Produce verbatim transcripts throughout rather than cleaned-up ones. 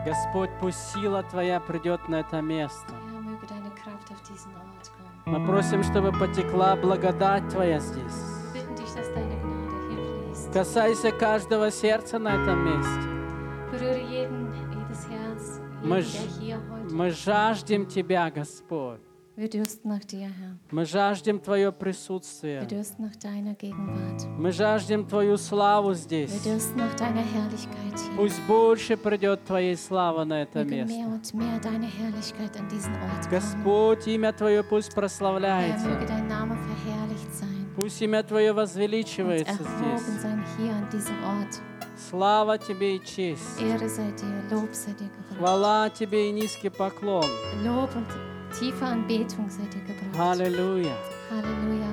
Господь, пусть сила Твоя придет на это место. Herr, möge deine Kraft auf diesen Ort kommen. Мы просим, чтобы потекла благодать Твоя здесь. Wir bitten dich, dass deine Gnade hier fließt. Касайся каждого сердца на этом месте. Berühre jeden, jedes Herz, Мы, jeden, ж- der hier heute. мы жаждем Тебя, Господь. Wir dürsten nach dir, Herr. Мы жаждем Твое Wir присутствие. dürsten nach deiner Gegenwart. Мы жаждем Твою славу Wir здесь. dürsten nach deiner Herrlichkeit hier. Пусть больше придет Твоей славы на это Möge mehr место. und mehr deine Herrlichkeit an diesen Ort kommen. Господь, имя Твое пусть Herr, прославляется. möge dein Name verherrlicht sein. Пусть имя Твое Und возвеличивается erhoben здесь. sein hier an diesem Ort. Слава Тебе и честь. Ehre sei dir, Lob sei dir gebracht. Хвала Тебе и низкий поклон. Lob und tiefe Anbetung sei dir gebracht. Аллилуйя. Halleluja,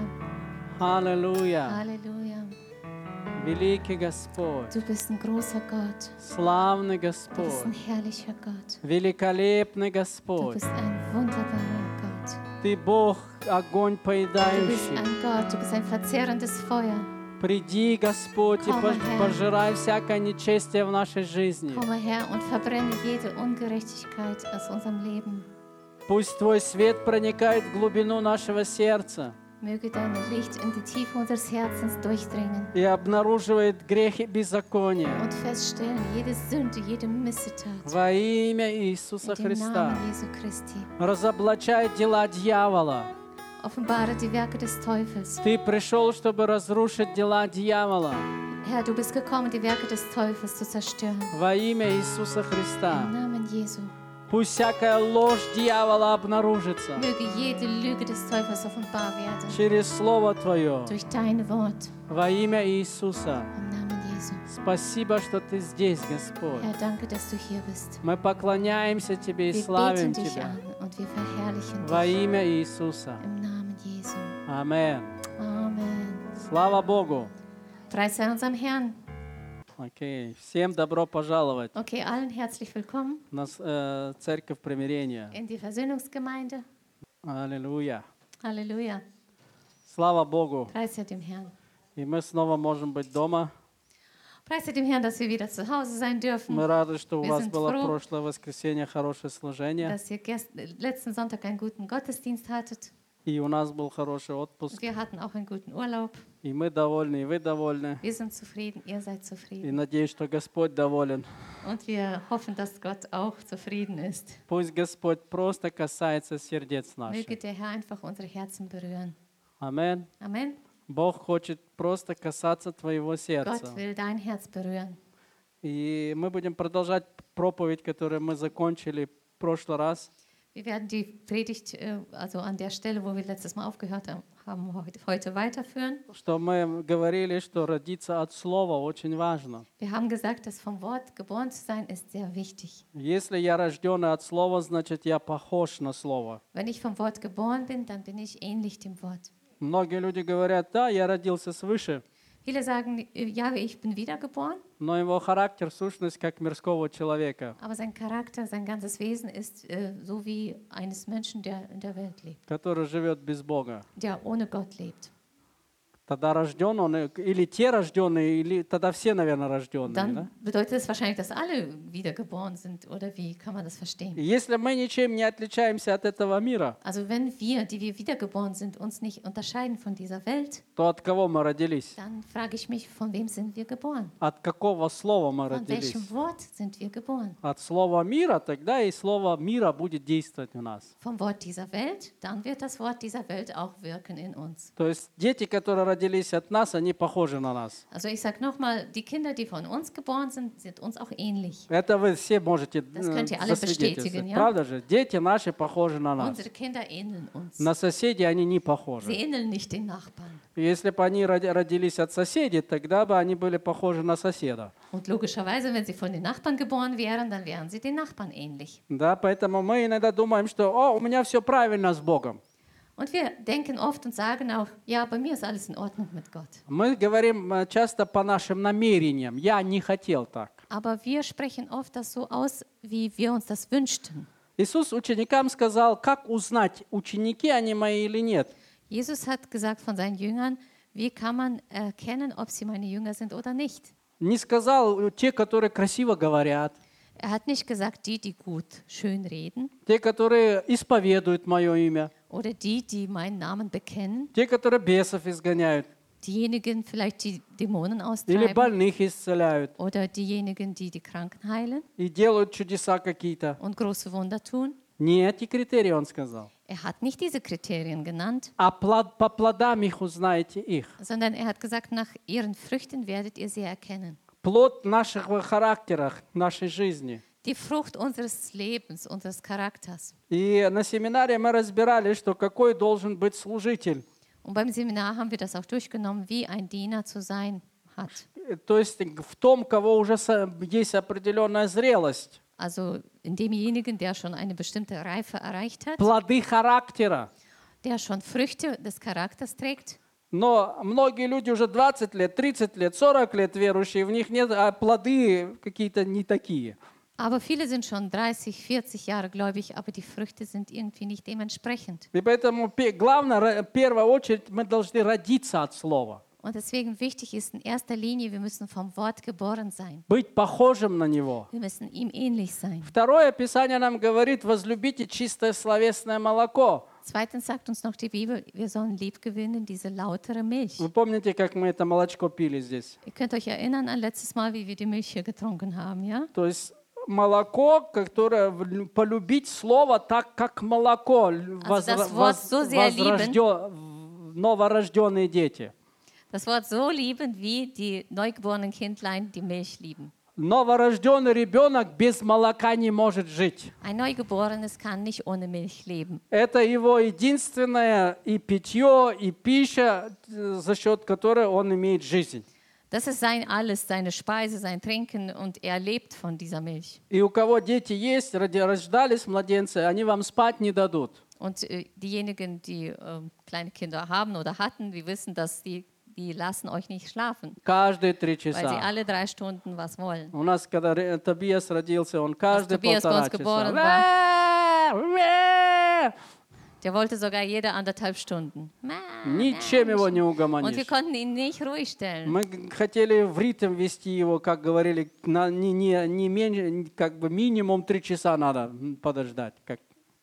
Аллилуйя. Halleluja. Великий Господь. Du bist ein großer Gott. Славный Du bist Господь. ein herrlicher Gott. Великолепный Du Господь. bist ein wunderbarer Gott. Ты Бог, огонь Du bist поедающий. ein Gott, du bist ein verzehrendes Feuer. Приди, Господь, и Come, пож- Herr. пожирай всякое нечестие в нашей жизни. Komme her und verbrenne jede Ungerechtigkeit aus unserem Leben. Пусть Твой свет проникает в глубину нашего сердца Möge dein Licht in die Tiefe unseres Herzens durchdringen и обнаруживает грех и беззаконие. und feststellen jede Sünde, jede Missetat. Во имя Иисуса In dem Христа. Namen Jesu Christi. Разоблачай дела дьявола. Offenbare die Werke des Teufels. Ты пришел, чтобы разрушить дела дьявола. Herr, du bist gekommen, die Werke des Teufels zu zerstören. Во имя Иисуса Христа. Im Namen Jesu. Пусть всякая ложь дьявола обнаружится Möge jede Lüge des Teufels offenbar werden. через Слово Твое. Durch dein Wort. Во имя Иисуса. Im Namen Jesu. Спасибо, что Ты здесь, Господь. Herr, danke, dass du hier bist. Мы поклоняемся Тебе и Wir славим beten dich Тебя. an und wir verherrlichen Во dich. имя Иисуса. Im Namen Jesu. Аминь. Amen. Слава Богу. Preis sei unserem Herrn. Окей. Всем добро пожаловать Okay, allen herzlich willkommen на с- э, Церковь Примирения. in die Versöhnungsgemeinde. Аллилуйя. Halleluja. Слава Богу. Preis sei dem Herrn. И мы снова можем быть дома. Preis sei dem Herrn, dass wir wieder zu Hause sein dürfen. Мы рады, что у Wir вас sind было froh, прошлое воскресенье хорошее служение. dass ihr gest letzten Sonntag einen guten Gottesdienst hattet. И у нас был хороший отпуск. Und wir hatten auch einen guten Urlaub. И мы довольны, и вы довольны. Wir sind zufrieden, ihr seid И zufrieden. надеюсь, что Господь доволен. Und wir hoffen, dass Gott auch zufrieden ist. Пусть Господь просто касается сердец Möge наших. der Herr einfach unsere Herzen berühren. Аминь. Amen. Бог хочет просто касаться твоего сердца. Gott will dein Herz berühren. И мы будем продолжать проповедь, которую мы закончили в прошлый раз. Wir werden die Predigt, äh, also an der Stelle, wo wir letztes Mal aufgehört haben, haben heute, heute weiterführen. Что мы говорили, что родиться от слова очень важно. Wir haben gesagt, dass vom Wort geboren zu sein, ist sehr wichtig. Если я рожденный от слова, значит я похож на слово. Wenn ich vom Wort geboren bin, dann bin ich ähnlich dem Wort. Многие люди говорят, да, я родился свыше, Viele sagen, ja, ich bin wiedergeboren, но его характер, сущность как мирского человека, aber sein Charakter, sein ganzes Wesen ist äh, so wie eines Menschen, der in der Welt lebt, который живет без Бога. der ohne Gott lebt. Тогда рожден он, или те рожденные, или тогда все, наверное, рожденные. Да? Dann bedeutet es wahrscheinlich, dass alle wiedergeboren sind, oder wie kann man das verstehen? И если мы ничем не отличаемся от этого мира, Also wenn wir, die wir wiedergeboren sind, uns nicht unterscheiden von dieser Welt, то от кого мы родились? dann frage ich mich, von wem sind wir geboren? От какого слова мы Von родились? welchem Wort sind wir geboren? От слова мира, тогда и слово мира будет действовать в нас. Vom Wort dieser Welt, dann wird das Wort dieser Welt auch wirken in uns. То есть дети, которые родились от нас, они похожи на нас. Also ich sage nochmal, die Kinder, die von uns geboren sind, sind uns auch ähnlich. Это вы все можете Das э, könnt ihr alle засвидетельствовать. bestätigen, ja? Правда же? Дети наши похожи на нас. Unsere Kinder ähneln uns. На соседей они не Sie похожи. ähneln nicht den Nachbarn. Если бы они роди- родились от соседей, тогда бы они были похожи на соседа. Und logischerweise, wenn sie von den Nachbarn geboren wären, dann wären sie den Nachbarn ähnlich. Да, поэтому мы иногда думаем, что «О, у меня все правильно с Богом». Und wir denken oft und sagen auch, ja, bei mir ist alles in Ordnung mit Gott. Мы говорим э, часто по нашим намерениям. Я не хотел так. Aber wir sprechen oft das so aus, wie wir uns das wünschten. Иисус ученикам сказал, как узнать, ученики они мои или нет. Jesus hat gesagt von seinen Jüngern, wie kann man erkennen, ob sie meine Jünger sind oder nicht. Не сказал те, которые красиво говорят, Er hat nicht gesagt, die, die gut schön reden те, которые исповедуют мое имя, oder die, die meinen Namen bekennen, те, которые бесов изгоняют diejenigen vielleicht, die Dämonen или austreiben больных исцеляют oder diejenigen, die die Kranken heilen и делают чудеса какие-то. und große Wunder tun. Не эти критерии он сказал. Er hat nicht diese Kriterien genannt, А плод- по плодам их узнаете их. sondern er hat gesagt, nach ihren Früchten werdet ihr sie erkennen. Плод нашего характера, нашей жизни. Die Frucht unseres Lebens, unseres Charakters. И на семинаре мы разбирали, что какой должен быть служитель. Und beim Seminar haben wir das auch durchgenommen, wie ein Diener zu sein hat. Э, То есть в том, кого уже со- есть определенная зрелость. Also in demjenigen, der schon eine bestimmte Reife erreicht hat, Плоды характера. der schon Früchte des Charakters trägt. Но многие люди уже двадцать лет, тридцать лет, сорок лет верующие, в них нет, а плоды какие-то не такие. Aber viele sind schon dreißig, vierzig Jahre gläubig, aber die Früchte sind irgendwie nicht dementsprechend. И поэтому пе- главное, ра- в первую очередь, мы должны родиться от Слова, Und deswegen wichtig ist in erster Linie, wir müssen vom Wort geboren sein. быть похожим на Него. Wir müssen ihm ähnlich sein. Второе Писание нам говорит, возлюбите чистое словесное молоко. Zweitens sagt uns noch die Bibel, wir sollen lieb gewinnen, diese lautere Milch. Вы помните, как мы это молочко пили здесь? Ihr könnt euch erinnern an letztes Mal, wie wir die Milch hier getrunken haben, ja? То есть молоко, которое в- полюбить слово так, как молоко, возра- das Wort воз- so sehr lieben. возрождё- новорожденные дети. Das Wort so lieben, wie die neugeborenen Kindlein die Milch lieben. Новорожденный ребенок без молока не может жить. Ein Neugeborenes kann nicht ohne Milch leben. Это его единственное и питье, и пища, э, за счет которой он имеет жизнь. Das ist sein Alles, seine Speise, sein Trinken und er lebt von dieser Milch. И у кого дети есть, ради- рождались младенцы, они вам спать не дадут. Und äh, diejenigen, die äh, kleine Kinder haben oder hatten, die wissen, dass die, die lassen euch nicht schlafen, Каждые три weil sie часа. alle drei Stunden was wollen. У нас, когда Ре- Тобиас родился, он каждые Tobias bei полтора uns часа. geboren «Ва! Ва!» Der wollte sogar jede anderthalb Stunden. Ничем его не Und wir угомонишь. konnten ihn nicht ruhig stellen. Мы г- хотели в ритм вести его, как говорили, на, не, не, не меньше, как бы минимум три часа надо м, подождать. Как.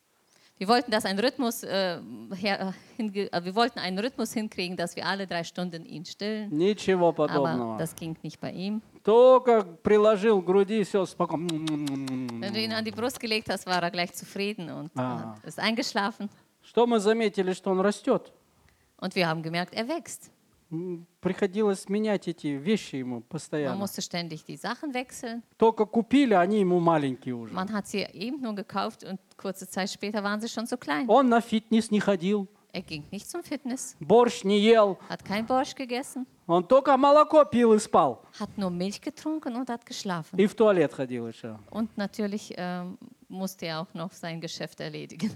Wir wollten, dass ein Rhythmus, äh, her, äh, hinge, äh, wir wollten einen Rhythmus hinkriegen, dass wir alle drei Stunden ihn stillen. Ничего Aber подобного. das ging nicht bei ihm. Только приложил к груди, все спокойно. Wenn du ihn an die Brust gelegt hast, war er gleich zufrieden und Ah. äh, ist eingeschlafen. Что мы заметили, что он растет. Und wir haben gemerkt, er wächst. М, Приходилось менять эти вещи ему Man постоянно. musste ständig die Sachen wechseln. Только купили, они ему маленькие уже. Man hat sie eben nur gekauft und kurze Zeit später waren sie schon so klein. Он на фитнес не ходил, Er ging nicht zum Fitness, борщ не ел. hat kein Borsch gegessen, Он только молоко пил и спал. hat nur Milch getrunken und hat geschlafen. И в туалет ходил еще. Und natürlich ähm, musste er auch noch sein Geschäft erledigen.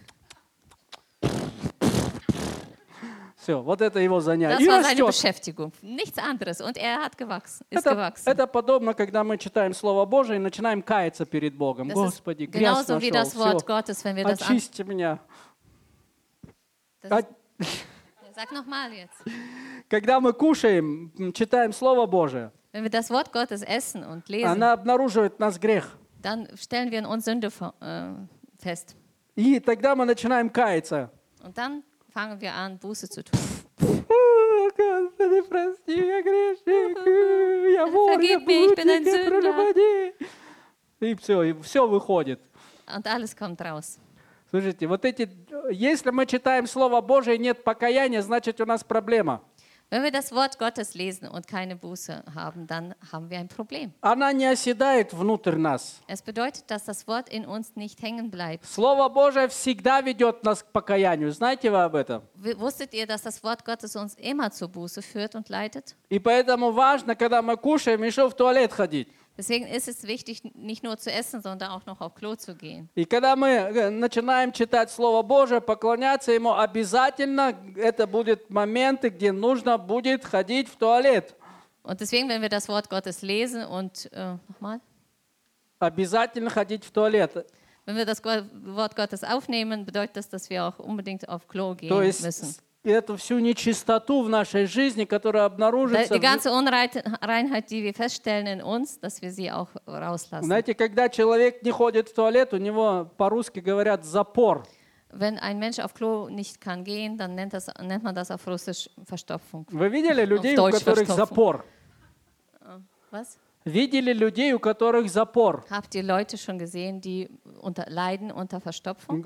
Все, вот это его занятие. Das И war seine растет. Beschäftigung, nichts anderes. Und er hat gewachsen, ist Это, gewachsen. это подобно, когда мы читаем Слово Божие и начинаем каяться перед Богом. Das Господи, ist грязь genauso wie нашел, das Wort все, Gottes, wenn wir das an... очисти меня. Das А- ist, ja, sag nochmal jetzt. Когда мы кушаем, м, читаем Слово Божие, Wenn wir das Wort Gottes essen und lesen, она обнаруживает в нас грех. dann stellen wir in uns Sünde vor- äh, fest. И тогда мы начинаем каяться. Und dann fangen wir an, Buße zu tun. О, Господи, прости, я грешник, я вор, я Vergib mir, ich bin ein блудник, я Sünder. прелюбодей. И все, и все выходит. Und alles kommt raus. Слушайте, вот эти, если мы читаем Слово Божие и нет покаяния, значит у нас проблема. Wenn wir das Wort Gottes lesen und keine Buße haben, dann haben wir ein Problem. Она не оседает внутрь нас. Es bedeutet, dass das Wort in uns nicht hängen bleibt. Слово Божие всегда ведет нас к покаянию. Знаете вы об этом? W- Wusstet ihr, dass das Wort Gottes uns immer zur Buße führt und leitet? И поэтому важно, когда мы кушаем, еще в туалет ходить. Deswegen ist es wichtig, nicht nur zu essen, sondern auch noch auf Klo zu gehen. И когда мы э, начинаем читать Слово Божие, поклоняться Ему, обязательно это будут моменты, где нужно будет ходить в туалет. Und deswegen, wenn wir das Wort Gottes lesen und äh, nochmal, Обязательно ходить в туалет. wenn wir das Go- Wort Gottes aufnehmen, bedeutet das, dass wir auch unbedingt auf Klo То gehen есть müssen. с- эту всю нечистоту в нашей жизни, которая обнаружится. Die ganze Unreinheit, die wir feststellen in uns, dass wir sie auch rauslassen. Знаете, когда человек не ходит в туалет, у него по-русски говорят запор. Wenn ein Mensch auf Klo nicht kann gehen, dann nennt, das, nennt man das auf Russisch Verstopfung. Вы видели людей, у которых запор? Was? Видели людей, у которых запор? Habt ihr Leute schon gesehen, die unter, leiden unter Verstopfung?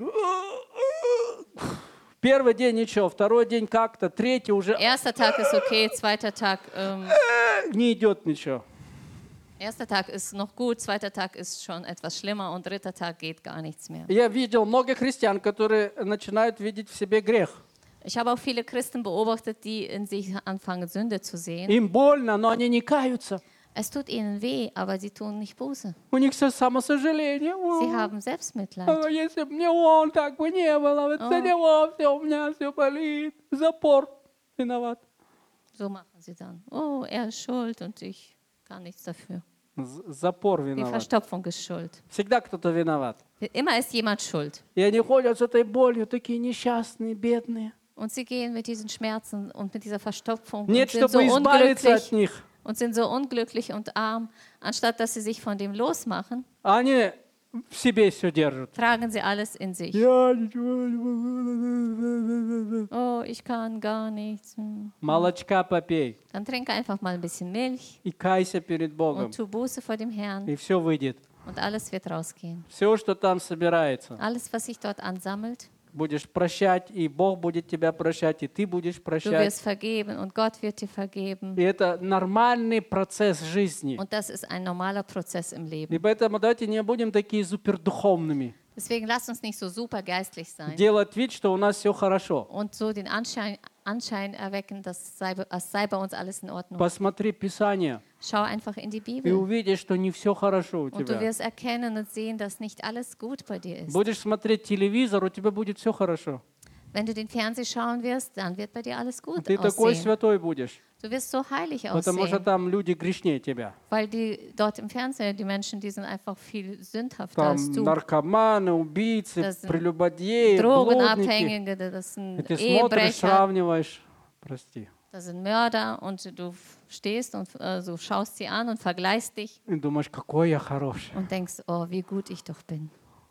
Первый день ничего, второй день как-то, третий уже Erster Tag ist okay, zweiter Tag ähm, не идет ничего. erster Tag ist noch gut, zweiter Tag ist schon etwas schlimmer und dritter Tag geht gar nichts mehr. Я видел много христиан, которые начинают видеть в себе грех. Ich habe auch viele Christen beobachtet, die in sich anfangen, Sünde zu sehen. Им больно, но они не каются. Es tut ihnen weh, aber sie tun nicht Buße. У них все самосожаление. Sie haben Selbstmitleid. А если бы мне он так бы не было, вот за него все, у меня все болит. Запор виноват. So machen sie dann. Oh, er ist schuld und ich kann nichts dafür. Запор Die виноват. Verstopfung ist schuld. Всегда кто-то виноват. Immer ist jemand schuld. И они ходят с этой болью, такие несчастные, бедные. Und sie gehen mit diesen Schmerzen und mit dieser Verstopfung Нет, und sind so чтобы избавиться от unglücklich них. und sind so unglücklich und arm, anstatt dass sie sich von dem losmachen, Они в себе все держат. tragen sie alles in sich. Я ничего не могу. Oh, ich kann gar nichts. Hm. Молочка попей Dann trink einfach mal ein bisschen Milch и кайся перед Богом. und tu Buße vor dem Herrn И все выйдет. und alles wird rausgehen. Все, что там собирается, Alles, was sich dort ansammelt, будешь прощать, и Бог будет тебя прощать, и ты будешь du прощать. wirst vergeben und Gott wird dir vergeben. И это нормальный процесс жизни. Und das ist ein normaler Prozess im Leben. И поэтому давайте не будем такие супердуховными. Deswegen lasst uns nicht so super geistlich sein Делать вид, что у нас все хорошо. und so den Anschein, Anschein erwecken, dass sei, als sei bei uns alles in Ordnung. Посмотри Писание, Schau einfach in die и Bibel увидишь, что не все хорошо у und du тебя. wirst erkennen und sehen, dass nicht alles gut bei dir ist. Будешь смотреть телевизор, у тебя будет все хорошо. Wenn du den Fernseher schauen wirst, dann wird bei dir alles gut Ты такой aussehen. святой будешь, Du wirst so heilig потому что aussehen, там люди грешнее тебя. weil die dort im Fernseher, die Menschen, die sind einfach viel sündhafter als Там du. наркоманы, убийцы, Das sind прелюбодеи, блудники. Drogenabhängige, das sind И ты смотришь, Ehebrecher, сравниваешь, прости, das sind Mörder und du stehst und äh, so schaust sie an und vergleichst dich и думаешь, какой я хороший. und denkst, oh, wie gut ich doch bin.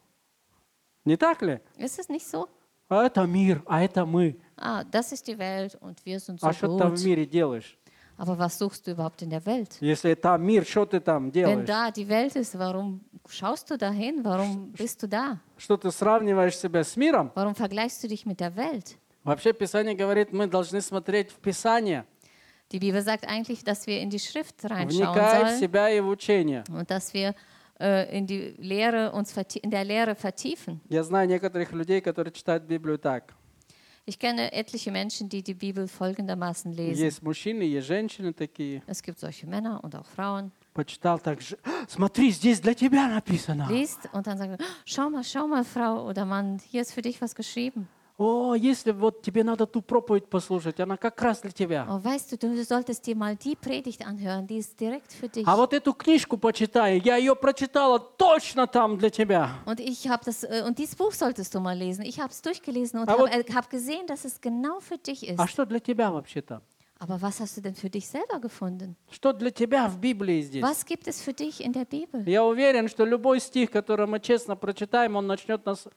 Не так ли? Ist es nicht so? А это мир, а это мы. Ah, das ist die Welt und wir sind so А что ты там в gut. мире делаешь? Aber was suchst du überhaupt in der Welt? Если там мир, что ты там Wenn делаешь? da die Welt ist, warum schaust du dahin? Warum bist du da? Что ты сравниваешь себя с миром? Warum vergleichst du dich mit der Welt? Вообще Писание говорит, мы должны смотреть в Писание, Die Bibel sagt eigentlich, dass wir in die Schrift reinschauen вникая в sollen себя и в учение. und dass wir äh, in die Lehre uns vertie- in der Lehre vertiefen. Я знаю некоторых людей, которые читают Библию так. Ich kenne etliche Menschen, die die Bibel folgendermaßen lesen. Есть мужчины, есть женщины такие. Es gibt solche Männer und auch Frauen. Почитал так же. Смотри, здесь для тебя написано. Liest und dann sagt, schau mal, schau mal, Frau oder Mann, hier ist für dich was geschrieben. О, если вот тебе надо ту проповедь послушать, она как раз для тебя. Oh, weißt du, du solltest dir mal die Predigt anhören, die ist direkt für dich. А вот эту книжку почитай, я ее прочитала точно там для тебя. Und ich habe das äh, und dieses Buch solltest du mal lesen. Ich habe es durchgelesen und Aber- habe äh, hab gesehen, dass es genau für dich ist. А что для тебя вообще там? Aber was hast du denn für dich selber gefunden? Что для тебя в Библии здесь? Was gibt es für dich in der Bibel? Я уверен, что любой стих, который мы честно прочитаем, он начнет нас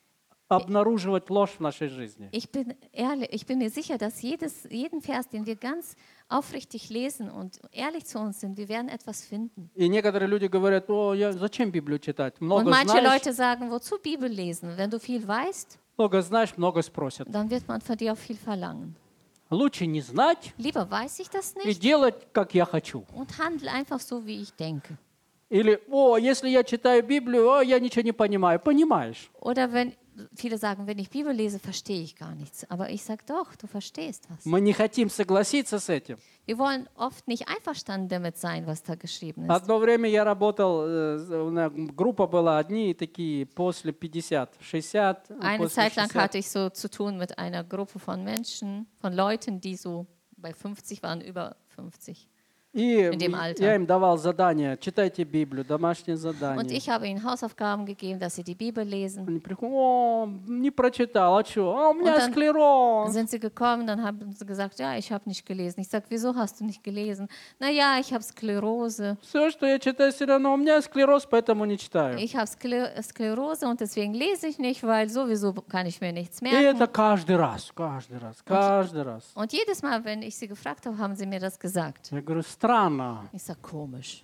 обнаруживать ложь в нашей жизни. Ich bin ehrlich, ich bin mir sicher, dass jedes, jeden Vers, den wir ganz aufrichtig lesen und ehrlich zu uns sind, wir werden etwas finden. И некоторые люди говорят, о, я, зачем Библию читать? Und Много manche знаешь, Leute sagen, wozu Bibel lesen? Wenn du viel weißt, много знаешь, много спросят. dann wird man von dir auch viel verlangen. Лучше не знать Lieber weiß ich das и nicht делать, как я хочу. und handle einfach so, wie ich denke. Или, о, если я читаю Библию, о, я ничего не понимаю. Понимаешь. Oder wenn viele sagen, wenn ich Bibel lese, verstehe ich gar nichts. Aber ich sage doch, du verstehst was. Мы не хотим согласиться с этим. Wir wollen oft nicht einverstanden damit sein, was da geschrieben ist. Одно время я работал, э, у меня группа была, одни такие после пятьдесят, шестьдесят, Eine после Zeit lang шестидесяти. hatte ich so zu tun mit einer Gruppe von Menschen, von Leuten, die so bei fünfzig waren, über fünfzig. И И in dem Alter. я им давал задание, читайте Библию, домашнее Und задание. ich habe ihnen Hausaufgaben gegeben, dass sie die Bibel lesen. Они приходят, о, не прочитал, а что? А у меня dann- склероз. Dann sind sie gekommen, dann haben sie gesagt, ja, ich habe nicht gelesen. Ich sage, wieso hast du nicht gelesen? Naja, ich habe Sklerose. Все, что я читаю, все равно у меня склероз, поэтому не читаю. Ich habe Skler Sklerose und deswegen lese ich nicht, weil sowieso kann ich mir nichts И merken. это каждый раз, каждый раз, каждый раз. Und jedes Mal, wenn ich sie gefragt habe, haben sie mir das gesagt. Я говорю, странно. Ich sage, komisch.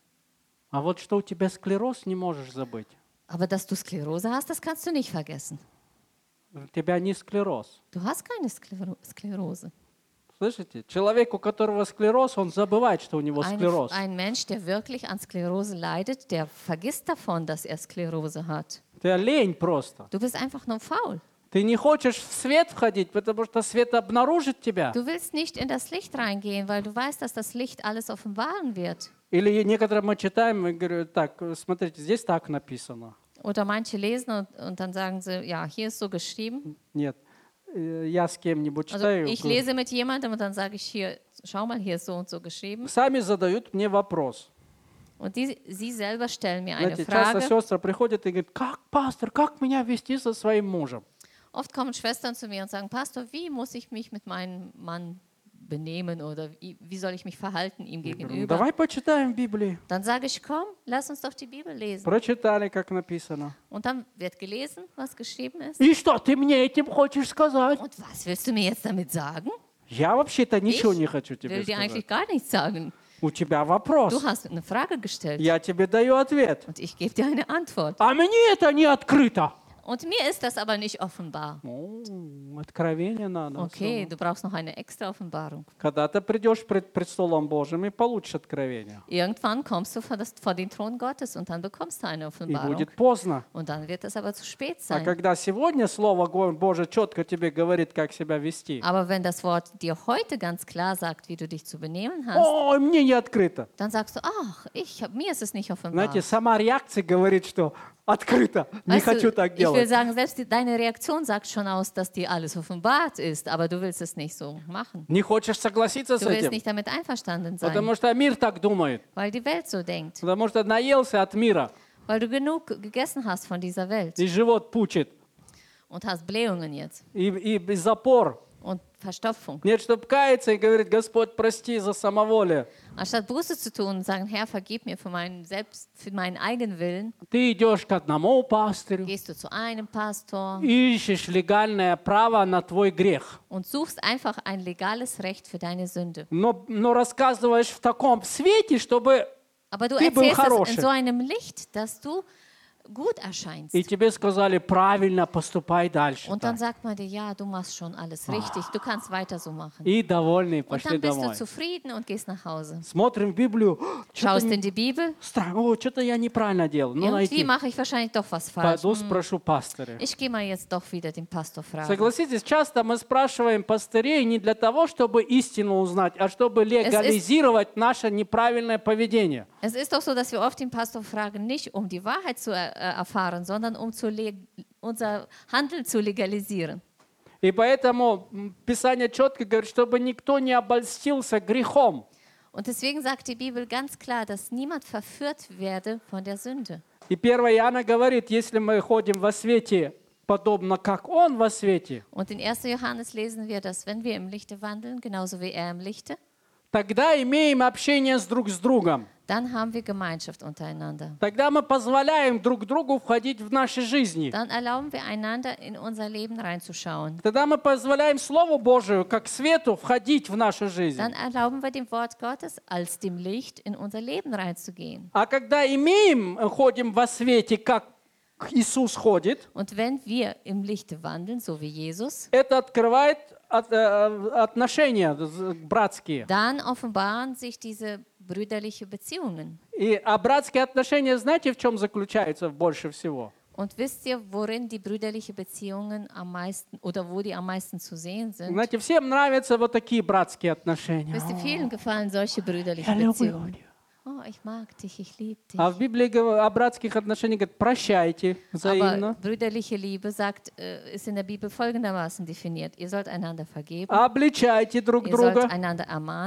А вот что у тебя склероз, не можешь забыть. Aber dass du Sklerose hast, das kannst du nicht vergessen. У тебя не склероз. Du hast keine Sklero Sklerose. Слышите? Человек, у которого склероз, он забывает, что у него Ein, склероз. ein Mensch, der wirklich an Sklerose leidet, der vergisst davon, dass er Sklerose hat. Ты лень просто. Du bist einfach nur faul. Ты не хочешь в свет входить, потому что свет обнаружит тебя. Du willst nicht in das Licht reingehen, weil du weißt, dass das Licht alles offenbaren wird. Или некоторые мы читаем и говорю, так, смотрите, здесь так написано. Oder manche lesen und, und dann sagen sie, ja, hier ist so geschrieben. Нет, э, я с кем-нибудь Also читаю. ich lese mit jemandem und dann sage ich hier, schau mal, hier ist so und so geschrieben. Сами задают мне вопрос. Und die, sie selber stellen mir eine Знаете, часто Frage. сестры приходят и говорят, как, пастор, как меня вести со своим мужем? Oft kommen Schwestern zu mir und sagen, Pastor, wie muss ich mich mit meinem Mann benehmen oder wie, wie soll ich mich verhalten ihm Я говорю, «Ну, gegenüber? давай почитаем Библию. Dann sage ich, komm, lass uns doch die Bibel lesen. Прочитали, как написано. Und dann wird gelesen, was geschrieben ist. И что ты мне этим хочешь сказать? Und was willst du mir jetzt damit sagen? Я вообще-то ничего не хочу Ich тебе will dir сказать. eigentlich gar nichts sagen. У тебя Du вопрос. hast eine Frage gestellt Я тебе даю ответ. und ich gebe dir eine Antwort. А мне это не открыто. Und mir ist das aber nicht offenbar. О, откровение надо. Okay, du brauchst noch eine extra Offenbarung. Когда ты придешь пред престолом Божьим и получишь откровение. Irgendwann kommst du vor, das, vor den Thron Gottes und dann bekommst du eine И Offenbarung. будет поздно. Und dann wird es aber zu spät А sein. когда сегодня Слово Го- Божие четко тебе говорит, как себя вести. Aber wenn das Wort dir heute ganz klar sagt, wie du dich zu benehmen hast, Ой, мне не открыто. dann sagst du, ach, ich, hab- mir ist es nicht offenbar. Знаете, сама реакция говорит, что открыто. Не Weißt хочу du, так ich will делать. sagen, selbst die, deine Reaktion sagt schon aus, dass dir alles offenbart ist, aber du willst es nicht so machen. Не хочешь согласиться с Du willst этим. nicht damit einverstanden sein, Потому что мир так думает. weil die Welt so denkt, Потому что наелся от мира. weil du genug gegessen hast von dieser Welt И живот пучит. und hast Blähungen jetzt И, и, и запор. und Verstopfung. Нет, чтобы каяться и говорить, Господь, прости за самоволие. Anstatt Buße zu tun und sagen, Herr, vergib mir für meinen Selbst, für meinen Eigenwillen, Ты идешь к одному пастырю gehst du zu einem Pastor и ищешь легальное право на твой грех. und suchst einfach ein legales Recht für deine Sünde. Но, но рассказываешь в таком свете, чтобы Aber du Ты был erzählst es хороший. in so einem Licht, dass du gut erscheinst. и тебе сказали, правильно, поступай дальше. Und dann так». sagt man dir, ja, du machst schon alles richtig, du kannst weiter so machen. И довольные Und пошли dann bist du домой. zufrieden und gehst nach Hause. Смотрим в Библию, что-то Schaust in die Bibel, что я неправильно делал. Ну, irgendwie найти. mache ich wahrscheinlich doch was falsch. Пойду Hm, спрошу пастыря. Ich gehe mal jetzt doch wieder den Pastor fragen. Согласитесь, часто мы спрашиваем пастырей не для того, чтобы истину узнать, а чтобы легализировать наше неправильное поведение. Es ist doch so, dass wir oft den Pastor fragen, nicht um die Wahrheit zu er äh, erfahren, sondern um zu unser Handeln zu legalisieren. И поэтому м, Писание четко говорит, чтобы никто не обольстился грехом. Und deswegen sagt die Bibel ganz klar, dass niemand verführt werde von der Sünde. И первое Иоанна говорит, если мы ходим во свете, подобно как Он во свете, Und in erster Johannes lesen wir, dass wenn wir im Lichte wandeln, genauso wie er im Lichte, тогда имеем общение с друг с другом. dann haben wir Gemeinschaft untereinander. Тогда мы позволяем друг другу входить в наши жизни. Dann erlauben wir einander, in unser Leben reinzuschauen. Тогда мы позволяем Слову Божию, как свету, входить в нашу жизнь. Dann erlauben wir dem Wort Gottes als dem Licht in unser Leben reinzugehen. А когда имеем, ходим во свете, как Иисус ходит, Und wenn wir im Lichte wandeln, so wie Jesus, это открывает от- э, отношения з- братские. dann offenbaren sich diese brüderliche Beziehungen. И, а братские отношения, знаете, в чем заключаются больше всего? Und wisst ihr, worin die brüderliche Beziehungen am meisten oder wo die am meisten zu sehen sind? Знаете, всем нравятся вот такие братские отношения. Wisst ihr, vielen gefallen solche brüderliche Я люблю Beziehungen. тебя. Oh, ich mag dich, ich liebe dich. А в Библии гов- о братских отношениях говорит, прощайте взаимно, Aber brüderliche Liebe sagt, äh, ist in der Bibel folgendermaßen definiert. Ihr sollt einander vergeben, обличайте друг ihr sollt друга, einander ermahnen,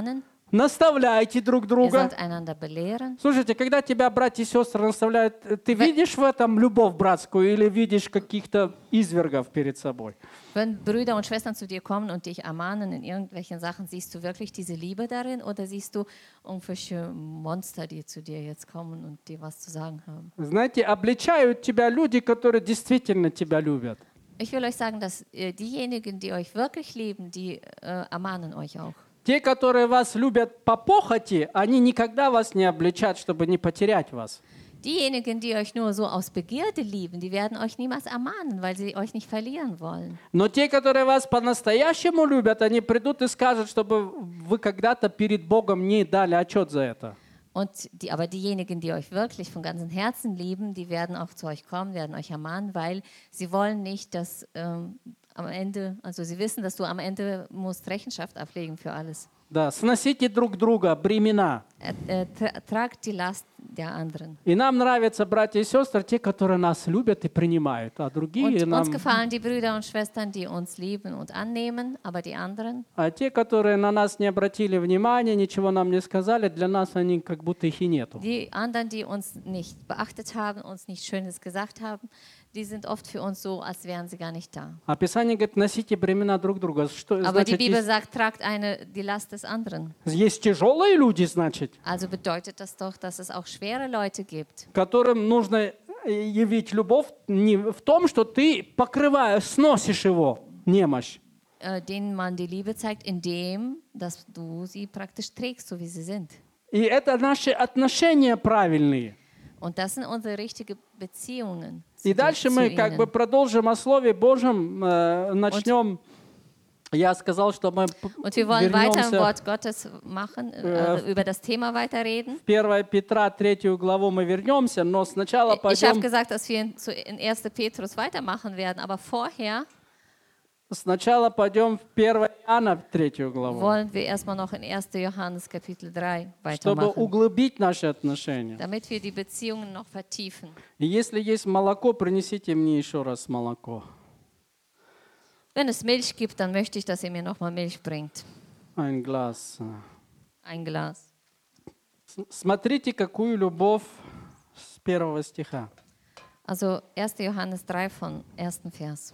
Наставляйте друг Ihr друга. sollt einander belehren. Слушайте, когда тебя братья и сестры наставляют, ты Вы- видишь в этом любовь братскую или видишь каких-то извергов перед собой? Wenn Brüder und Schwestern zu dir kommen und dich ermahnen in irgendwelchen Sachen, siehst du wirklich diese Liebe darin oder siehst du irgendwelche Monster, die zu dir jetzt kommen und dir was zu sagen haben? Знаете, обличают тебя люди, которые действительно тебя любят. Ich will euch sagen, dass äh, diejenigen, die euch wirklich lieben, die äh, ermahnen euch auch. Те, которые вас любят по похоти, они никогда вас не обличат, чтобы не потерять вас. Diejenigen, die euch nur so aus Begierde lieben, die werden euch niemals ermahnen, weil sie euch nicht verlieren wollen. Но те, которые вас по-настоящему любят, они придут и скажут, чтобы вы когда-то перед Богом не дали отчет за это. Und die, aber diejenigen, die euch wirklich von ganzem Herzen lieben, die werden auch zu euch kommen, werden euch ermahnen, weil sie wollen nicht, dass ähm, am Ende, also sie wissen, dass du am Ende musst Rechenschaft ablegen für alles. Да, сносите друг друга бремена. Äh, äh, tra tragt die Last der anderen. И нам нравятся братья и сестры, те, которые нас любят и принимают, а другие Und нам, uns gefallen die Brüder und Schwestern, die uns lieben und annehmen, aber die anderen, а те, которые на нас не обратили внимания, ничего нам не сказали, для нас они как будто их и нету. die anderen, die uns nicht beachtet haben, uns nichts Schönes gesagt haben, die sind oft für uns so, als wären sie gar nicht da. А Писание говорит, носите бремена друг друга. Что, Aber die значит, Bibel есть, sagt, tragt eine, die Last des anderen. есть тяжелые люди, значит, Also bedeutet das doch, dass es auch schwere Leute gibt, которым нужно явить любовь не в том, что ты покрываешь, сносишь его немощь. äh, denen man die Liebe zeigt, indem, dass du sie praktisch trägst, so wie sie sind. И это наши отношения правильные. Und das sind unsere richtigen Beziehungen zu, И die- дальше zu мы как бы ihnen. продолжим о Слове Божьем, э, начнем. Я сказал, что мы п- Und wir wollen weiter im вернемся Wort Gottes machen, äh, also über das Thema weiterreden. в первое Петра, третью главу мы вернемся, но сначала Ich habe пойдем, gesagt, dass wir in, zu- in ersten Petrus weitermachen werden, aber vorher сначала пойдем в первое Иоанна, третью главу, wollen wir erstmal noch in ersten Johannes Kapitel drei чтобы weitermachen, углубить наши отношения. damit wir die Beziehungen noch vertiefen. И если есть молоко, принесите мне еще раз молоко. Wenn es Milch gibt, dann möchte ich, dass ihr mir nochmal Milch bringt. Ein Glas. Ein Glas. С- Смотрите, какую любовь с первого стиха. Also ersten Johannes drei von ersten Vers.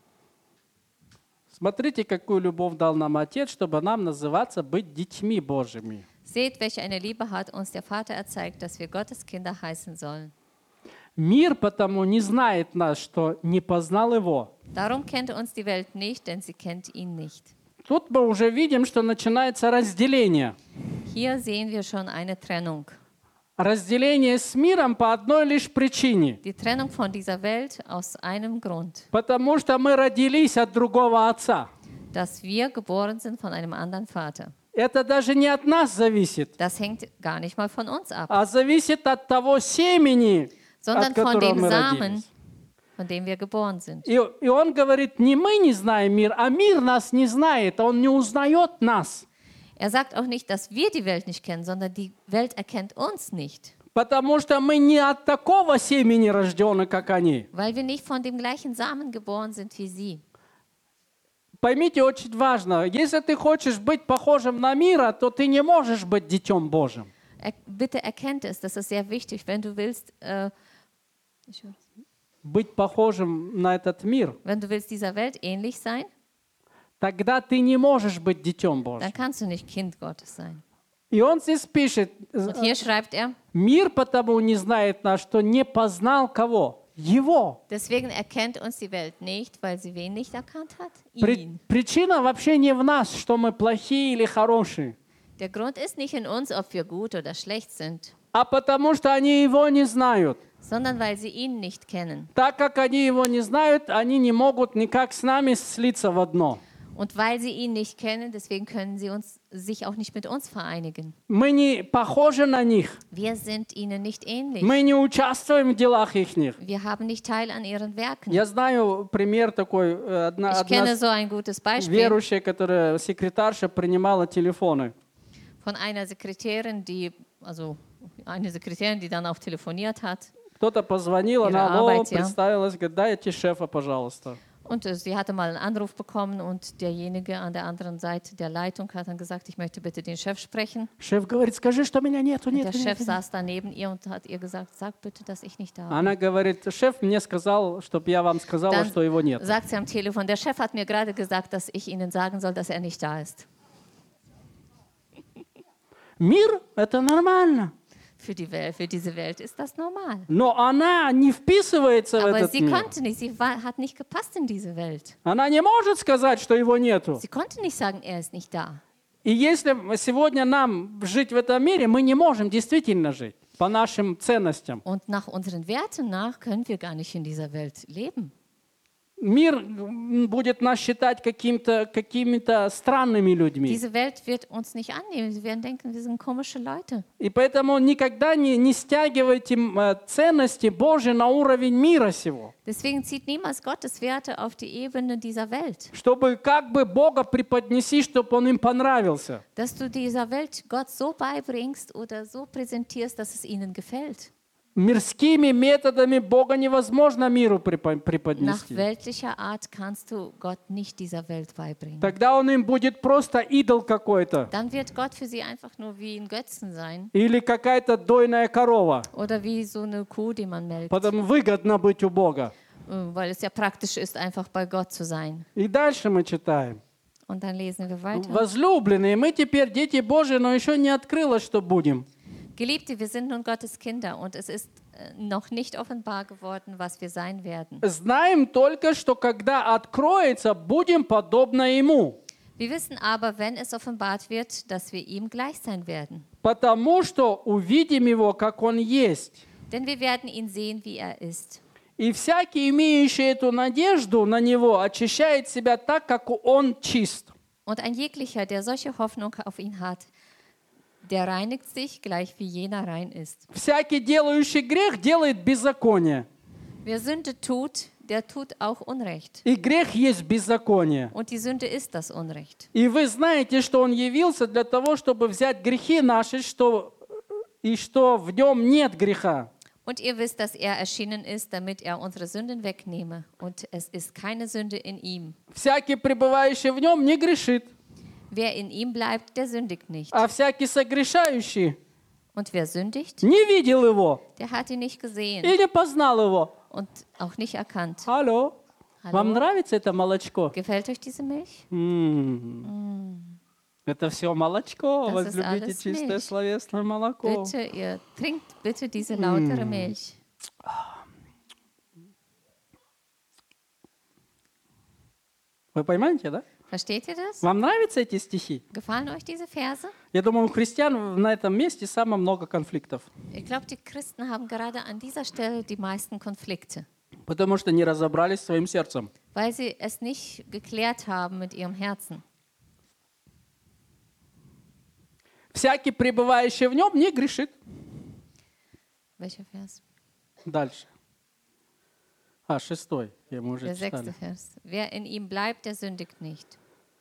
Смотрите, какую любовь дал нам Отец, чтобы нам называться, быть детьми Божьими. Seht, welche eine Liebe hat uns der Vater erzeigt, dass wir Gottes Kinder heißen sollen. Мир потому не знает нас, что не познал Его. Darum kennt uns die Welt nicht, denn sie kennt ihn nicht. Тут мы уже видим, что начинается разделение. Hier sehen wir schon eine Trennung. Разделение с миром по одной лишь причине. Die Trennung von dieser Welt aus einem Grund, Потому что мы родились от другого Отца. dass wir geboren sind von einem anderen Vater. Это даже не от нас зависит, Das hängt gar nicht mal von uns ab, а зависит от того семени, sondern от von которого dem мы Samen, родились. von dem wir geboren sind. И, и он говорит, не мы не знаем мир, а мир нас не знает, он не узнает нас. Er sagt auch nicht, dass wir die Welt nicht kennen, sondern die Welt erkennt uns nicht, Потому что мы не от такого семени рождены, как они. weil wir nicht von dem gleichen Samen geboren sind wie sie. Поймите, очень важно, если ты хочешь быть похожим на мира, то ты не можешь быть детем Божьим. Er, bitte erkennt es, das ist sehr wichtig, wenn du willst, äh, Быть похожим на этот мир, wenn du willst dieser Welt ähnlich sein, тогда ты не можешь быть детем Божьим. dann kannst du nicht Kind Gottes sein. И он здесь пишет, Und hier schreibt er, мир потому не знает нас, что не познал кого? Его. deswegen erkennt uns die Welt nicht, weil sie wen nicht erkannt hat? При- Ihn. причина вообще не в нас, что мы плохие или хорошие, Der Grund ist nicht in uns, ob wir gut oder schlecht sind, а потому что они его не знают. sondern weil sie ihn nicht kennen. Так как они его не знают, они не могут никак с нами слиться в одно. Und weil sie ihn nicht kennen, deswegen können sie uns, sich auch nicht mit uns vereinigen. Мы не похожи на них. Wir sind ihnen nicht ähnlich. Мы не участвуем в делах ихних. Wir haben nicht Teil an ihren Werken. Я знаю пример такой. э, Одна, Ich одна kenne с- so ein gutes Beispiel верующая, которая секретарша, принимала телефоны. von einer Sekretärin, die, also eine Sekretärin, die dann auch telefoniert hat. Кто-то позвонил, Ihre она алло, Arbeit, ja. представилась, говорит, дайте шефа, пожалуйста. Und äh, sie hatte mal einen Anruf bekommen und derjenige an der anderen Seite der Leitung hat dann gesagt, ich möchte bitte den Chef sprechen. Шеф говорит, скажи, что меня нету, Und нету, der Chef нету. saß da neben ihr und hat ihr gesagt, sag bitte, dass ich nicht da bin. Она говорит, шеф мне сказал, чтобы я вам сказала, Dann что его нет. sagt sie am Telefon, der Chef hat mir gerade gesagt, dass ich Ihnen sagen soll, dass er nicht da ist. Мир – это нормально. Für, die Welt, für diese Welt ist das normal. Но она не вписывается в Aber этот sie мир. konnte nicht, sie war, hat nicht gepasst in diese Welt. Она не может сказать, что его нету. Sie konnte nicht sagen, er ist nicht da. И если сегодня нам жить в этом мире, мы не можем действительно жить по нашим ценностям. Und nach unseren Werten nach können wir gar nicht in dieser Welt leben. Мир будет нас считать каким-то, какими-то странными людьми. Diese Welt wird uns nicht annehmen. Sie werden denken, wir sind komische Leute. И поэтому никогда не, не стягивайте э, ценности Божьи на уровень мира сего. Deswegen zieht niemals Gottes Werte auf die Ebene dieser Welt. Чтобы как бы Бога преподнеси, чтобы Он им понравился. Dass du dieser Welt Gott so beibringst oder so präsentierst, dass es ihnen gefällt. Мирскими методами Бога невозможно миру Nach преподнести. weltlicher Art kannst du Gott nicht dieser Welt beibringen. Тогда Он им будет просто идол какой-то. Dann wird Gott für sie einfach nur wie ein Götzen sein Или какая-то дойная корова. oder wie so eine Kuh, die man melkt, Потому выгодно быть у Бога. weil es ja praktisch ist, einfach bei Gott zu sein. И дальше мы читаем. Und dann lesen wir weiter. Возлюбленные, мы теперь дети Божьи, но еще не открылось, что будем. Geliebte, wir sind nun Gottes Kinder und es ist äh, noch nicht offenbar geworden, was wir sein werden. Знаем только, что когда откроется, будем подобно Ему. Wir wissen aber, wenn es offenbart wird, dass wir ihm gleich sein werden. Потому что увидим Его, как Он есть. Denn wir werden ihn sehen, wie er ist. И всякий, имеющий эту надежду на Него, очищает себя так, как Он чист. Und ein jeglicher, der solche Hoffnung auf ihn hat, der reinigt sich, gleich wie jener rein ist. Всякий, делающий грех, делает беззаконие. Wer Sünde tut, der tut auch Unrecht. И грех есть беззаконие. Und die Sünde ist das Unrecht. И вы знаете, что Он явился для того, чтобы взять грехи наши, что, и что в Нем нет греха. Und ihr wisst, dass er erschienen ist, damit er unsere Sünden wegnehme. Und es ist keine Sünde in ihm. Всякий, пребывающий в Нем, не грешит. Wer in ihm bleibt, der sündigt nicht. А всякий согрешающий Und wer sündigt, не видел Его der hat ihn nicht gesehen и не познал Его. und auch nicht erkannt. Алло, Hallo? вам нравится это молочко? Gefällt euch diese Milch? М. Это все молочко. Das ist Возлюбите alles чистое Milch. словесное молоко. Bitte, ihr trinkt bitte diese lautere Milch. Вы понимаете, да? Versteht ihr das? Вам нравятся эти стихи? Gefallen euch diese Verse? Я думаю, у христиан на этом месте самое много конфликтов. Ich glaube, die Christen haben gerade an dieser Stelle die meisten Konflikte, Потому что не разобрались своим сердцем. weil sie es nicht geklärt haben mit ihrem Herzen. Всякий, пребывающий в нем, не грешит. Welcher Vers? Дальше. А, шестой. Я, мы уже Der sechste читали. Vers. Wer in ihm bleibt, der sündigt nicht.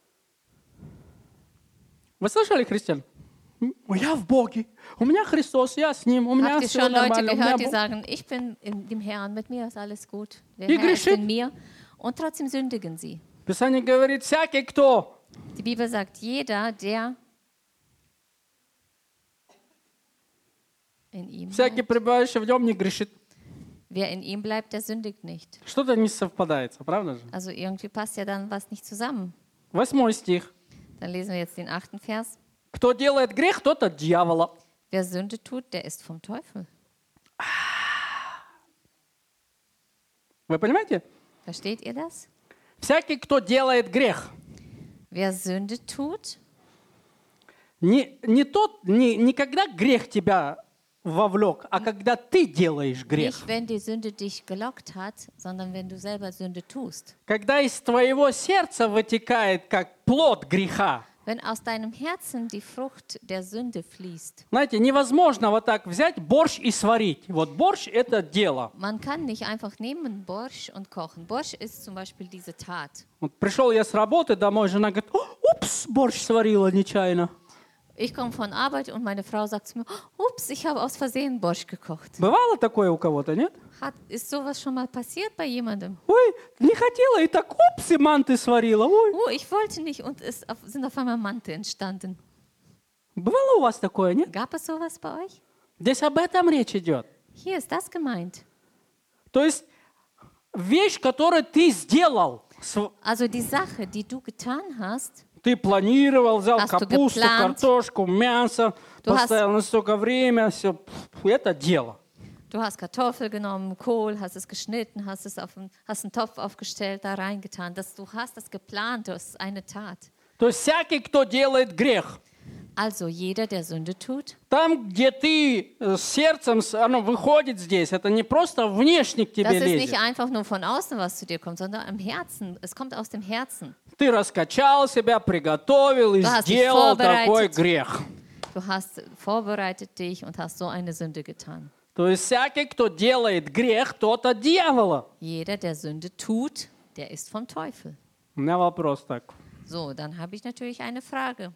Вы слышали, христиан? М, Я в Боге. У меня Христос, я с Ним. У меня Habt ihr все schon Leute нормально. У меня gehört, die Бог. sagen, ich bin in dem Herrn, mit mir ist alles gut. Der Die Herr ist geschieht. in mir. Und trotzdem sündigen sie. Писание говорит, всякий, кто Die Bibel sagt, jeder, der in ihm всякий, bleibt, пребывающий в нем, не грешит. wer in ihm bleibt, der sündigt nicht. Что-то не совпадает, правда же? Also irgendwie passt ja dann was nicht zusammen. Восьмой стих. Dann lesen wir jetzt den achten Vers. Кто делает грех, тот от дьявола. Wer Sünde tut, der ist vom Teufel. Вы понимаете? Versteht ihr das? Всякий, кто делает грех, Wer Sünde tut, не, не тот, не, не когда грех тебя вовлек, а когда ты делаешь грех. nicht wenn die Sünde dich gelockt hat, sondern wenn du selber Sünde tust. Когда из твоего сердца вытекает как плод греха. Wenn aus deinem Herzen die Frucht der Sünde fließt. Знаете, невозможно вот так взять борщ и сварить. Вот борщ – это дело. Man kann nicht einfach nehmen Borsch und kochen. Borsch ist zum Beispiel diese Tat. Вот пришел я с работы домой, жена говорит, «О, упс, борщ сварила нечаянно». Ich komme von Arbeit und meine Frau sagt zu mir, ups, ich habe aus Versehen Borsch gekocht. Бывало такое у кого-то, нет? Hat, ist sowas schon mal passiert bei jemandem? Ой, не хотела, и так, упс, и манты сварила. Ой. Oh, ich wollte nicht und es auf, sind auf einmal Mante entstanden. Бывало у вас такое, нет? Gab es sowas bei euch? Здесь об этом речь идет. Hier ist das gemeint. То есть вещь, которую ты сделал, Also die Sache, die du getan hast, ты планировал, взял Hast du капусту, geplant? картошку, мясо, Du hast- поставил на столько время, все, это дело. du hast Kartoffel genommen, Kohl, hast es geschnitten, hast es auf einen, hast einen Topf aufgestellt, da reingetan. Das, du hast das geplant, das ist eine Tat. То есть всякий, кто делает грех, Also jeder, der Sünde tut, там, где ты э, с сердцем, с- оно выходит здесь, это не просто внешне к das тебе ist nicht лезет. einfach nur von außen, was zu dir kommt, sondern im Herzen. Es kommt aus dem Herzen. Ты раскачал себя, приготовил и Du hast dich сделал такой vorbereitet. грех. Du hast vorbereitet dich und hast so eine Sünde getan. То есть всякий, кто делает грех, тот от дьявола. Jeder, der Sünde tut, der ist vom Teufel. У меня вопрос так. So, dann habe ich natürlich eine Frage.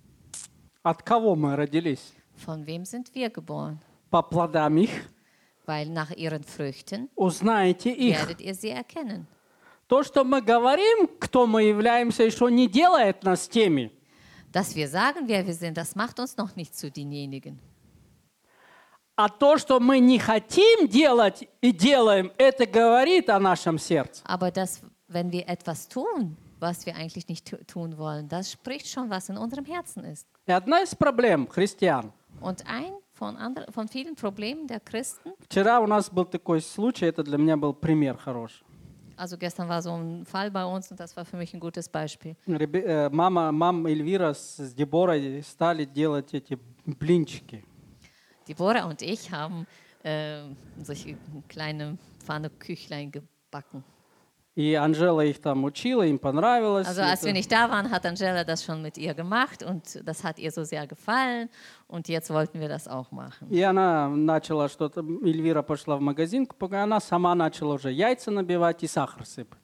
От кого мы родились? Von wem sind wir geboren? По плодам их Weil nach ihren Früchten узнаете их. werdet ihr sie erkennen. То, что мы говорим, кто мы являемся, еще не делает нас теми. Dass wir sagen, wer wir sind, das macht uns noch nicht zu denjenigen. А то, что мы не хотим делать и делаем, это говорит о нашем сердце. Aber das, wenn wir etwas tun, was wir eigentlich nicht tu- tun wollen, das spricht schon, was in unserem Herzen ist. И одна из проблем христиан. Und ein von, andre, von vielen Problemen der Christen, Вчера у нас был такой случай, это для меня был пример хороший. also gestern war so ein Fall bei uns und das war für mich ein gutes Beispiel. Ребе- э, Мама, мама Эльвира с с Деборой стали делать эти блинчики. Deborah und ich haben äh, solche kleine Pfanneküchlein gebacken. И Анжела их там учила, им понравилось. Also als это. wir nicht da waren, hat Angela das schon mit ihr gemacht und das hat ihr so sehr gefallen und jetzt wollten wir das auch machen. И она начала что-то, Эльвира пошла в магазин, пока она сама начала уже яйца набивать и сахар сыпать.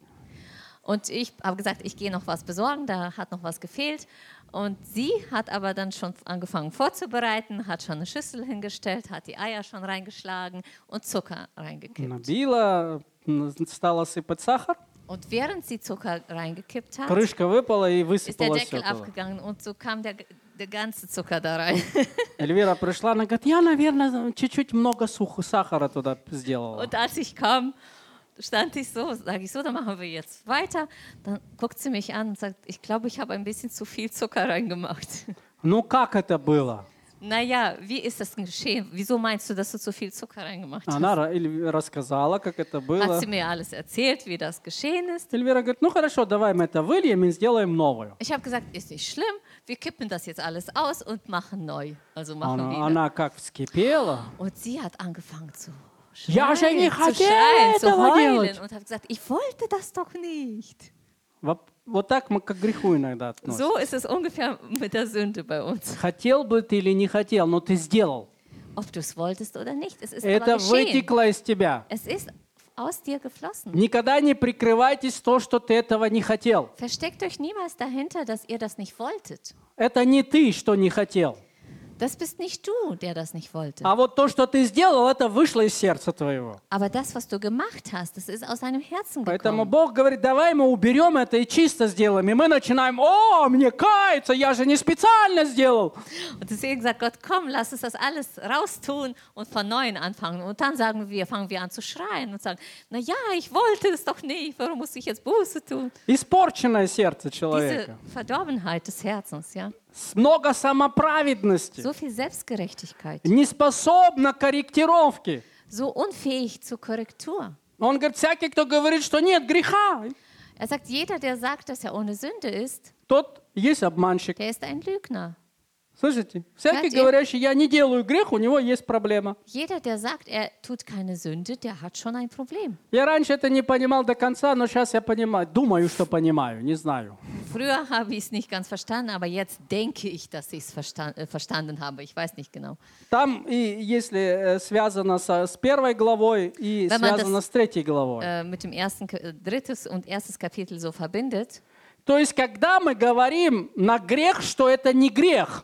Und ich habe gesagt, ich gehe noch was besorgen, da hat noch was gefehlt. Und sie hat aber dann schon angefangen vorzubereiten, hat schon eine Schüssel hingestellt, hat die Eier schon reingeschlagen und Zucker reingekippt. Набила, м, стала сыпать сахар, Und während sie Zucker reingekippt hat, крышка выпала и ist der высыпалось все Deckel туда. abgegangen und so kam der, der ganze Zucker da rein. Эльвира пришла, она говорит, я, наверное, чуть-чуть много сух- сахара туда сделала. Und als ich kam, stand ich so, sage ich so, dann machen wir jetzt weiter. Dann guckt sie mich an und sagt, ich glaube, ich habe ein bisschen zu viel Zucker reingemacht. Ну как это было? Naja, wie ist das geschehen? Wieso meinst du, dass du zu viel Zucker reingemacht hast? Она ра- Эльви- рассказала, как это Hat было. sie mir alles erzählt, wie das geschehen ist. Эльвира говорит, ну хорошо, давай мы это выльем и сделаем новую. Ich habe gesagt, ist nicht schlimm, wir kippen das jetzt alles aus und machen neu. Also machen Она, wieder. она как вскипела. Und sie hat angefangen zu Я же не schreien, zu, хотела schreien, zu этого heulen делать. und hat gesagt, ich wollte das doch nicht. Вот, вот так мы к греху иногда относимся. So ist es ungefähr mit der Sünde bei uns. Хотел бы ты или не хотел, но ты сделал. Ob du es wolltest oder nicht, es ist Это aber geschehen. вытекло из тебя. Es ist aus dir geflossen. Никогда не прикрывайтесь то, что ты этого не хотел. Versteckt euch niemals dahinter, dass ihr das nicht wolltet. Это не ты, что не хотел. Das bist nicht du, der das nicht wollte. А вот то, что ты сделал, это вышло из сердца твоего. Aber das, was du gemacht hast, das ist aus deinem Herzen Поэтому gekommen. Бог говорит, давай мы уберем это и чисто сделаем. И мы начинаем, о, мне кается, я же не специально сделал. Und deswegen sagt Gott, komm, lass uns das alles raustun und von Neuem anfangen. Und dann sagen wir, fangen wir an zu schreien und sagen, na ja, ich wollte es doch nicht, warum muss ich jetzt Buße tun? Испорченное сердце Diese человека. Verdorbenheit des Herzens, ja. С- Много самоправедности. So viel Selbstgerechtigkeit, Не способна к корректировке. so unfähig zur Korrektur. Он говорит, всякий, кто говорит, что нет греха, Er sagt, jeder, der sagt, dass er ohne Sünde ist, тот есть обманщик. der ist ein Lügner. Слышите? Всякий, Hört ihr? говорящий, я не делаю грех, у него есть проблема. Jeder, der sagt, er tut keine Sünde, der hat schon ein Problem. Я раньше это не понимал до конца, но сейчас я понимаю. Думаю, что понимаю, не знаю. Früher habe ich es nicht ganz verstanden, aber jetzt denke ich, dass ich es verstan äh, verstanden habe. Ich weiß nicht genau. Там, и если э, связано со, с первой главой и Wenn man связано das- с третьей главой. Äh, mit dem ersten, Ka- äh, drittes und erstes Kapitel so verbindet. То есть, когда мы говорим на грех, что это не грех,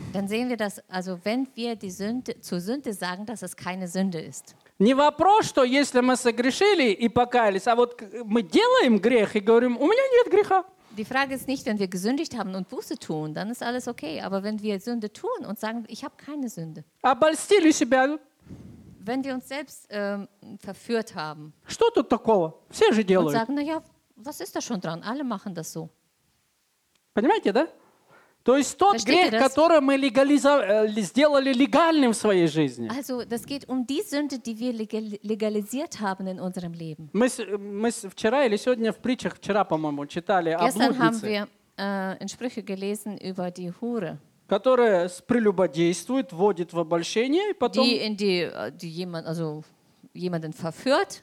dann sehen wir, dass, also wenn wir die Sünde, zur Sünde sagen, dass es keine Sünde ist. Не вопрос, что если мы согрешили и покаялись, а вот мы делаем грех и говорим, у меня нет греха. Die Frage ist nicht, wenn wir gesündigt haben und Buße tun, dann ist alles okay. Aber wenn wir Sünde tun und sagen, ich habe keine Sünde. Обольстили себя. Wenn wir uns selbst ähm, verführt haben. Что тут такого? Все же Und делают. sagen, naja, was ist da schon dran? Alle machen das so. Понимаете, да? То есть тот Versteht грех, ihr das? который мы легализа- э, сделали легальным в своей жизни. Also das geht um die Sünde, die wir legal legalisiert haben in unserem Leben. Мы, с- мы с- вчера или сегодня в притчах, вчера, по-моему, читали о Gestern haben блуднице, wir äh, in Sprüche gelesen über die Hure, которая с- прелюбодействует, вводит в обольщение, и потом die in die, äh, die jemand, also jemanden verführt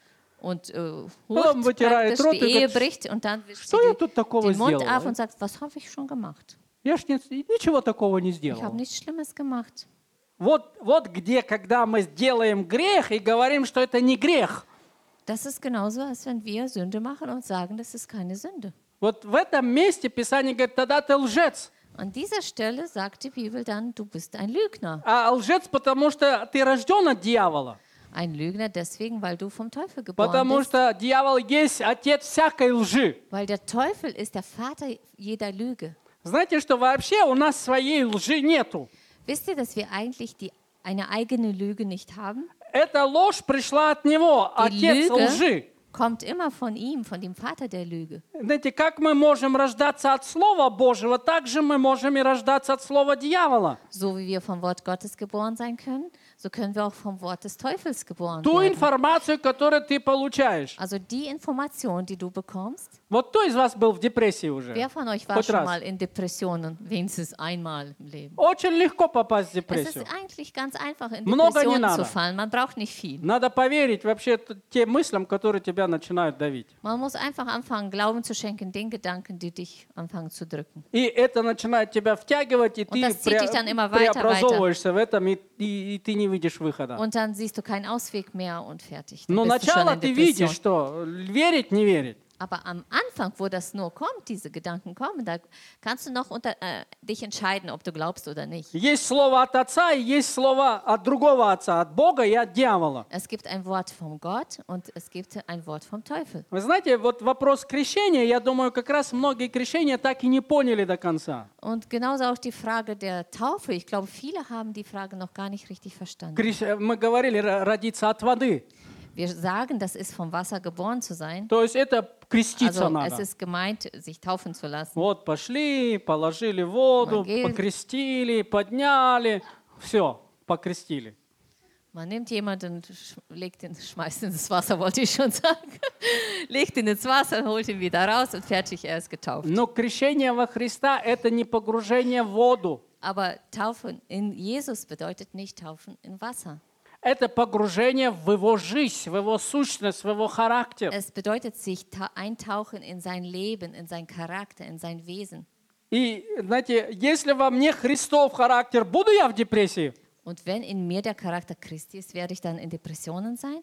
und äh, Потом hurt вытирает praktisch, рот die и Ehe говорит, bricht und dann wischt что я sie тут такого den Mund сделала? auf und sagt, was habe ich schon gemacht? Я ж не- ничего такого не Ich habe сделал. nichts Schlimmes gemacht. Вот, вот где, когда мы делаем грех и говорим, что это не грех. Das ist genauso, als wenn wir Sünde machen und sagen, das ist keine Sünde. Вот в этом месте Писание говорит, тогда ты лжец. An dieser Stelle sagt die Bibel dann, du bist ein Lügner. А лжец, потому что ты рожден от дьявола. Ein Lügner deswegen, weil du vom Teufel geboren Потому bist. что дьявол есть отец всякой лжи. Weil der Teufel ist der Vater jeder Lüge. Знаете, что вообще у нас своей лжи нету. Wisst ihr, dass wir eigentlich die, eine eigene Lüge nicht haben? Эта ложь пришла от него, Die отец Lüge лжи. kommt immer von ihm, von dem Vater der Lüge. Знаете, как мы можем рождаться от Слова Божьего, так же мы можем и рождаться от Слова дьявола. So wie wir vom Wort Gottes geboren sein können, so können wir auch vom Wort des Teufels geboren Ту werden. информацию, которую ты получаешь. Also die Information, die du bekommst. Вот кто из вас был в депрессии уже? Wer von euch war Хоть schon раз. mal in Depressionen, wenigstens einmal im Leben? Очень легко попасть в Es депрессию. ist eigentlich ganz einfach, in Много не Depressionen надо. zu fallen. Man braucht nicht viel. Надо поверить вообще т- тем мыслям, которые тебя начинают давить. Man muss einfach anfangen, Glauben zu schenken, den Gedanken, die dich anfangen zu drücken. И это начинает тебя втягивать, и ты das zieht dich dann immer weiter, преобразовываешься в этом, и, и- и ты не видишь выхода. Und dann siehst du keinen Ausweg mehr und fertig. Dann Но bist du schon начало in ты Depression. видишь, что верить, не верить. Aber am Anfang, wo das nur kommt, diese Gedanken kommen, da kannst du noch unter, äh, dich entscheiden, ob du glaubst oder nicht. Есть слово от отца, и есть слово от другого отца, от Бога и от дьявола. Es gibt ein Wort vom Gott und es gibt ein Wort vom Teufel. Вы знаете, вот вопрос крещения, я думаю, как раз многие крещения так и не поняли до конца. Und genauso auch die Frage der Taufe. Ich glaube, viele haben die Frage noch gar nicht richtig verstanden. Крещ- Мы говорили р- родиться от воды. Wir sagen, das ist vom Wasser geboren zu sein. То есть это креститься Also надо. es ist gemeint, sich taufen zu lassen. Вот пошли, положили воду, Евангелие. покрестили, подняли, все, покрестили. Man nimmt jemanden, sch- legt ihn, schmeißt ihn ins Wasser, wollte ich schon sagen. Legt ihn ins Wasser, holt ihn wieder raus und fertig, er ist getauft. Но крещение во Христа – это не погружение в воду. Aber Taufen in Jesus bedeutet nicht Taufen in Wasser. Это погружение в его жизнь, в его сущность, в его характер. Es bedeutet sich ta- eintauchen in sein Leben, in sein Charakter, in sein Wesen. И, знаете, если во мне Христов характер, буду я в депрессии? Und wenn in mir der Charakter Christi ist, werde ich dann in Depressionen sein?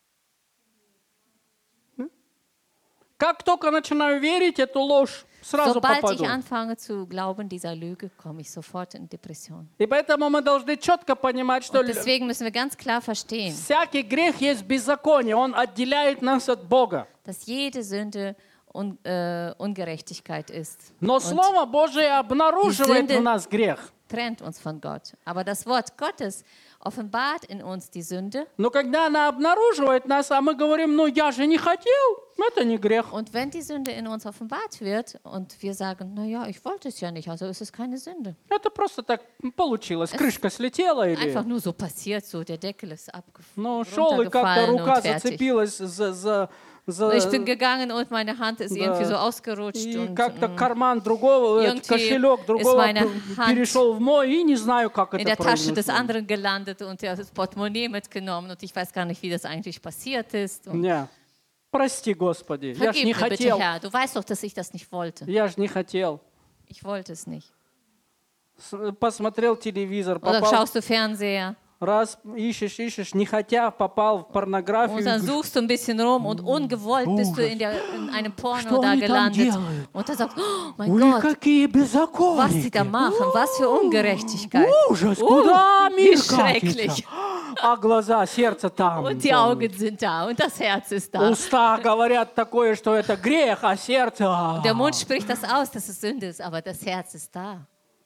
Как только начинаю верить эту ложь, сразу Sobald попаду. ich anfange zu glauben dieser Lüge, komme ich sofort in Depression. И поэтому мы должны четко понимать, что Und deswegen müssen wir ganz klar verstehen, всякий грех есть беззаконие, он отделяет нас от Бога. dass jede Sünde Un äh, Ungerechtigkeit ist Но und Слово Божие обнаруживает Sünde- в нас грех. trennt uns von Gott. Aber das Wort Gottes offenbart in uns die Sünde. Но когда она обнаруживает нас, а мы говорим, ну я же не хотел, это не грех. Und wenn die Sünde in uns offenbart wird und wir sagen, naja, ich wollte es ja nicht, also ist es keine Sünde. Это просто так получилось. Крышка слетела или... Einfach nur so passiert, so der Deckel ist Ну, шел, и как-то runtergefallen рука und fertig. зацепилась за... за, за Ich bin gegangen und meine Hand ist Да. irgendwie so ausgerutscht и und как-то mm, карман другого, э, Irgendwie кошелек ist другого meine п- Hand перешел в мой, и не знаю, как in это der Tasche des произошло. anderen gelandet und der hat das Portemonnaie mitgenommen und ich weiß gar nicht, wie das eigentlich passiert ist. Und Не. Прости, Господи, я ж vergib не mir bitte, хотел. Herr, du weißt doch, dass ich das nicht wollte. Я ж не хотел. Ich wollte es nicht. С- Посмотрел телевизор, Oder попал, schaust du Fernseher, Раз ищешь, ищешь, не хотя попал в порнографию. Und dann suchst du ein bisschen rum und ungewollt bist du in, der, in einem Porno Что da они там gelandet. делают? Und dann sagst du, oh mein Ой, Gott, какие was sie da беззаконники! machen, was für Ungerechtigkeit. Ужас, Uh, куда wie мир schrecklich. катится? А глаза, сердце там. Und die Augen sind da und das Herz ist da. Уста говорят такое, что это грех, а сердце... а. Der Mund spricht das aus, dass es Sünde ist, aber das Herz ist da.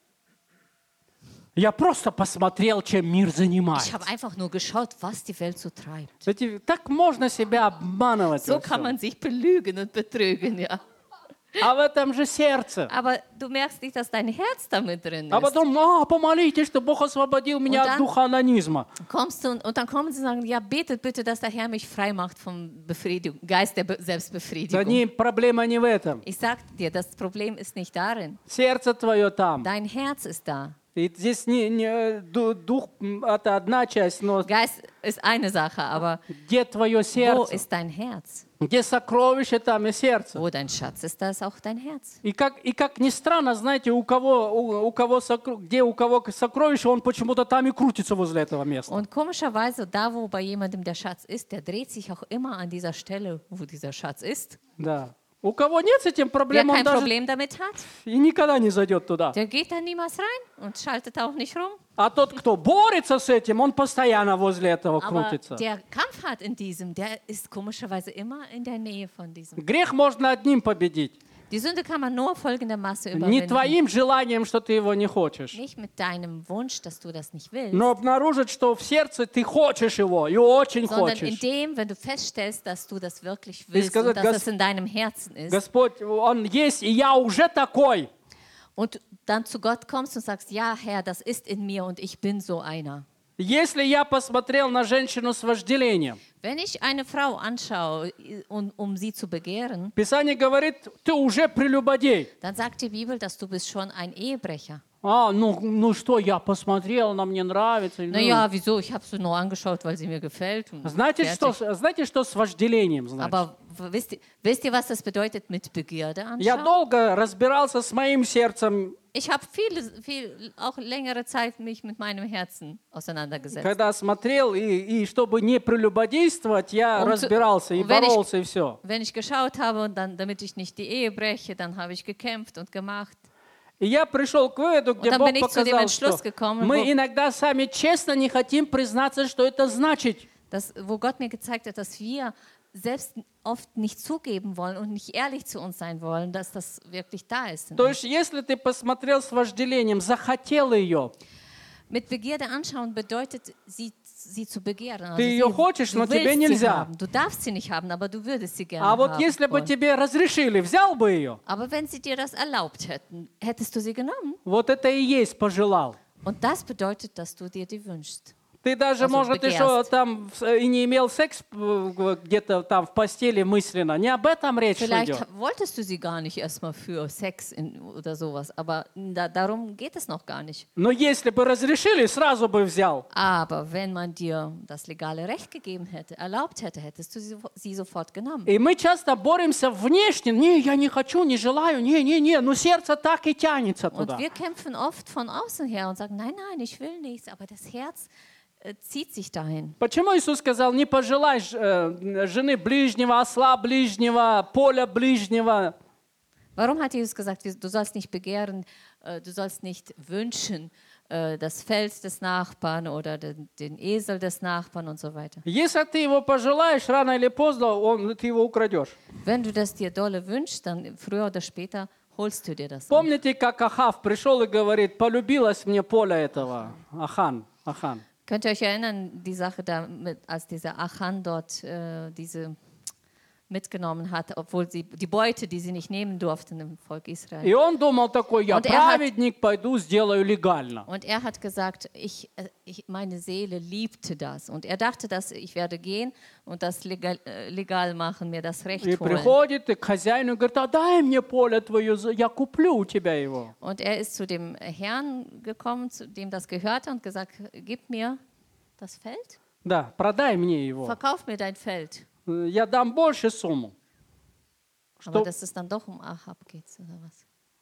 Я просто посмотрел, чем мир Ich занимается. habe einfach nur geschaut, was die Welt so treibt. Знаете, так можно себя обманывать. So во kann всем. man sich belügen und betrügen, ja. А в этом же сердце. Aber du merkst nicht, dass dein Herz damit drin А ist. потом, а, помолитесь, что Бог освободил меня Und от dann- духа анонизма. Kommst du und, und dann kommen sie und sagen, ja, betet bitte, dass der Herr mich frei macht vom Befriedigung, Geist der Be Да Selbstbefriedigung. не, проблема не в этом. Ich sag dir, das Problem ist nicht darin. Сердце твое там. Dein Herz ist da. И здесь не, не, ду- дух м, это одна часть, но Geist ist eine Sache, aber где твое wo сердце? ist dein Herz? Где сокровище, там и сердце. Wo dein Schatz ist, da ist auch dein Herz. И как, и как ни странно, знаете, у кого, у, у кого сокро- где у кого сокровище, он почему-то там и крутится возле этого места. Und komischerweise, da wo bei jemandem der Schatz ist, der dreht sich auch immer an dieser Stelle, wo dieser Schatz ist. Да. У кого нет с этим Wer проблем, он kein даже Problem damit hat, и никогда не зайдет туда. der geht da niemals rein und schaltet auch nicht rum. А тот, кто борется с этим, он постоянно возле этого Aber крутится. der Kampf hat in diesem, der ist komischerweise immer in der Nähe von diesem. Грех можно одним победить. Die Sünde kann man nur folgendermaßen Не überwinden. твоим желанием, что ты его не хочешь. Nicht mit deinem Wunsch, dass du das nicht willst, Но обнаружить, что в сердце ты хочешь его и очень sondern хочешь. indem, wenn du feststellst, dass du das wirklich Ты willst сказать, und dass Гос- es in deinem Herzen ist Господь, Он есть, и я уже такой. und dann zu Gott kommst und sagst, ja Herr, das ist in mir und ich bin so einer. Если я посмотрел на женщину с вожделением, Wenn ich eine Frau anschaue, um, um sie zu begehren, Писание говорит, ты уже прелюбодей. dann sagt die Bibel, dass du bist schon ein Ehebrecher. А, ну, ну что, я посмотрел, она мне нравится. Ну, Naja, wieso? Ich habe sie nur angeschaut, weil sie mir gefällt. Und Знаете, что, fertig. знаете, что с вожделением значит? Aber w- wisst ihr, wisst ihr, was das bedeutet mit Begierde Я anschauen? долго разбирался с моим сердцем, Ich habe viele, viel, auch längere Zeit mich mit meinem Herzen auseinandergesetzt. когда смотрел, и, и чтобы не прелюбодействовать, я Und- разбирался и und wenn ich- боролся, и все. Wenn ich geschaut habe und dann, damit ich nicht die Ehe breche, dann habe ich gekämpft und gemacht. И я пришел к выводу, где dann Бог bin ich zu dem показал, Entschluss что gekommen, мы wo- иногда сами честно не хотим признаться, что это значит. Das, wo Gott mir gezeigt hat, dass wir selbst oft nicht zugeben wollen und nicht ehrlich zu uns sein wollen, dass das wirklich da ist. in То uns. есть, если ты посмотрел с вожделением, захотел ее, Mit Begierde anschauen bedeutet, sie, sie zu begehren. Also Ты sie, ее хочешь, du но тебе willst sie нельзя. haben. Du darfst sie nicht haben, aber du würdest sie gerne а вот haben если бы wollen. тебе разрешили, взял бы ее, Aber wenn sie dir das erlaubt hätten, hättest du sie genommen. вот это и есть пожелал. Und das bedeutet, dass du dir die wünschst. Ты даже, Also может, begehrst. еще там э, и не имел секс э, где-то там в постели мысленно. Не об этом речь Vielleicht идет. wolltest du sie gar nicht erstmal für Sex in, oder sowas, aber da, darum geht es noch gar nicht. Но если бы разрешили, сразу бы взял. Aber wenn man dir das legale Recht gegeben hätte, erlaubt hätte, hättest du sie, sie sofort genommen. И мы часто боремся внешне. Не, я не хочу, не желаю. Не, не, не. Но сердце так и тянется Und туда. wir kämpfen oft von außen her und sagen, nein, nein, ich will nichts, aber das Herz äh, zieht sich dahin. Почему Иисус сказал, не пожелай ж- э, жены ближнего, осла ближнего, поля ближнего? Warum hat Jesus gesagt, wir- du sollst nicht begehren, äh, du sollst nicht wünschen, äh, das Feld des Nachbarn oder den, den Esel des Nachbarn und so weiter? Если ты его пожелаешь, рано или поздно он, ты его украдешь. Wenn du das dir dolle wünschst, dann früher oder später holst du dir das. Auch. Помните, как Ахав пришел и говорит, полюбилось мне поле этого? Ахан, Ахан. Könnt ihr euch erinnern, die Sache da, mit, als dieser Achan dort äh, diese mitgenommen hat, obwohl sie die Beute, die sie nicht nehmen durften im Volk Israel. И он думал такой, я Und er hat- праведник, пойду сделаю легально. Und er hat gesagt, ich, äh, ich, meine Seele liebte das. Und er dachte, dass ich werde gehen und das legal, äh, legal machen, mir das Recht И holen. приходит и к хозяину и говорит, а дай мне поле твое, за- я куплю у тебя его. Und er ist zu dem Herrn gekommen, zu dem das gehörte, und gesagt, gib mir das Feld, Да, продай мне его. verkauf mir dein Feld. Я дам больше сумму. Aber Что, dass es dann doch um Ahab geht, oder was?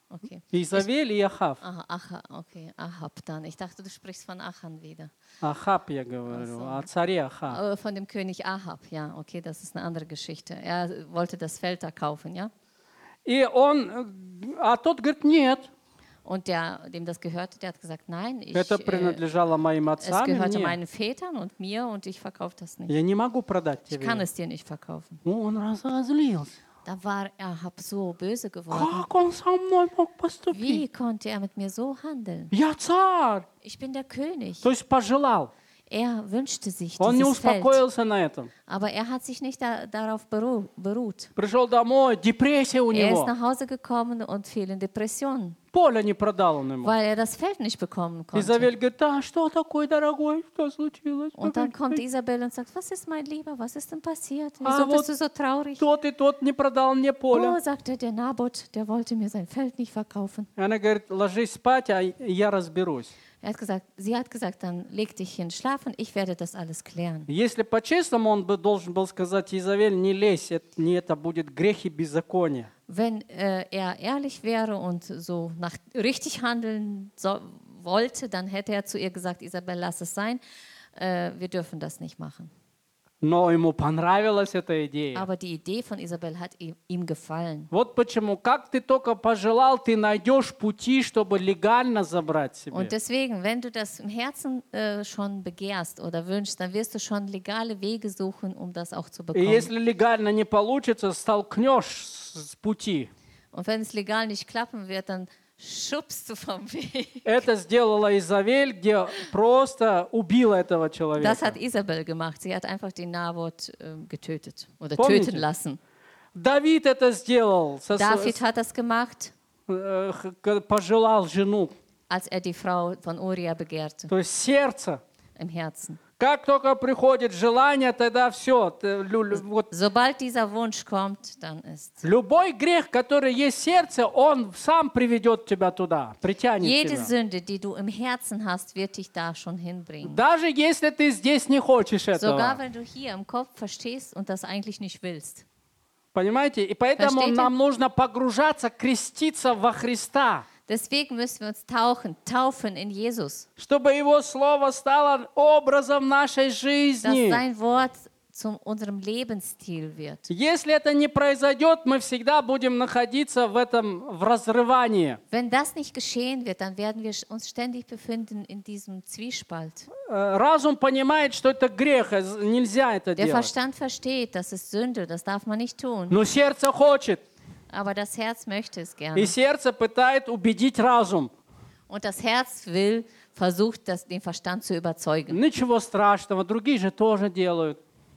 Okay. Изавель и Ахав. Aha, Acha, okay, Ahab dann. Ich dachte, du sprichst von Achan wieder. Ахаб я говорю, Ach so. о царе Ахаб. Äh, Von dem König Ahab, ja, okay, das ist eine andere Geschichte. Er wollte das Feld da kaufen, ja? И он, а тот говорит, нет, Und der, dem das gehörte, der hat gesagt, nein, ich, это äh, принадлежало моим es отцам и gehörte мне. meinen Vätern und mir und ich verkaufe das nicht. Я не могу продать Ich kann тебе. es dir nicht verkaufen. Ну, он разозлился. Da war Ahab so böse geworden. Как он со мной мог поступить? Wie konnte er mit mir so handeln? Я царь. Ich bin der König. То есть пожелал. Er wünschte sich Он не dieses Feld, успокоился на этом. aber er hat sich nicht da, darauf beru beruht. Пришел домой, депрессия у Er ist него. nach Hause gekommen und fiel in Depressionen, Поле не продал он ему. weil er das Feld nicht bekommen konnte. Изавель говорит, а что такое, дорогой, что случилось? Und dann kommt Isabel und sagt, was ist mein Lieber, was ist denn passiert? Ah, Wieso вот bist du so traurig? Тот и тот не продал мне поле. Oh, sagte der Nabot, der wollte mir sein Feld nicht verkaufen. И она говорит, ложись спать, а я разберусь. Er hat gesagt, sie hat gesagt, dann leg dich hin, schlafen, ich werde das alles klären. Если по-честному, он бы должен был сказать, Изавель, не лезь, это, не это будет грех и беззаконие. Wenn äh, er ehrlich wäre und so nach richtig handeln so, wollte, dann hätte er zu ihr gesagt, Isabel, lass es sein, äh, wir dürfen das nicht machen. Но ему понравилась эта идея. Aber die Idee von Isabel hat ihm, ihm gefallen. Вот почему, как ты только пожелал, ты найдешь пути, чтобы легально забрать себе. Und deswegen, wenn du das im Herzen äh, schon begehrst oder wünschst, dann wirst du schon legale Wege suchen, um das auch zu И bekommen. если легально не получится, столкнешь с пути. Und wenn es legal nicht klappen wird, dann schubst du vom Weg. Это сделала Изавель, где просто убила этого человека. Das hat Isabel gemacht. Sie hat einfach den Nabot äh, getötet oder Помните? töten lassen. Давид это сделал, со- David hat das gemacht, э, х- пожелал жену. als er die Frau von Uria begehrte, То есть сердце. im Herzen. Как только приходит желание, тогда все. Вот Sobald dieser Wunsch kommt, dann ist. любой грех, который есть в сердце, он сам приведет тебя туда, притянет Jede тебя. Sünde, die du im Herzen hast, wird dich da schon hinbringen. Даже если ты здесь не хочешь Sogar этого. wenn du hier im Kopf verstehst und das eigentlich nicht willst. Понимаете? И поэтому Versteht ihr? нам нужно погружаться, креститься во Христа, Deswegen müssen wir uns tauchen, taufen in Jesus, чтобы Его Слово стало образом нашей dass жизни. sein Wort zu unserem Lebensstil wird. Если это не произойдет, мы всегда будем находиться в этом, в разрывании. Wenn das nicht geschehen wird, dann werden wir uns ständig befinden in diesem Zwiespalt. Э, Разум понимает, что это грех, э, нельзя это Der делать. Verstand versteht, das ist Sünde, das darf man nicht tun. Но сердце хочет, Aber das Herz möchte es и gerne. сердце пытает убедить разум. Und das Herz will, versucht, das, den Verstand zu überzeugen. Ничего страшного, другие же тоже делают.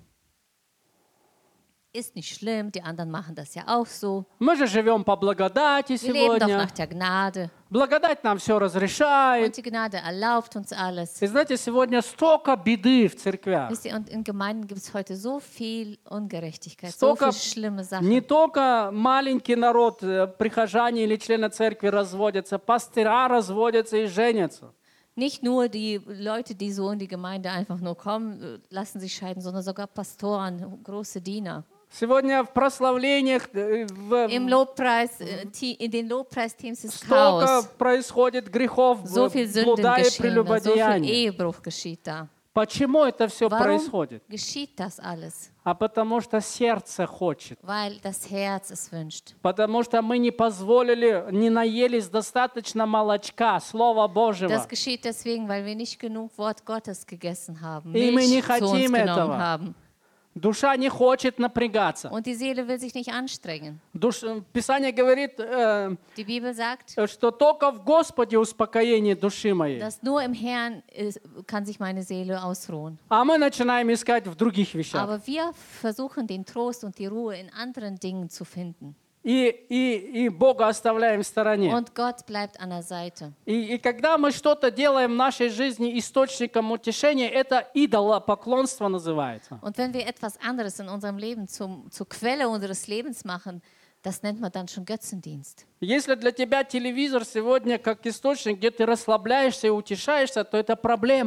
Ist nicht schlimm, die anderen machen das ja auch so. Мы же живем по благодати Wir leben doch сегодня. nach der Gnade. Благодать нам все разрешает. Und die Gnade erlaubt uns alles. И знаете, сегодня столько беды в церквях. Wisst ihr, und in Gemeinden gibt es heute so viel Ungerechtigkeit, so Столько, viele schlimme не Sachen. только маленький народ, э, прихожане или члены церкви разводятся, пастыра разводятся и женятся. Nicht nur die Leute, die so in die Gemeinde einfach nur kommen, äh, lassen sich scheiden, sondern sogar Pastoren, große Diener. Сегодня в прославлениях э, в- Im Lobpreis, äh, Te- in den Lobpreisteams ist столько Chaos. происходит грехов, So viel Sünden блуда и geschehen, da, so viel прелюбодеяния. Ehebruch geschieht da. Почему это все Warum происходит? geschieht das alles? А потому что сердце хочет. Weil das Herz es wünscht. Потому что мы не позволили, не наелись достаточно молочка, Слова Божьего. Das geschieht deswegen, weil wir nicht genug Wort Gottes gegessen haben, И мы не Milch zu uns хотим genommen этого. haben. Душа не хочет напрягаться. Und die Seele will sich nicht anstrengen. Душ- Писание говорит, э, Die Bibel sagt, что только в Господе успокоение души моей. dass nur im Herrn ist, kann sich meine Seele ausruhen. А мы начинаем искать в других вещах. Aber wir versuchen den Trost und die Ruhe in anderen Dingen zu finden. И, и, и Бога оставляем в стороне. Und Gott bleibt an der Seite. И, и когда мы что-то делаем в нашей жизни источником утешения, это идолопоклонство называется. Und wenn wir etwas anderes in unserem Leben zum, zur Quelle unseres Lebens machen, das nennt man dann schon Götzendienst. Если для тебя телевизор сегодня как источник, где ты расслабляешься и утешаешься, то это проблема.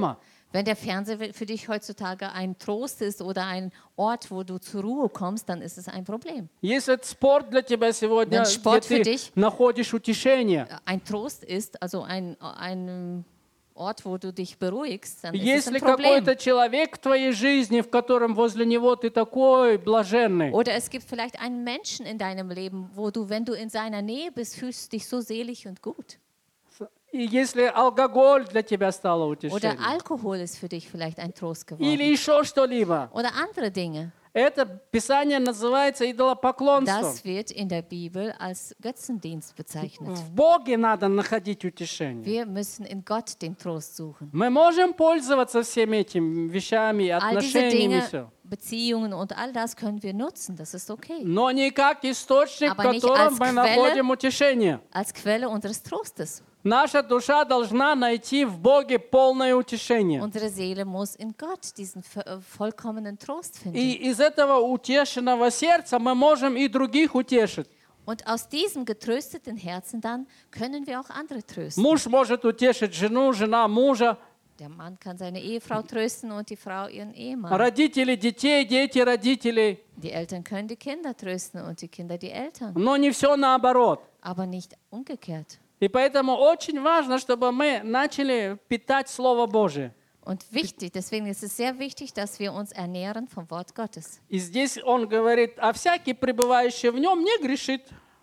Wenn der Fernseher für dich heutzutage ein Trost ist oder ein Ort, wo du zur Ruhe kommst, dann ist es ein Problem. Если это спорт для тебя сегодня, Wenn где Sport für ты dich находишь утешение, ein Trost ist, also ein, ein Ort, wo du dich beruhigst, dann ist es если ein Problem. какой-то человек в твоей жизни, в котором возле него ты такой блаженный, Oder es gibt vielleicht einen Menschen in deinem Leben, wo du, wenn du in seiner Nähe bist, fühlst du dich so selig und gut. и если алкоголь для тебя стало Oder утешением, Alkohol ist für dich vielleicht ein Trost или geworden. еще что-либо, Oder andere Dinge. это Писание называется идолопоклонством. Das wird in der Bibel als Götzendienst bezeichnet. В Боге надо находить утешение. Wir müssen in Gott den Trost suchen. Мы можем пользоваться всеми этими вещами, All diese отношениями, Dinge, все. Beziehungen und all das können wir nutzen, das ist okay. Но не как источник, в Aber nicht котором als мы Quelle. находим утешение. Als Quelle unseres Trostes. Наша душа должна найти в Боге полное утешение. Unsere Seele muss in Gott diesen vo- vollkommenen Trost finden. И из этого утешенного сердца мы можем и других утешить. Und aus diesem getrösteten Herzen dann können wir auch andere trösten. Муж может утешить жену, жена мужа, Der Mann kann seine Ehefrau trösten und die Frau ihren Ehemann. родители детей, дети родителей. Die Eltern können die Kinder trösten und die Kinder die Eltern. Но не все наоборот. Aber nicht umgekehrt. И поэтому очень важно, чтобы мы начали питать Слово Божие. Und wichtig, deswegen ist es sehr wichtig, dass wir uns ernähren vom Wort Gottes. И здесь он говорит, а всякий, пребывающий в нем, не грешит.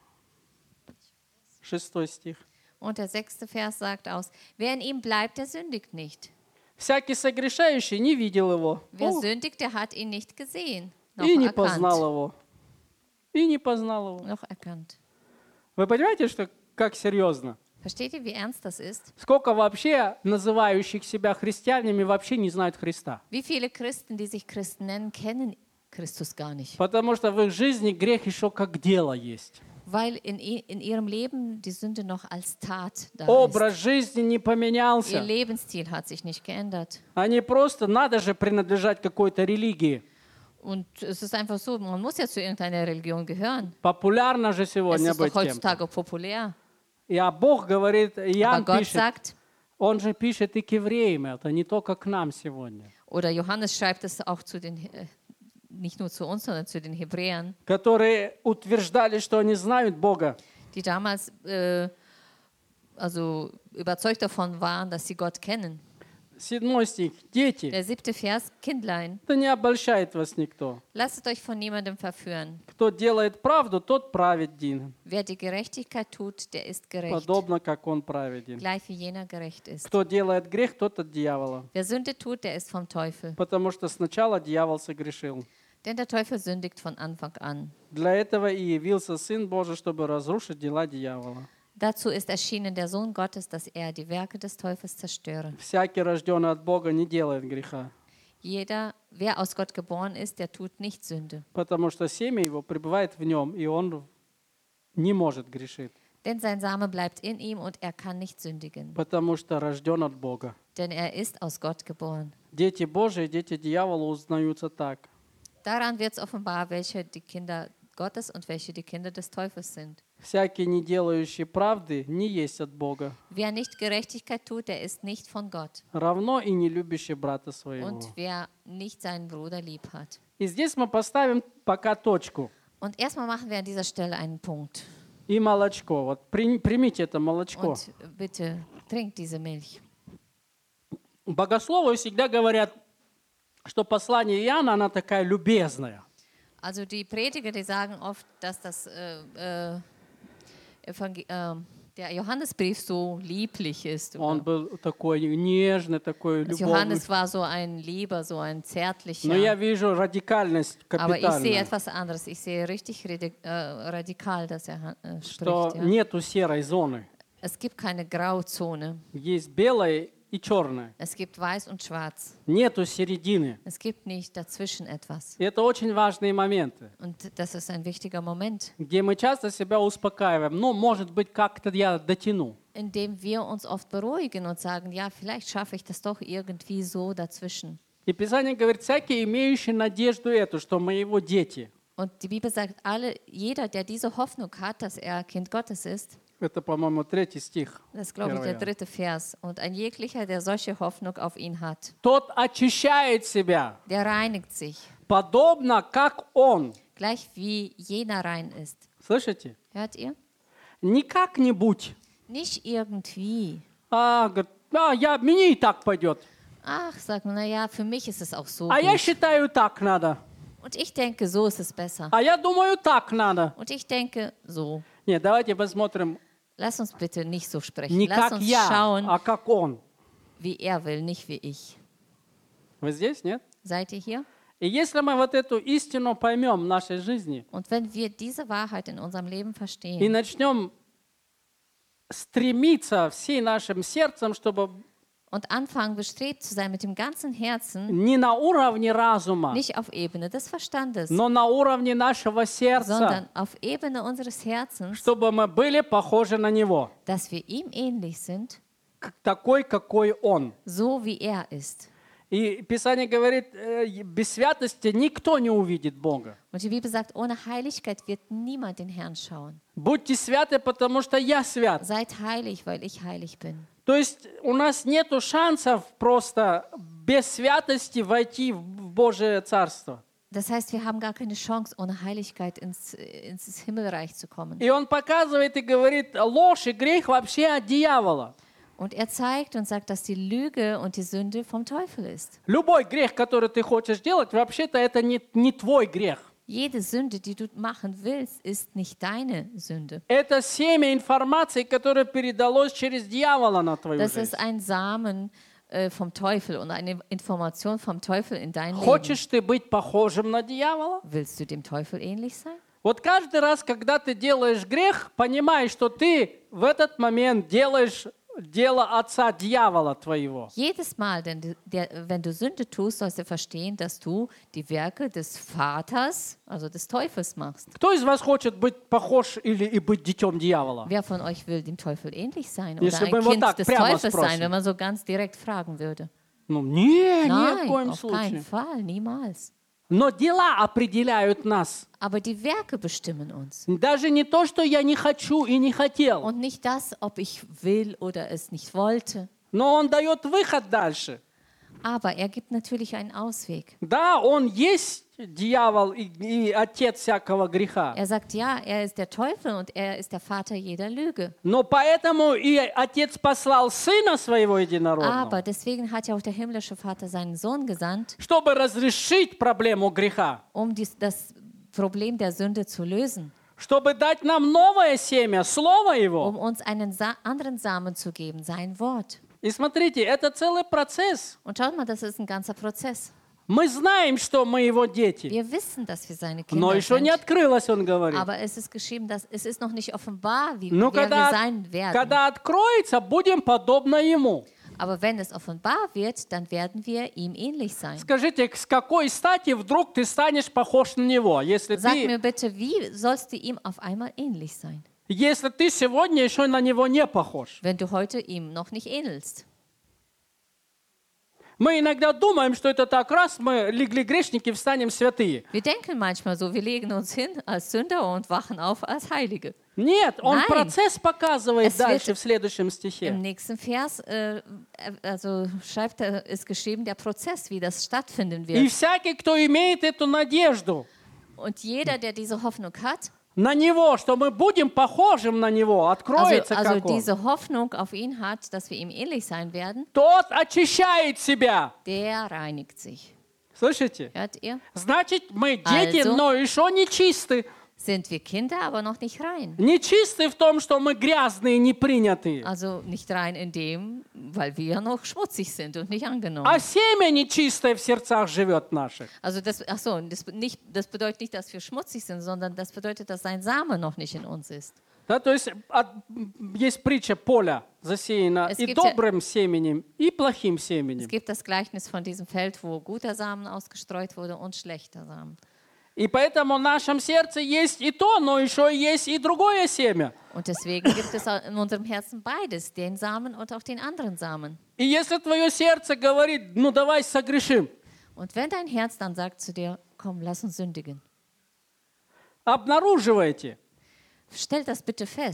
Шестой стих. Und der sechste Vers sagt aus, wer in ihm bleibt, der sündigt nicht. Всякий согрешающий не видел его. Wer О, sündigt, der hat ihn nicht gesehen, noch и не познал erkannt. его. И не познал его. Noch erkannt. Вы понимаете, что как серьезно? Versteht ihr, wie ernst das ist? Сколько вообще называющих себя христианами вообще не знают Христа? Wie viele Christen, die sich Christen nennen, kennen Christus gar nicht. Потому что в их жизни грех еще как дело есть. Weil in, i- in ihrem Leben die Sünde noch als Tat da Образ ist. жизни не Ihr поменялся. Lebensstil hat sich nicht geändert. Они просто, надо же принадлежать какой-то религии. Und es ist einfach so, man muss ja zu irgendeiner Religion gehören. Популярно же Es сегодня ist doch быть кем-то. heutzutage populär. И а Бог говорит, Aber Иоанн Gott пишет, sagt, он же пишет и к евреям, это не только к нам сегодня, oder Johannes schreibt es auch zu den, äh, nicht nur zu uns, sondern zu den Hebräern, которые утверждали, что они знают Бога. die damals äh, also überzeugt davon waren, dass sie Gott kennen. Седьмой стих. Дети, Der siebte Vers, Kindlein, да не обольщает вас никто. lasst euch von niemandem verführen. Кто делает правду, тот праведен, Wer die Gerechtigkeit tut, der ist gerecht, подобно как он праведен. gleich wie jener gerecht ist. Кто делает грех, тот от дьявола. Wer Sünde tut, der ist vom Teufel. Потому что сначала дьявол согрешил. Denn der Teufel sündigt von Anfang an. Для этого и явился Сын Божий, чтобы разрушить дела дьявола. Dazu ist erschienen der Sohn Gottes, dass er die Werke des Teufels zerstöre. Всякий, рожденный от Бога, не делает греха, Jeder, wer aus Gott geboren ist, der tut nicht Sünde. потому что семя его пребывает в нем, и он не может грешить, Denn sein Same bleibt in ihm und er kann nicht sündigen. потому что рожден от Бога. Denn er ist aus Gott geboren. Дети Божии, дети дьявола узнаются так. Daran wird es offenbar, welche die Kinder Gottes und welche die Kinder des Teufels sind. Всякий, не делающий правды, не есть от Бога, Wer nicht Gerechtigkeit tut, der ist nicht von Gott. равно и не любящий брата своего. Und wer nicht seinen Bruder lieb hat. И здесь мы поставим пока точку. Und erstmal machen wir an dieser Stelle einen Punkt. И молочко. Вот при- примите это молочко. Und bitte trinkt diese Milch. Богословы всегда говорят, что послание Иоанна, она такая любезная. Also die Prediger, die sagen oft, dass das, äh, äh, Evangel äh, der Johannesbrief so lieblich ist. Он Oder? был такой нежный, такой Das любовный. Johannes war so ein lieber, so ein Но я zärtlicher. вижу радикальность Aber ich sehe капитальную, etwas anderes. Ich sehe richtig radi- äh, radikal, dass er äh, что spricht. Ja. нету серой зоны. Es gibt keine Grauzone. Есть белое и черное. Es gibt weiß und schwarz. Нету середины. Es gibt nicht dazwischen etwas. И это очень важные моменты, Und das ist ein wichtiger Moment, где мы часто себя успокаиваем. Ну, может быть, как-то я дотяну. in dem wir uns oft beruhigen und sagen, ja, vielleicht schaffe ich das doch irgendwie so dazwischen. И Писание говорит, всякий, имеющий надежду эту, что мы его дети. Und die Bibel sagt, alle, jeder, der diese Hoffnung hat, dass er Kind Gottes ist, Это, по-моему, третий стих. Das ist, glaube ich, der Первый. dritte Vers. Und ein jeglicher, der solche Hoffnung auf ihn hat, Тот очищает себя, der reinigt sich, подобно как Он. gleich wie jener rein ist. Слышите? Hört ihr? Не как-нибудь. Nicht irgendwie. А, говорит, а, я, мне и так пойдет. Ach, sagt man, naja, für mich ist es auch so А я gut. считаю, так надо. Und ich denke, so ist es besser. А я думаю, так надо. Und ich denke, so. Нет, давайте посмотрим Lass uns bitte nicht so sprechen. не Lass как uns я, schauen, а как Он. wie er will, nicht wie ich. Вы здесь, нет? Seid ihr hier? И если мы вот эту истину поймем в нашей жизни Und wenn wir diese Wahrheit in unserem Leben и verstehen начнем стремиться всем нашим сердцем, чтобы und anfangen, bestrebt zu sein mit dem ganzen Herzen, не на уровне разума, nicht auf Ebene des Verstandes, но на уровне нашего сердца, sondern auf Ebene unseres Herzens, чтобы мы были похожи на Него, dass wir ihm ähnlich sind, к- такой, какой Он. so wie er ist. И Писание говорит, э, без святости никто не увидит Бога. Und die Bibel sagt, ohne Heiligkeit wird niemand den Herrn schauen. Будьте святы, потому что я свят. Seid heilig, weil ich heilig bin. То есть у нас нет шансов просто без святости войти в Божие Царство. Das heißt, wir haben gar keine Chance, ohne Heiligkeit ins, ins Himmelreich zu kommen. И он показывает и говорит, ложь и грех вообще от дьявола. Und er zeigt und sagt, dass die Lüge und die Sünde vom Teufel ist. Любой грех, который ты хочешь делать, вообще-то это не, не твой грех. Jede Sünde, die du machen willst, ist nicht deine Sünde. Это семя информации, которое передалось через дьявола на твою Das жизнь. ist ein Samen äh, vom Teufel und eine Information vom Teufel in dein Leben. Хочешь ты быть похожим на дьявола? Willst du dem Teufel ähnlich sein? Вот каждый раз, когда ты делаешь грех, понимай, что ты в этот момент делаешь дело отца дьявола твоего. Jedes Mal, denn du- der, wenn du Sünde tust, sollst du verstehen, dass du die Werke des Vaters, also des Teufels machst. Кто из вас хочет быть похож или и быть детем дьявола? Wer von euch will dem Teufel ähnlich sein oder Если ein бы его Kind так des прямо Teufels sein, спросим. wenn man so ganz direkt fragen würde? Ну, не, ни в Nein, коем auf keinen случае. Fall, niemals. Но дела определяют нас. Aber die Werke bestimmen uns. Даже не то, что я не хочу и не хотел. Und nicht das, ob ich will oder es nicht wollte. Но он дает выход дальше. Aber er gibt natürlich einen Ausweg. Да, он есть дьявол и, и отец всякого греха. Er sagt, ja, er ist der Teufel und er ist der Vater jeder Lüge. Но поэтому и отец послал сына своего единородного, Aber deswegen hat ja auch der himmlische Vater seinen Sohn gesandt, чтобы разрешить проблему греха, um dies, das Problem der Sünde zu lösen, чтобы дать нам новое семя, слово его. um uns einen Sa anderen Samen zu geben, sein Wort. И смотрите, это целый процесс. Und schaut mal, das ist ein ganzer Prozess. Мы знаем, что мы его дети, Wir wissen, dass wir seine но Kinder еще не sind. открылось, он говорит. Aber es ist geschrieben, dass es ist noch nicht offenbar, wie Но wer wir когда, sein werden. когда откроется, будем подобно ему. Aber wenn es offenbar wird, dann werden wir ihm ähnlich sein. Скажите, с какой стати вдруг ты станешь похож на него, если Sag ты, mir bitte, wie sollst du ihm auf einmal ähnlich sein, если ты сегодня еще на него не похож? wenn du heute ihm noch nicht ähnelst? Мы иногда думаем, что это так, раз мы легли грешники, встанем святые. Wir denken manchmal so, wir legen uns hin als Sünder und wachen auf als Heilige. Нет, он Nein. процесс показывает Es дальше wird в следующем Im стихе. nächsten Vers äh, also schreibt er, ist geschrieben, der Prozess, wie das stattfinden И wird. всякий, кто имеет эту надежду Und jeder, der diese Hoffnung hat, на него, что мы будем похожим на него, also, откроется also как он, diese Hoffnung auf ihn hat, dass wir ihm ähnlich sein werden, тот очищает себя. der reinigt sich. Слышите? Hört ihr? Значит, мы дети, Also- но еще не чисты. Sind wir Kinder, aber noch nicht rein. Не чисты в том, что мы грязные, не принятые. Also nicht rein in dem, weil wir noch schmutzig sind und nicht angenommen. А семя нечистое в сердцах живет наших. Also das, ach so, das, nicht, das bedeutet nicht, dass wir schmutzig sind, sondern das bedeutet, dass sein Same noch nicht in uns ist. Да, то есть от- есть притча поля засеяна Es и gibt ja- добрым семенем, и плохим Es семенем. gibt das Gleichnis von diesem Feld, wo guter Samen ausgestreut wurde und schlechter Samen. И поэтому в нашем сердце есть и то, но еще есть и другое семя. Und deswegen gibt es in unserem Herzen beides, den Samen und auch den anderen Samen. И если твое сердце говорит, ну давай согрешим, Und wenn dein Herz dann sagt zu dir, komm, lass uns sündigen, обнаруживайте, stell das bitte fest.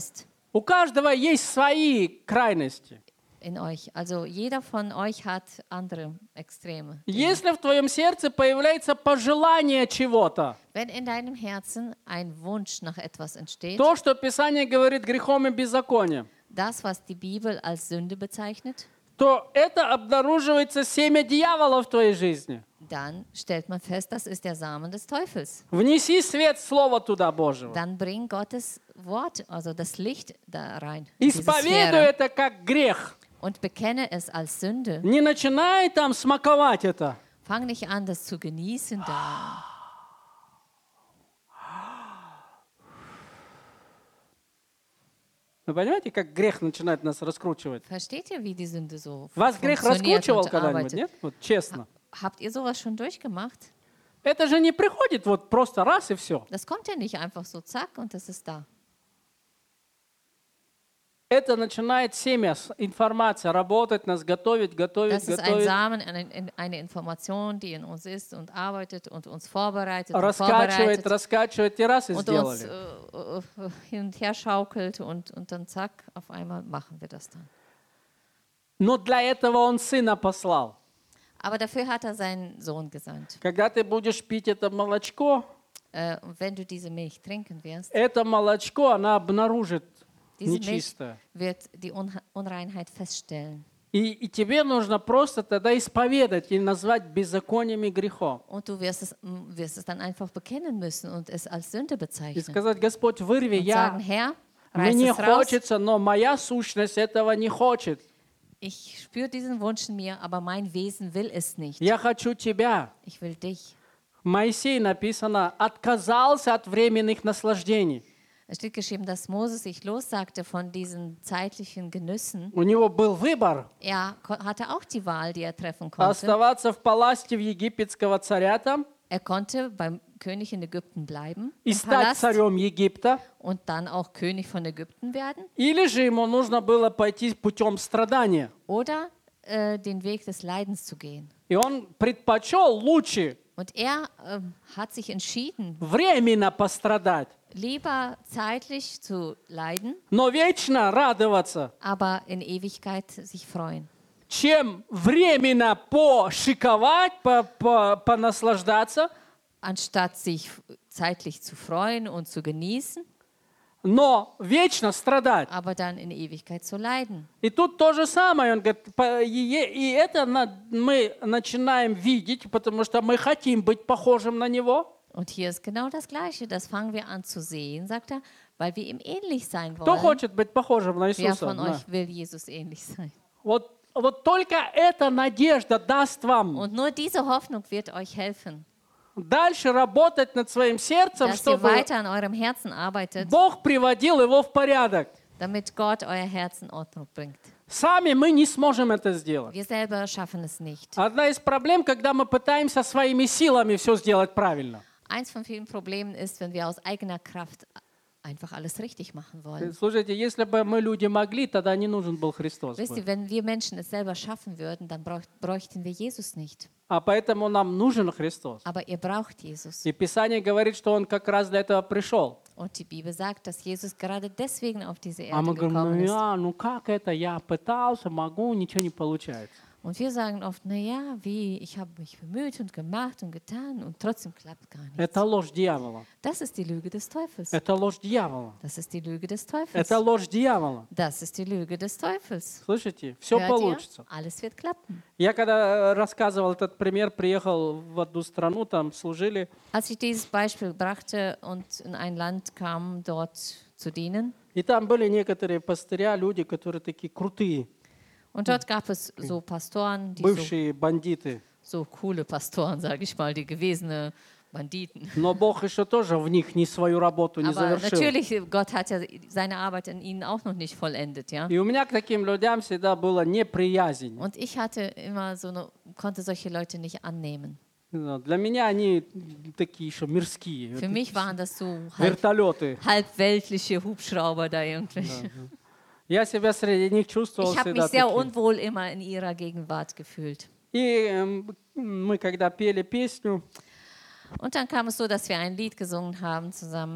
У каждого есть свои крайности. in euch. Also jeder von euch hat andere Extreme. Dinge. Если в твоем сердце появляется пожелание чего-то, Wenn in deinem Herzen ein Wunsch nach etwas entsteht, то, что Писание говорит грехом и беззаконием, das, was die Bibel als Sünde bezeichnet, то это обнаруживается семя дьявола в твоей жизни. dann stellt man fest, das ist der Samen des Teufels. Внеси свет Слова туда Божьего. Dann bring Gottes Wort, also das Licht da rein. in diese Исповедуй Sphäre. это как грех. Und bekenne es als Sünde. Не начинай там смаковать это. Fang nicht an, das zu genießen da. Вы понимаете, как грех начинает нас раскручивать? Versteht ihr, wie die Sünde so Вас грех funktioniert раскручивал und когда-нибудь, arbeitet? нет? Вот честно. Habt ihr sowas schon durchgemacht? Это же не приходит вот просто раз и все. Das kommt ja nicht einfach so zack und das ist da. Это начинает семя, с- информация работать, нас готовить, готовить, Das ist ein готовить. Samen, eine, eine Information, die in uns ist und arbeitet und uns vorbereitet und Раскачивает, vorbereitet раскачивает, и раз и und uns сделали. äh, äh, hin und her schaukelt und, und dann zack, auf einmal machen wir das dann. Но для этого Он Сына послал. Aber dafür hat er seinen Sohn gesandt. Когда ты будешь пить это молочко, Äh, und wenn du diese Milch trinken wirst, это молочко, она обнаружит diese Milch нечистое. wird die Unha- Unreinheit feststellen. И, и тебе нужно просто тогда исповедать и назвать беззаконием и грехом. Und du wirst es, m, wirst es dann einfach bekennen müssen und es als Sünde И bezeichnen. сказать, Господь, вырви, Und я, sagen, Herr, reiß мне es raus. хочется, но моя сущность этого не хочет. Ich spüre diesen Wunsch in mir, aber mein Wesen will es nicht. Я хочу тебя. Ich will dich. Моисей, написано, отказался от временных наслаждений. Es steht geschrieben, dass Moses sich lossagte von diesen zeitlichen Genüssen. У него был выбор Er ko- hatte auch die Wahl, die er treffen konnte. оставаться в паласте в египетского царя там Er konnte beim König in Ägypten bleiben, и im стать Palast, царем Египта, und dann auch König von Ägypten werden. или же ему нужно было пойти путем страдания. Oder äh, den Weg des Leidens zu gehen. И он предпочел лучше Und er ähm, hat sich entschieden, временно пострадать, lieber zeitlich zu leiden, но вечно радоваться, aber in Ewigkeit sich freuen, чем временно пошиковать, по- по- понаслаждаться, anstatt sich zeitlich zu freuen und zu genießen, но вечно страдать. aber dann in Ewigkeit zu leiden. И тут то же самое. Он говорит, по- и и это на- мы начинаем видеть, потому что мы хотим быть похожим на Него. Und hier ist genau das Gleiche. Das fangen wir an zu sehen, sagt er, weil wir ihm ähnlich sein Кто wollen. хочет быть похожим на Wer Иисуса? von Да. euch will Jesus ähnlich sein? Вот, вот только эта надежда даст вам Und nur diese Hoffnung wird euch helfen, дальше работать над своим сердцем, dass ihr чтобы weiter an eurem Herzen arbeitet, Бог приводил его в порядок. damit Gott euer Herz in Ordnung bringt. Сами мы не сможем это сделать. Wir selber schaffen es nicht. Одна из проблем, когда мы пытаемся своими силами все сделать правильно. Eins von vielen Problemen ist, wenn wir aus eigener Kraft einfach alles richtig machen wollen. Слушайте, если бы мы люди могли, тогда не нужен был Христос. Wisst ihr, wenn wir Menschen es selber schaffen würden, dann brauch, bräuchten wir Jesus nicht. А поэтому нам нужен Христос. Aber ihr braucht Jesus. И Писание говорит, что Он как раз для этого пришел. Und die Bibel sagt, dass Jesus gerade deswegen auf diese А Erde мы говорим, gekommen ну, ist. я, ну как это, я пытался, могу, ничего не получается. Und wir sagen oft, naja, wie, ich habe mich bemüht und gemacht und getan und trotzdem klappt gar nichts. Это ложь дьявола. Das ist die Lüge des Teufels. Это ложь дьявола. Das ist die Lüge des Teufels. Это ложь дьявола. Das ist die Lüge des Teufels. Слышите? Все Hört ihr? получится. Alles wird klappen. Я когда э, рассказывал этот пример, приехал в одну страну, там служили, Als ich dieses Beispiel brachte und in ein Land kam, dort zu dienen, и там были некоторые пастыря, люди, которые такие крутые, und dort gab es so Pastoren, die so, бывшие бандиты. so coole Pastoren, sage ich mal, die gewesene Banditen. Но Бог еще тоже в них не свою работу не Aber завершил. natürlich, Gott hat ja seine Arbeit in ihnen auch noch nicht vollendet, ja. И у меня к таким людям всегда была неприязнь. Und ich hatte immer so eine, konnte solche Leute nicht annehmen. Ну, Для меня они такие еще мирские. Für mich waren das so halb, Вертолеты. halb weltliche Hubschrauber da irgendwelche. Я себя среди них чувствовал Ich habe всегда mich sehr таким. unwohl immer in ihrer Gegenwart gefühlt. И эм, мы когда пели песню, Und dann kam es so, dass wir ein Lied gesungen haben zusammen.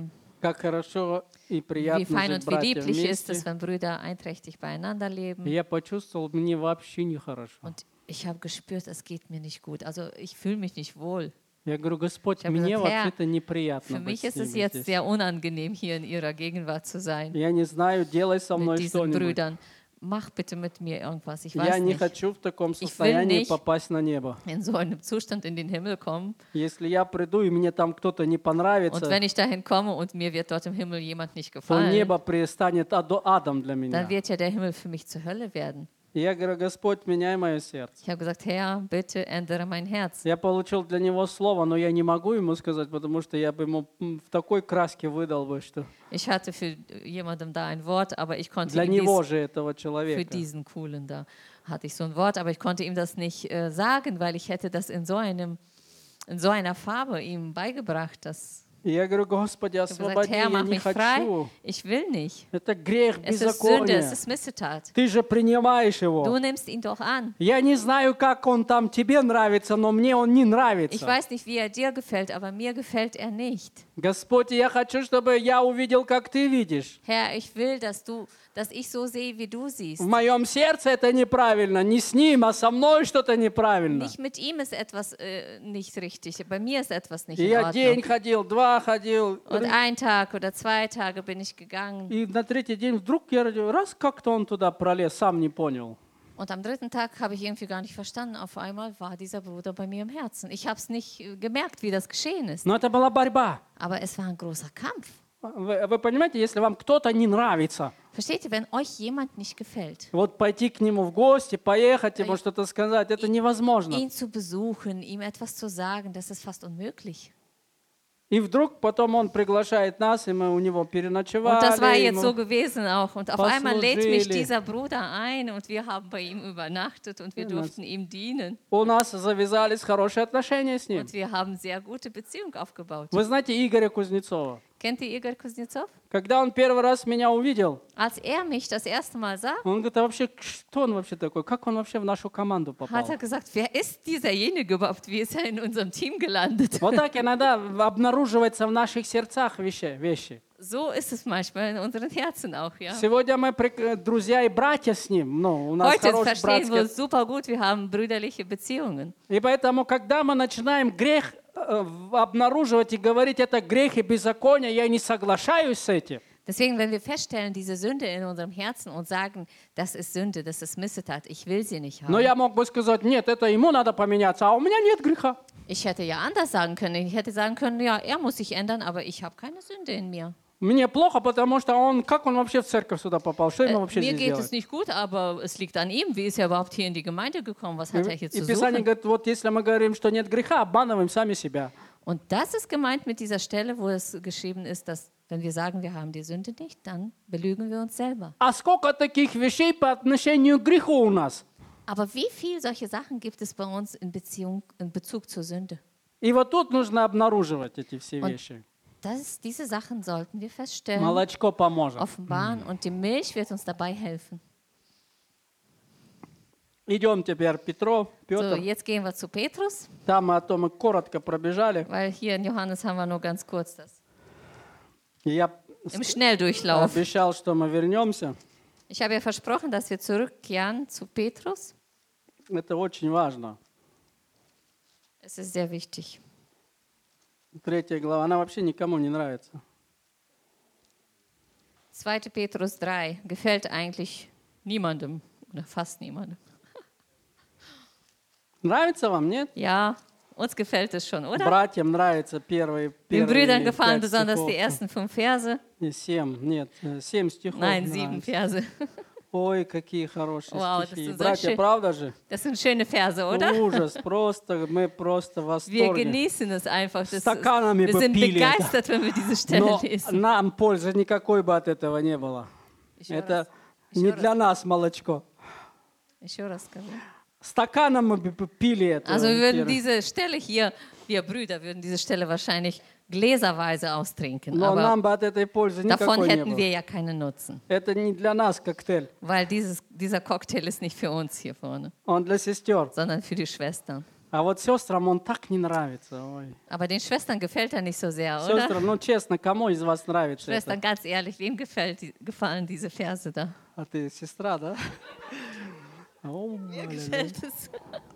Как хорошо и Wie приятно fein жить und wie братья lieblich ist вместе. es, wenn Brüder einträchtig beieinander И leben. я почувствовал, мне вообще нехорошо. Und ich habe gespürt, es geht mir nicht gut. Also ich fühle mich nicht wohl. Я говорю, Господь, Ich habe мне gesagt, Herr, вообще-то неприятно Für быть mich с ist es ними jetzt здесь. sehr unangenehm, hier in ihrer Gegenwart zu sein. Я не знаю, делай со Mit мной diesen что-нибудь. Brüdern. Mach bitte mit mir irgendwas. Ich Я weiß не nicht. хочу в таком Ich will состоянии nicht попасть на небо. in so einem Zustand in den Himmel kommen. Если я приду, и мне там кто-то не Und понравится, wenn ich dahin komme und mir wird dort im Himmel jemand nicht то gefallen, небо перестанет адо- адом для dann меня. wird ja der Himmel für mich zur Hölle werden. И я говорю, Господь, меняй мое сердце. Ich habe gesagt, Herr, bitte ändere mein Herz. Я получил для него слово, но я не могу ему сказать, потому что я бы ему м, в такой краске выдал бы, что Ich hatte für jemandem da ein Wort, aber ich konnte для ihm него dies, же этого für человека. diesen Coolen da hatte ich so ein Wort, aber ich konnte ihm das nicht äh, sagen, weil ich hätte das in so einem, in so einer Farbe ihm beigebracht, dass И я говорю, Господи, ich habe gesagt, освободи, Herr, я mach не mich frei. хочу. Ich will nicht. Это грех, Es ist Sünde, es беззаконие. ist Missetat. Ты же принимаешь Du его. nimmst ihn doch an. Я не знаю, как он там тебе нравится, но мне он не Ich нравится. weiß nicht, wie er dir gefällt, aber mir gefällt er nicht. Господь, я хочу, чтобы я увидел, как ты видишь. Herr, ich will, dass du, dass ich so sehe, wie du siehst. В моем сердце это неправильно. Не с ним, а со мной что-то неправильно. Nicht mit ihm ist etwas äh, nicht richtig, bei mir ist etwas nicht И in я день Ordnung. ходил, два ходил. Und ein Tag oder zwei Tage bin ich gegangen. И на третий день вдруг я раз как-то он туда пролез, сам не понял. Und am dritten Tag habe ich irgendwie gar nicht verstanden. Auf einmal war dieser Bruder bei mir im Herzen. Ich habe es nicht äh, gemerkt, wie das geschehen ist. Но это была борьба. Aber es war ein großer Kampf. Вы, вы понимаете, если вам кто-то не нравится, Versteht ihr, wenn euch jemand nicht gefällt, вот пойти к нему в гости, поехать, ему что-то сказать, это невозможно. ihn zu besuchen, ihm etwas zu sagen, das ist fast unmöglich. И вдруг потом он приглашает нас, и мы у него Und das war переночевали. jetzt ему- so gewesen auch. Und auf einmal lädt mich послужили. dieser Bruder ein und wir haben bei ihm übernachtet und wir Ja, das- durften ihm dienen. У нас завязались хорошие отношения с ним. Und wir haben sehr gute Beziehung aufgebaut. Вы знаете Игоря Кузнецова? Kennt ihr Igor Kuznetsov? Когда он первый раз меня увидел, Als er mich das erste Mal sah, он говорит, а вообще, что он вообще такой? Как он вообще в нашу команду попал? hat er gesagt, wer ist dieserjenige überhaupt? Wie ist er in unserem Team gelandet? Вот так иногда обнаруживается в наших сердцах вещи. вещи. So ist es manchmal in unseren Herzen auch, ja. Сегодня мы прик- друзья и братья с ним. Ну, у нас Heute хорошие verstehen wir братские. uns super gut, wir haben brüderliche Beziehungen. И поэтому, когда мы начинаем грех э, в- обнаруживать и говорить, это грех и беззаконие, я не соглашаюсь с этим. Deswegen, wenn wir feststellen, diese Sünde in unserem Herzen und sagen, das ist Sünde, das ist Missetat, ich will sie nicht Но haben. я мог бы сказать, нет, это ему надо поменяться, а у меня нет греха. Ich hätte ja anders sagen können. Ich hätte sagen können, ja, er muss sich ändern, aber ich habe keine Sünde in mir. Мне плохо, потому что он, как он вообще в церковь сюда попал? Что ему Äh, вообще mir здесь geht делать? es nicht gut, aber es liegt an ihm. Wie ist er überhaupt hier in die Gemeinde gekommen? Was hat er hier И zu Писание suchen? говорит, вот если мы говорим, что нет греха, обманываем сами себя. Und das ist gemeint mit dieser Stelle, wo es geschrieben ist, dass wenn wir sagen, wir haben die Sünde nicht, dann belügen wir uns selber. А сколько таких вещей по отношению к греху у нас? Aber wie viel solche Sachen gibt es bei uns in Beziehung, in Bezug zur Sünde? И вот тут нужно обнаруживать эти все Und вещи. das, diese Sachen sollten wir feststellen, Молочко поможет. offenbaren und die Milch wird uns dabei helfen. Идем теперь, Петро, So, Петр. jetzt gehen wir zu Petrus, Там мы о том мы коротко пробежали. weil hier in Johannes haben wir nur ganz kurz das. И я Im Schnelldurchlauf. обещал, что мы вернемся. Ich habe ja versprochen, dass wir zurückkehren zu Petrus. Это очень важно. Es ist sehr wichtig. Третья глава, она вообще никому не нравится. zweiter Petrus drei gefällt eigentlich niemandem oder fast niemandem. Нравится вам, нет? Ja, uns gefällt es schon, oder? Братьям нравится первые, Den первые Brüdern gefallen пять besonders стихов. die ersten fünf Verse. Не семь, нет, э, семь стихов Nein, sieben нравится. Verse. Ой, какие хорошие Вау, это стихи. so Братья, schön. правда же? Das sind schöne Verse, oder? Ужас, просто, мы просто в Wir восторге. genießen es einfach. Das ist, Стаканами wir sind попили это. begeistert, wenn wir diese Stelle Но lesen. нам пользы никакой бы от этого не было. Еще Это раз, не еще для раз, нас молочко. еще раз скажу. Стаканом мы бы пили это. Also wir würden Кира. diese Stelle hier, wir Brüder würden diese Stelle wahrscheinlich gläserweise austrinken. Но Aber нам бы от этой пользы davon никакой не hätten было. wir ja keinen Nutzen. Это не для нас коктейль, Weil dieses, dieser Cocktail ist nicht für uns hier vorne, он для сестер. sondern für die Schwestern. А вот сестрам он так не нравится. Ой. Aber den Schwestern gefällt er nicht so sehr, oder? Сестры, ну честно, кому из вас нравится Schwestern, это? ganz ehrlich, wem gefällt, die- gefallen diese Verse da? А ты сестра, да? О, Mir ля-ля. gefällt es.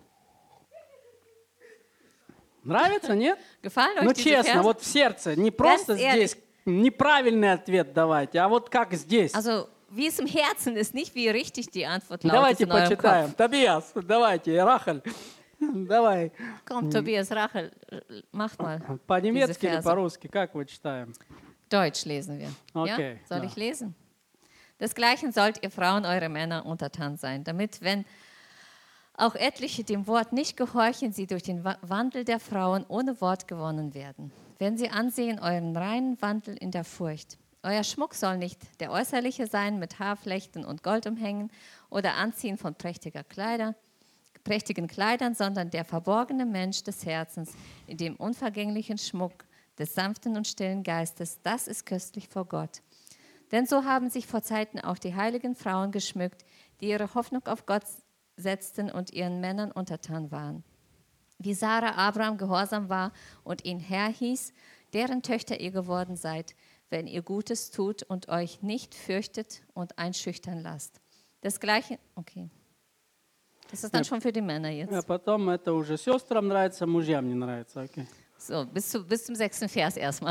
Нравится, нет? Gefallen euch Ну diese честно, Verse? вот в сердце. Не просто ehrlich. здесь неправильный ответ давайте, а вот как здесь. Also, wie es im Herzen ist, nicht wie richtig die Antwort lautet Давайте in eurem почитаем. Kopf. Тобиас, давайте, Рахаль, давай. Komm, Tobias, Rachel, mach mal. По-немецки или Verse. по-русски, как вы читаем? Deutsch lesen wir. Okay, ja? Soll ja. ich lesen? Desgleichen sollt ihr Frauen eure Männer untertan sein, damit, wenn auch etliche dem Wort nicht gehorchen, sie durch den Wa- Wandel der Frauen ohne Wort gewonnen werden. Wenn sie ansehen euren reinen Wandel in der Furcht. Euer Schmuck soll nicht der äußerliche sein mit Haarflechten und Goldumhängen oder Anziehen von prächtiger Kleider, prächtigen Kleidern, sondern der verborgene Mensch des Herzens in dem unvergänglichen Schmuck des sanften und stillen Geistes. Das ist köstlich vor Gott. Denn so haben sich vor Zeiten auch die heiligen Frauen geschmückt, die ihre Hoffnung auf Gott setzten und ihren Männern untertan waren. Wie Sarah Abraham gehorsam war und ihn Herr hieß, deren Töchter ihr geworden seid, wenn ihr Gutes tut und euch nicht fürchtet und einschüchtern lasst. Desgleichen, okay. Das ist dann schon für die Männer jetzt. А потом это уже сестрам нравится, мужьям не нравится. Окей. So, bis, zu, bis zum sechsten Vers erstmal.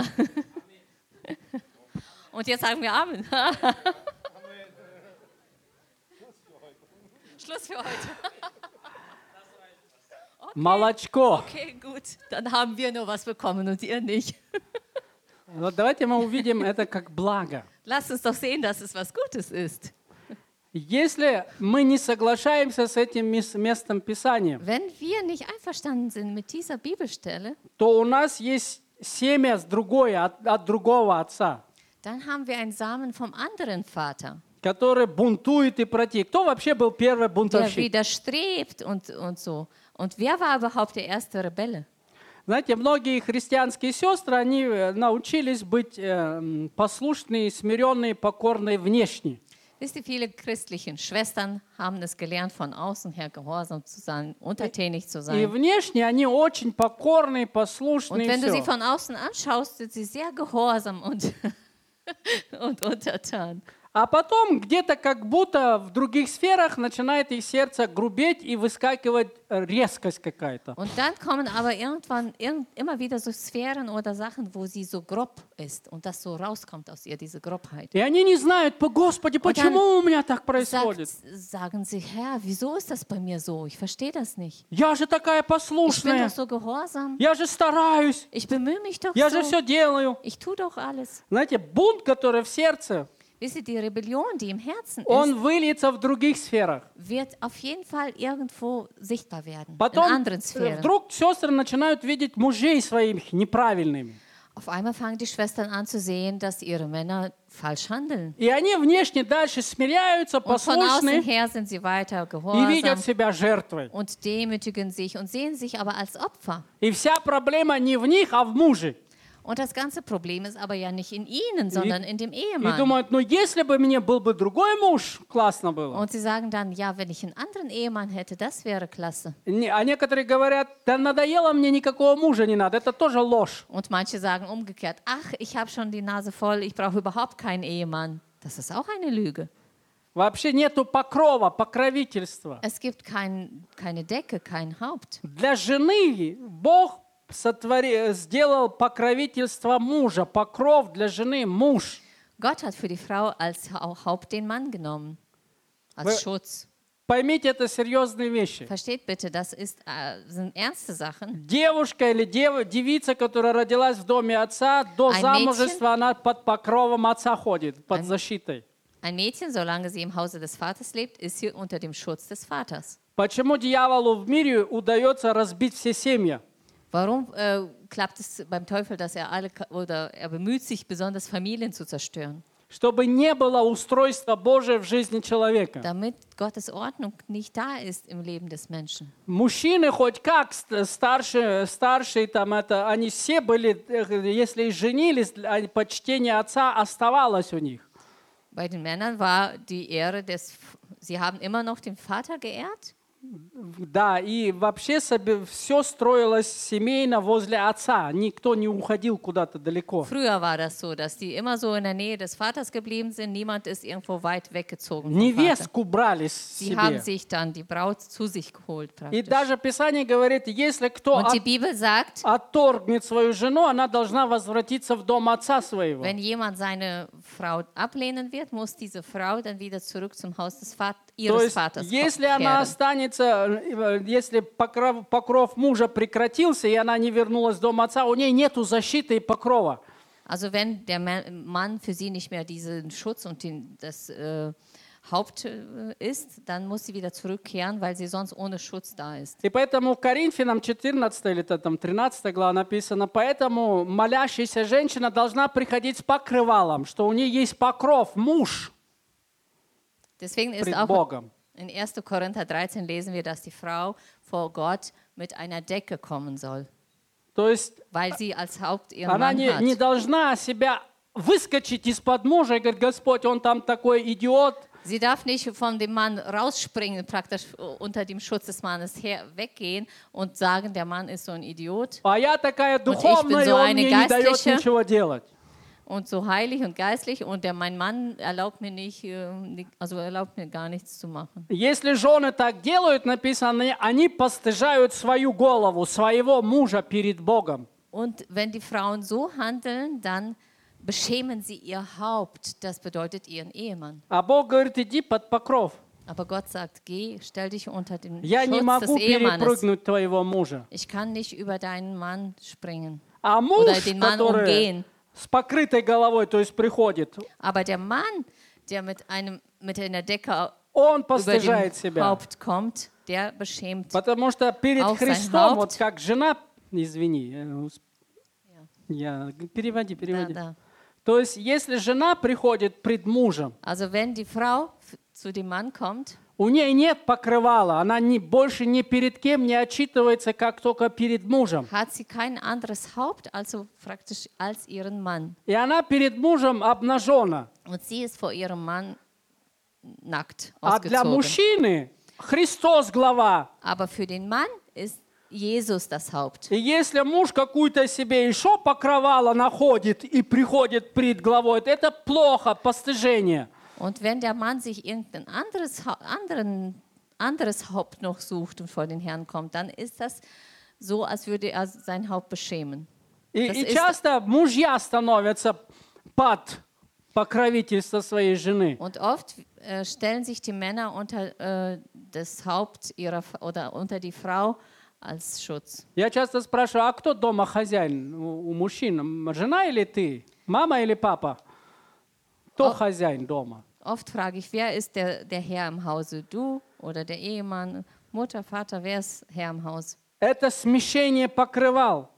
Und jetzt sagen wir Amen. Schluss für heute. Молочко. Okay, gut. Dann haben wir nur was bekommen und ihr nicht. Вот давайте мы увидим это как благо. Lasst uns doch sehen, dass es was Gutes ist. Если мы не соглашаемся с этим мес- местом Писания, Wenn wir nicht einverstanden sind mit dieser Bibelstelle, то у нас есть семя с другой, от, от другого отца, dann haben wir einen Samen vom anderen Vater, который бунтует и против. Кто вообще был первый der бунтовщик? widerstrebt und, und so. Und wer war überhaupt der erste Rebelle? Знаете, многие христианские сестры, они э, научились быть э, м, послушные, смиренные, покорные внешне. Wisst ihr, viele christlichen Schwestern haben es gelernt, von außen her gehorsam zu sein, untertänig zu И sein. внешне они очень покорные, послушные. Und wenn du sie всё. von außen anschaust, sind sie sehr gehorsam und, und untertan. А потом где-то как будто в других сферах начинает их сердце грубеть и выскакивать э, резкость какая-то. Und dann kommen aber irgendwann irgend, immer wieder so Sphären oder Sachen, wo sie so grob ist und das so rauskommt aus ihr, diese Grobheit. И они не знают, «По- Господи, почему у меня так Sagt, происходит? sagen sie, Herr, wieso ist das bei mir so? Ich verstehe das nicht. Я же такая Ich bin послушная, doch so gehorsam. я же стараюсь, Ich bemühe mich doch я же so. все делаю». Ich tue doch alles. Знаете, бунт, который в сердце, Wisst ihr, die Rebellion, die im Herzen ist, он выльется в других сферах. wird auf jeden Fall irgendwo sichtbar werden, in Потом anderen э, Sphären. вдруг сестры начинают видеть мужей своих неправильными. Auf einmal fangen die Schwestern an zu sehen, dass ihre Männer falsch handeln. И они внешне дальше смиряются, Und von außen послушны her sind sie weiter и видят gehorsam себя жертвой. und demütigen sich und sehen sich aber als Opfer. И вся проблема не в них, а в муже. Und das ganze Problem ist aber ja nicht in ihnen, sondern in dem И Ehemann. думают, ну если бы мне был бы другой муж, классно было. Und sie sagen dann, ja, wenn ich einen anderen Ehemann hätte, das wäre klasse. Не- А некоторые говорят, да надоело мне, никакого мужа не надо. Это тоже ложь. Und manche sagen umgekehrt, ach, ich habe schon die Nase voll, ich brauche überhaupt keinen Ehemann. Das ist auch eine Lüge. Вообще нету покрова, покровительства. Es gibt kein, keine Decke, kein Haupt. Для жены Бог сотвори, сделал покровительство мужа, покров для жены муж. Gott hat für die Frau als Hau- Haupt den Mann genommen, als Weil- Schutz. Поймите, это серьезные вещи. Versteht bitte, das ist, äh, sind ernste Sachen. Девушка или дев, девица, которая родилась в доме отца, до Ein замужества она под покровом отца ходит, под защитой. Ein Mädchen, solange sie im Hause des Vaters lebt, ist sie unter dem Schutz des Vaters. Почему дьяволу в мире удается разбить все семьи? Warum äh, klappt es beim Teufel, dass er alle ka- oder er bemüht sich, besonders Familien zu zerstören? Чтобы не было устройства Божия в жизни человека. Damit Gottes Ordnung nicht da ist im Leben des Menschen. Мужчины хоть как ст- старшие, старшие там это, они все были, э, если и женились, они- почтение отца оставалось у них. Bei den Männern war die Ehre des, sie haben immer noch den Vater geehrt, Да, и вообще все строилось семейно возле отца. Никто не уходил куда-то далеко. Früher war das so, dass die immer so in der Nähe des Vaters geblieben sind. Niemand ist irgendwo weit weggezogen vom Vater. Невестку брали Sie haben себе. sich dann die Braut zu sich geholt И praktisch. даже Писание говорит, если кто Und die от- Bibel sagt, отторгнет свою жену, она должна возвратиться в дом отца своего. wenn jemand seine Frau ablehnen wird, muss diese Frau dann wieder zurück zum Haus des Vat То ihres есть, Vaters если она kehren. останется, э, если покров, покров мужа прекратился, и она не вернулась в дом отца, у нее нету защиты и покрова. Also wenn der Ma- Mann für sie nicht mehr diesen Schutz und den, das äh, Haupt äh, ist, dann muss sie wieder zurückkehren, weil sie sonst ohne Schutz da ist. И поэтому в Коринфянам четырнадцатой или там тринадцатой глава написано, поэтому молящаяся женщина должна приходить с покрывалом, что у нее есть покров, муж Deswegen ist пред auch Богом. in erster Korinther dreizehn lesen wir, dass die Frau vor Gott mit einer Decke kommen soll, То есть weil sie als Haupt ihren она Mann не, hat. не должна себя выскочить из-под мужа и говорить, Господь, он там такой идиот. Sie darf nicht von dem Mann rausspringen, praktisch unter dem Schutz des Mannes her weggehen und sagen, der Mann ist so ein Idiot А я такая ich духовная, bin и so он eine мне не дает geistliche. ничего делать. und so heilig und geistlich und der, mein Mann erlaubt mir nicht, äh, nicht- also erlaubt mir gar nichts zu machen. Если жены так делают, написано, они постыжают свою голову, своего мужа перед Богом. Und wenn die Frauen so handeln, dann beschämen sie ihr Haupt. Das bedeutet ihren Ehemann. А Бог говорит, иди под покров. Aber Gott sagt, geh, stell dich unter den Я не Schutz des могу Ehemannes. перепрыгнуть твоего мужа. Ich kann nicht über deinen Mann springen А муж, oder den Mann который umgehen. с покрытой головой, то есть приходит, Aber der Mann, der mit, einem, mit einer Decke он über постыжает dem себя. Haupt kommt, der beschämt. Потому что перед Auch sein Христом, Haupt. вот как жена, извини, э, усп- я, переводи, Da, переводи. da. То есть, если жена приходит пред мужем, Also wenn die Frau f- zu dem Mann kommt, у нее нет покрывала, она не, больше ни перед кем не отчитывается, как только перед мужем. hat sie kein anderes Haupt, also praktisch als ihren Mann. И она перед мужем обнажена. Und sie ist vor ihrem Mann nackt А для ausgezogen. мужчины Христос глава. Aber für den Mann ist Jesus das Haupt. И если муж какую-то себе еще покрывало находит и приходит пред главой, это плохо, постыжение. Und wenn der Mann sich irgendein anderes, Hau- anderen, anderes Haupt noch sucht und vor den Herrn kommt, dann ist das so, als würde er sein Haupt beschämen. И, Das и ist- часто мужья становятся под покровительство своей жены. Und oft äh, stellen sich die Männer unter äh, das Haupt ihrer F- oder unter die Frau als Schutz. Я часто спрашиваю, а кто дома хозяин у, у мужчин? М, Жена или ты? Мама или папа? Кто О- хозяин дома? Oft frage ich, wer ist der, der Herr im Hause? Du oder der Ehemann? Mutter, Vater, wer ist Herr im Haus? Это смещение покрывал.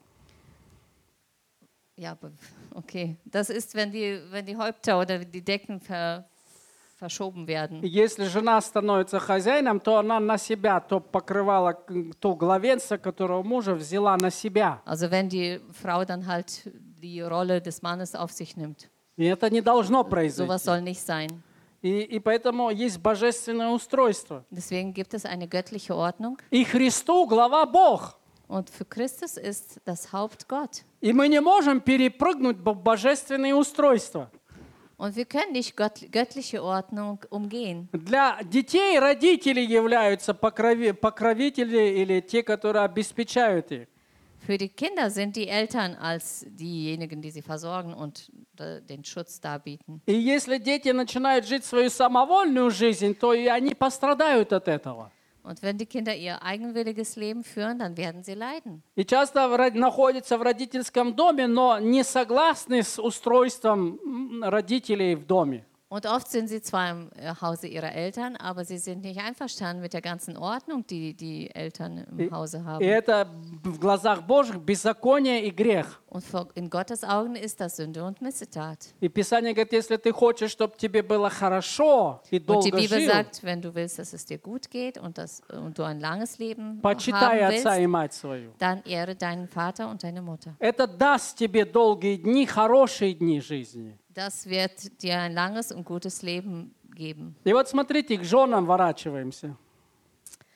Ja, aber- okay. Das ist, wenn die, wenn die Häupter oder die Decken ver, verschoben werden. И Если жена становится хозяином, то она на себя то покрывало, к- то главенство, которого мужа взяла на себя. Also wenn die Frau dann halt die Rolle des Mannes auf sich nimmt. И это не должно Sowas произойти. soll nicht sein. И, и поэтому есть божественное устройство. Deswegen gibt es eine göttliche Ordnung. И Христу глава Бог. Und für Christus ist das Haupt Gott. И мы не можем перепрыгнуть в божественные устройства. Und wir können nicht gött göttliche Ordnung umgehen. Для детей родители являются покрови- покровители или те, которые обеспечают их. Für die Kinder sind die Eltern als diejenigen, die sie versorgen und äh, den Schutz darbieten. И если дети начинают жить свою самовольную жизнь, то и они пострадают от этого. Und wenn die Kinder ihr eigenwilliges Leben führen, dann werden sie leiden. И часто в ро- находятся в родительском доме, но не согласны с устройством м, родителей в доме. Und oft sind sie zwar im äh, Hause ihrer Eltern, aber sie sind nicht einverstanden mit der ganzen Ordnung, die die Eltern im Hause И haben. это в глазах Божьих беззаконие и грех. Und vor- in Gottes Augen ist das Sünde und Missetat. И Писание говорит, если ты хочешь, чтобы тебе было хорошо и Und die долго Bibel жил, sagt, wenn du willst, dass es dir gut geht und, das, und du ein langes Leben почитай haben отца и willst, мать свою. dann ehre deinen Vater und deine Mutter. Это даст тебе долгие дни, хорошие дни жизни. Das wird dir ein langes und gutes Leben geben. И вот смотрите, к женам ворачиваемся.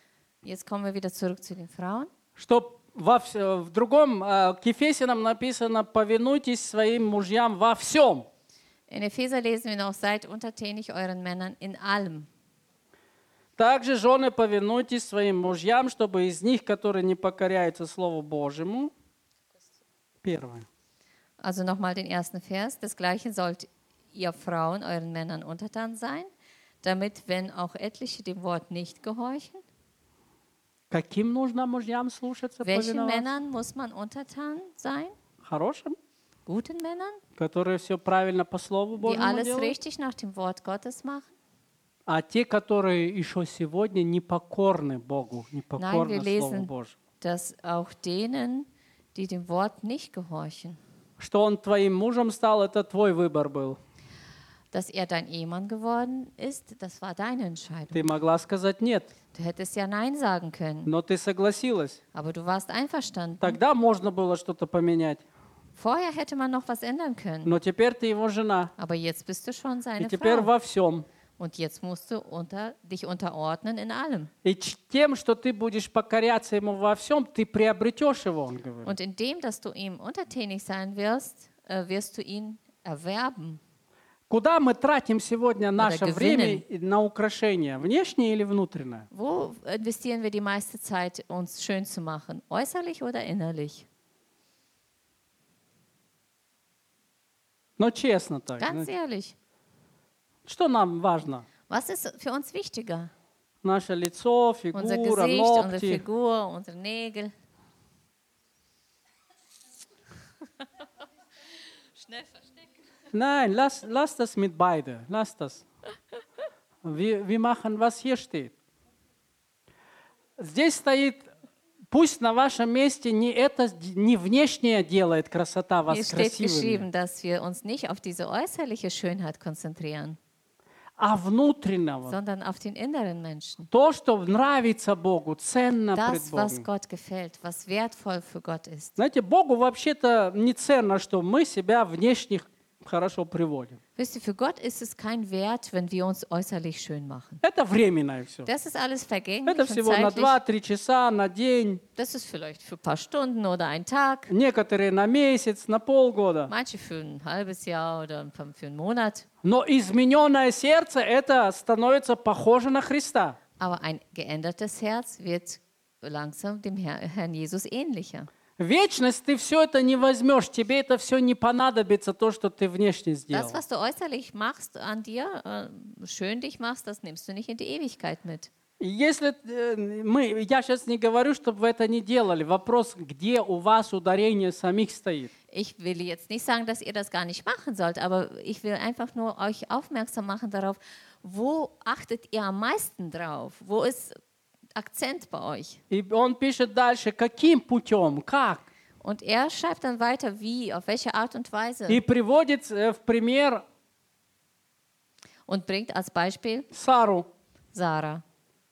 Jetzt kommen wir wieder zurück zu den Frauen. Что во вс- в другом, э, к Ефесянам написано, повинуйтесь своим мужьям во всем. In Epheser lesen wir noch, seid untertänig euren Männern in allem. Также, жены, повинуйтесь своим мужьям, чтобы из них, которые не покоряются Слову Божьему, первое. Also nochmal den ersten Vers. Desgleichen sollt ihr Frauen euren Männern untertan sein, damit, wenn auch etliche dem Wort nicht gehorchen, Каким нужно мужьям слушаться, welchen повиноваться? Männern muss man untertan sein? Хорошим, Guten Männern, которые все правильно по Слову die Божьему alles делают. richtig nach dem Wort Gottes machen? А те, которые еще сегодня не покорны Богу, не покорны wir Слову lesen- Божьему. Dass auch denen, die dem Wort nicht gehorchen, Что он твоим мужем стал, это твой выбор был. dass er dein Ehemann geworden ist, das war deine Entscheidung. Ты могла сказать нет, Du hättest ja Nein sagen können, но ты согласилась. aber du warst einverstanden. Тогда можно было что-то поменять. Vorher hätte man noch was ändern können, Но теперь ты его жена. aber jetzt bist du schon И seine теперь Frau. во всем. Und jetzt musst du unter, dich unterordnen in allem. И ч- тем, что ты будешь покоряться ему во всем, ты приобретешь его, он говорит. Und indem, dass du ihm untertänig sein wirst, äh, wirst du ihn erwerben. Куда мы тратим сегодня наше gewinnen. время и на украшения? Внешнее или внутреннее? Wo investieren wir die meiste Zeit, uns schön zu machen? Äußerlich oder innerlich? Но честно так. Ganz знаете. ehrlich. Что нам важно? Was ist für uns wichtiger? Наше лицо, Unser фигура, Gesicht, unsere ногти. Figur, unsere Nägel. Schnell verstecken. Nein, lass, lass das mit beide. Lass das. Wir, wir machen, was hier steht. Здесь стоит, пусть на вашем месте не это, не внешнее делает красота Hier вас steht красивыми, geschrieben, dass wir uns nicht auf diese äußerliche Schönheit konzentrieren, а внутреннего. sondern auf den inneren Menschen. То, что нравится Богу, ценно пред Das, was Богом. Gott gefällt, was wertvoll für Gott ist. Знаете, Богу вообще-то не ценно, что мы себя внешне хорошо приводим. Wisst ihr, für Gott ist es kein Wert, wenn wir uns äußerlich schön machen. Это временное все. Das ist alles vergänglich Это und всего на zeitlich. два-три часа, на день. Das ist vielleicht für ein paar Stunden oder einen Tag. Некоторые на месяц, на полгода. Manche für ein halbes Jahr oder für einen Monat. Но измененное сердце, это становится похоже на Христа. Aber ein geändertes Herz wird langsam dem Herr, Herrn Jesus ähnlicher. Вечность ты все это не возьмешь, тебе это все не понадобится, то, что ты внешне сделал. Das, was du äußerlich machst an dir, äh, schön dich machst, das nimmst du nicht in die Ewigkeit mit. И Если э, мы, я сейчас не говорю, чтобы вы это не делали, вопрос, где у вас ударение самих стоит. Ich will jetzt nicht sagen, dass ihr das gar nicht machen sollt, aber ich will einfach nur euch aufmerksam machen darauf, wo achtet ihr am meisten drauf? Wo ist Akzent bei euch? И он пишет дальше, каким путем, как. Und er schreibt dann weiter, wie, auf welche Art und Weise. И приводит э, в пример Und bringt als Beispiel Сару. Sarah.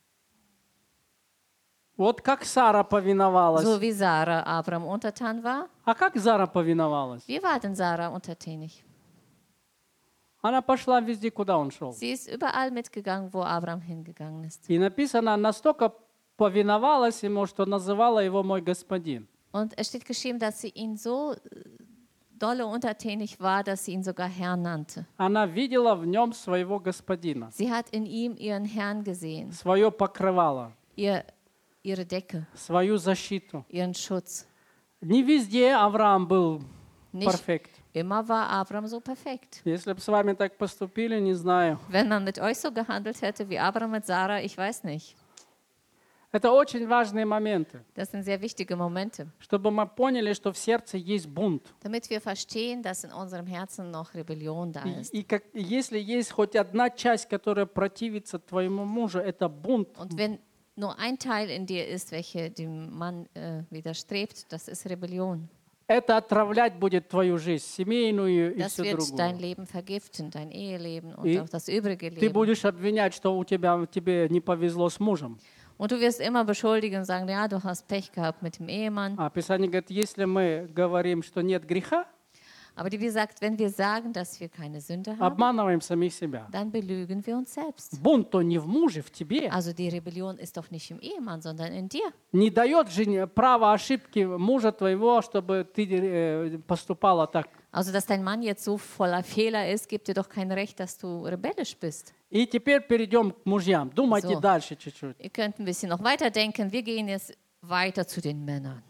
Вот как Сара повиновалась. So wie Sarah Abraham untertan war. А как Сара повиновалась? Wie war denn Sarah untertänig? Она пошла везде, куда он шел. Sie ist überall mitgegangen, wo Abraham hingegangen ist. И написано, настолько повиновалась ему, что называла его мой господин. Und es steht geschrieben, dass sie ihn so äh, dolle untertänig war, dass sie ihn sogar Herr nannte. Она видела в нем своего господина, Sie hat in ihm ihren Herrn gesehen, свое покрывало, ihr, ihre Decke, свою защиту. ihren Schutz. Не везде Авраам был Nicht перфект. immer war Abraham so perfekt. Если бы с вами так поступили, не знаю. Wenn man mit euch so gehandelt hätte wie Abraham mit Sarah, ich weiß nicht. Это очень важные моменты, Das sind sehr wichtige Momente, чтобы мы поняли, что в сердце есть бунт. damit wir verstehen, dass in unserem Herzen noch Rebellion da И, ist. и как, если есть хоть одна часть, которая противится твоему мужу, это бунт. Und wenn nur ein Teil in dir ist, welche dem Mann äh, widerstrebt, das ist Rebellion. Это отравлять будет твою жизнь, семейную и Das все wird dein другое. Leben vergiften, dein Eheleben und И auch das übrige Ты Leben. будешь обвинять, что у тебя, тебе не повезло с мужем. Und du wirst immer beschuldigen und sagen, ja, du hast Pech gehabt mit dem Ehemann. А Писание говорит, если мы говорим, что нет греха, Aber die, wie gesagt, wenn wir sagen, dass wir keine Sünde haben, обманываем самих себя. dann belügen wir uns selbst. Бунт-то не в муже, в тебе. Also die Rebellion ist doch nicht im Ehemann, sondern in dir. Не дает жене право ошибки мужа твоего, чтобы ты э, поступала так. Also, dass dein Mann jetzt so voller Fehler ist, gibt dir doch kein Recht, dass du rebellisch bist. И теперь перейдем к мужьям. Думайте So. дальше чуть-чуть. Ihr könnt ein bisschen noch weiterdenken. Wir gehen jetzt weiter zu den Männern.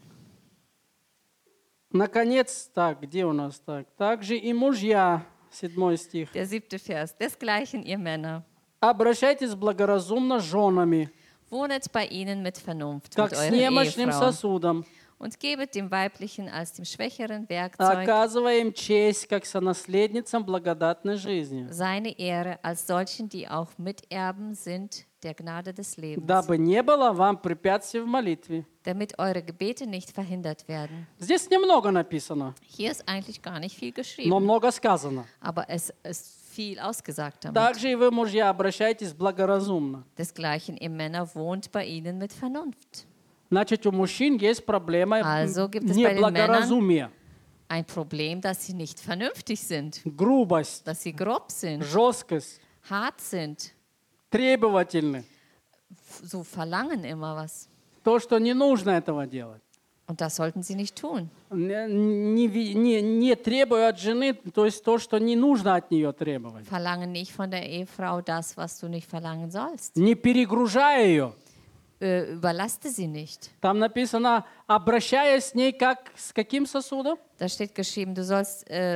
Наконец, так, где у нас так? Также и мужья, седьмой стих. Der siebte Vers. Desgleichen, ihr Männer, Обращайтесь благоразумно с женами, wohnet bei ihnen mit Vernunft, как mit с euren немощным Ehefrauen, сосудом, und gebet dem Weiblichen als dem schwächeren Werkzeug оказывая им честь, как сонаследницам благодатной жизни, seine Ehre als solchen, die auch Miterben sind der Gnade des Lebens, дабы не было вам препятствий в молитве. damit eure Gebete nicht verhindert werden. Здесь немного написано, Hier ist eigentlich gar nicht viel но geschrieben, много сказано. aber es ist viel ausgesagt damit. Также и вы, мужья, обращайтесь благоразумно. Desgleichen, ihr Männer, wohnt bei ihnen mit Vernunft. Значит, у мужчин есть проблема Also gibt es bei den неблагоразумия, Ein Problem, dass sie nicht vernünftig sind, грубость, dass sie grob sind, жесткость, hart sind, требовательны. f- so verlangen immer was. То, что не нужно этого делать. Und das sollten sie nicht tun. Не, не ви- не- не требуя от жены, то есть то, что не нужно от нее требовать. Verlange nicht von der Ehefrau das, was du nicht verlangen sollst. Не перегружая ее. Äh, überlaste sie nicht. Там написано, обращаясь с ней как с каким сосудом? Da steht geschrieben, du sollst äh,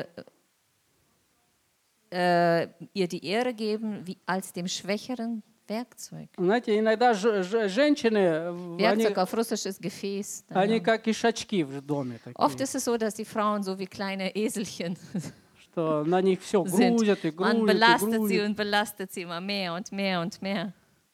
äh, ihr die Ehre geben wie als dem schwächeren Werkzeug. Знаете, иногда ж- ж- женщины, в- они, Werkzeug auf Russisch ist Gefäß. они Naja. как ишачки в доме, такие, Oft ist es so, dass die Frauen so wie kleine Eselchen что на них все sind. грузят и Man грузят, и belastet sie грузят. und belastet sie immer mehr und mehr und mehr.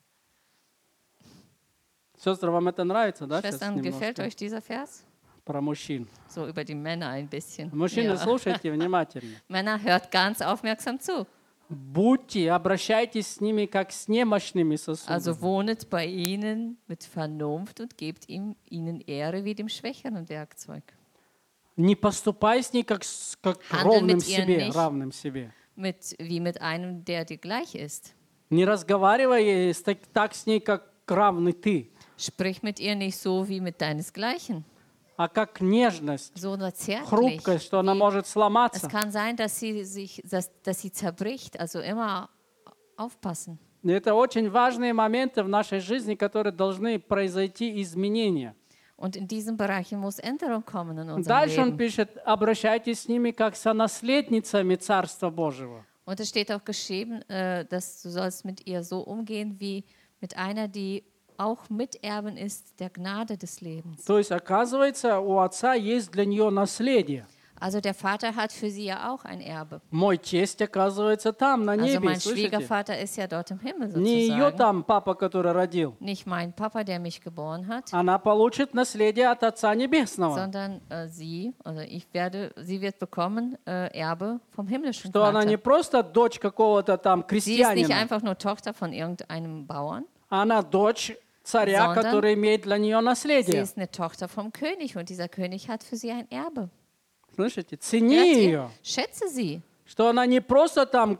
Сестры, вам это нравится, да? сейчас Schwestern, gefällt немножко? euch dieser Vers? Про мужчин. So über die Männer ein bisschen. Мужчины, Ja. слушайте внимательно. Männer, hört ganz aufmerksam zu. Будьте, обращайтесь с ними как с немощными сосудами. Also wohnet bei ihnen mit Vernunft und gebt ihm, ihnen Ehre wie dem schwächeren Werkzeug. Не поступай с ней как с как Handle ровным mit ihr себе, nicht. равным себе. Mit, wie mit einem, der dir gleich ist. Не разговаривай с так, так с ней, как равный ты, Sprich mit ihr nicht so wie mit deinesgleichen. а как нежность, So nur zärtlich. хрупкость, что она может Es сломаться. kann sein, dass sie, sich, dass, dass sie zerbricht. Also immer aufpassen. И это очень важные моменты в нашей жизни, которые должны произойти изменения. Und in diesen Bereichen muss Änderung kommen in unserem Дальше он Leben. пишет, обращайтесь с ними как сонаследницами Царства Божьего. Und es steht auch geschrieben, äh, dass du sollst mit ihr so umgehen wie mit einer, die auch Miterben ist der Gnade des Lebens. То есть, оказывается, у отца есть для нее наследие. Also der Vater hat für sie ja auch ein Erbe. Мой тесть, оказывается, там, на Also небе, mein слышите? Schwiegervater ist ja dort im Himmel Не ее sozusagen. там папа, который родил. Nicht mein Papa, der mich geboren hat, Она получит наследие от Отца Небесного. sondern äh, sie, also ich werde, sie wird bekommen äh, Erbe vom himmlischen Что она не Vater. просто дочь какого-то там Sie ist nicht крестьянина, einfach nur Tochter von irgendeinem Bauern, она дочь царя, Sondern который имеет для нее sie наследие. ist eine Tochter vom König und dieser König hat für sie ein Erbe. Слышите? Цени Hört ihr? ее, Schätze sie, что она не просто там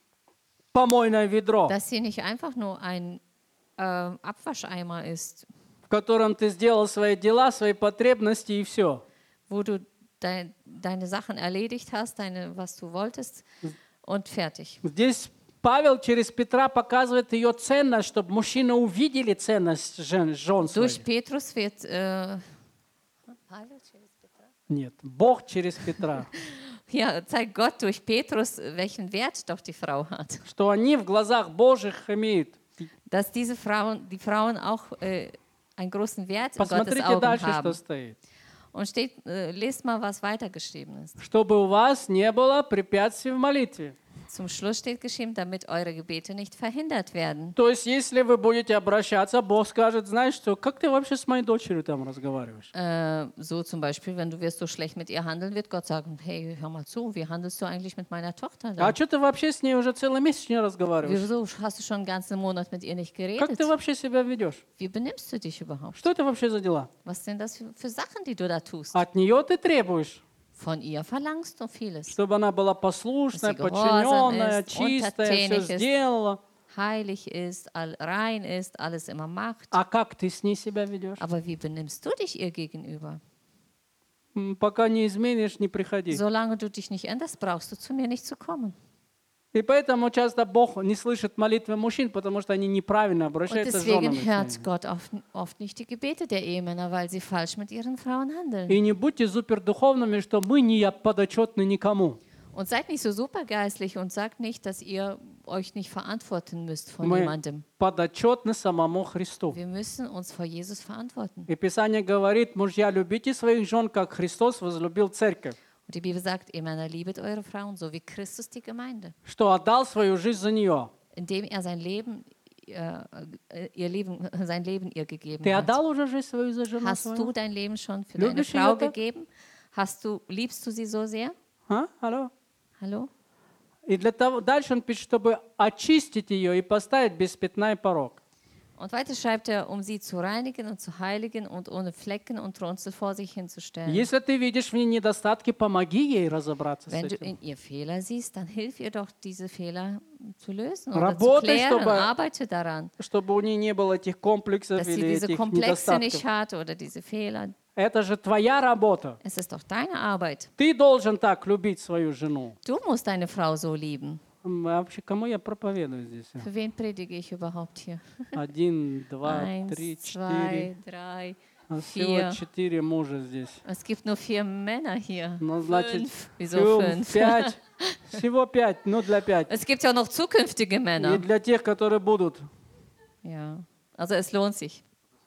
помойное ведро, dass sie nicht einfach nur ein äh, Abwascheimer ist, в котором ты сделал свои дела, свои потребности и все. wo du dein, deine Sachen erledigt hast, deine, was du wolltest und fertig. Здесь Павел через Петра показывает ее ценность, чтобы мужчины увидели ценность жен, жен Durch своих. Petrus wird äh, Нет, Бог через Петра. ja, zeigt Gott durch Petrus, welchen Wert doch die Frau hat. Что они в глазах Божьих имеют. Dass diese Frauen, die Frauen auch äh, einen großen Wert in Gottes Посмотрите Augen дальше, что haben. стоит. Und steht, äh, lest mal, was weitergeschrieben ist. Чтобы у вас не было препятствий в молитве. Zum Schluss steht geschrieben, damit eure Gebete nicht verhindert werden. То есть, если вы будете обращаться, Бог скажет, знаешь что, как ты вообще с моей дочерью там разговариваешь? Äh, so zum Beispiel, wenn du wirst so schlecht mit ihr handeln, wird Gott sagen, hey, hör mal zu, wie handelst du eigentlich mit meiner Tochter da? А что ты вообще с ней уже целый месяц не разговариваешь? Wieso hast du schon einen ganzen Monat mit ihr nicht Как geredet? ты вообще себя ведешь? Wie benimmst du dich überhaupt? Что это вообще за дела? Was sind das für, für Sachen, die du da tust? От нее ты требуешь. Von ihr verlangst du vieles. Чтобы она была послушная, Dass sie gehorsam подчиненная, ist, чистая, все untertänig ist. сделала. Heilig ist, all, rein ist, alles immer macht. А как ты с ней себя ведешь? Aber wie benimmst du dich ihr gegenüber? М, Пока не изменишь, не приходи. Solange du dich nicht änderst, brauchst du zu mir nicht zu kommen. И поэтому часто Бог не слышит молитвы мужчин, потому что они неправильно Und обращаются с deswegen женами hört своими. Gott oft, oft nicht die Gebete der Ehemänner, weil sie falsch mit ihren Frauen handeln. И не будьте супердуховными, что мы не подотчетны никому. Und seid nicht so supergeistlich und sagt nicht, dass ihr euch nicht verantworten müsst von Мы jemandem. подотчетны самому Христу. Wir müssen uns vor Jesus verantworten. И Писание говорит, мужья, любите своих жен, как Христос возлюбил церковь, Und die Bibel sagt, ihr Männer, liebet eure Frauen, so wie Christus die Gemeinde, что отдал свою жизнь за нее. indem er sein Leben, äh, ihr Leben, sein Leben ihr gegeben Ты hat. отдал уже жизнь свою за жену Hast свою? du dein Leben schon für Любишь deine Frau ее так? gegeben? Hast du, liebst du sie so sehr? А? Алло? Hallo? И для того, дальше он пишет, чтобы очистить ее и поставить без пятна и порог. Und weiter schreibt er, um sie zu reinigen und zu heiligen und ohne Flecken und Runzel vor sich hinzustellen. Если ты видишь в ней недостатки, помоги ей разобраться с Wenn du этим. in ihr Fehler siehst, dann hilf ihr doch, diese Fehler zu lösen oder Работай, zu klären. чтобы- Arbeite daran, Чтобы у нее не было этих комплексов dass sie или diese этих Komplexe nicht недостатков. hat oder diese Fehler. Это же твоя работа. Es ist doch deine Arbeit. Ты должен так любить свою жену. Du musst deine Frau so lieben. М, а Вообще, кому я проповедую здесь? Für wen predige ich überhaupt hier? Один, два, три, Eins, четыре. zwei, drei, А Всего vier. четыре мужа здесь. Es gibt nur vier Männer hier. Ну, значит, Fünf. Wieso фу, fünf? пять. Всего пять, ну для пять. Es gibt ja auch noch zukünftige И Männer. для тех, которые будут. Ja, also es lohnt sich.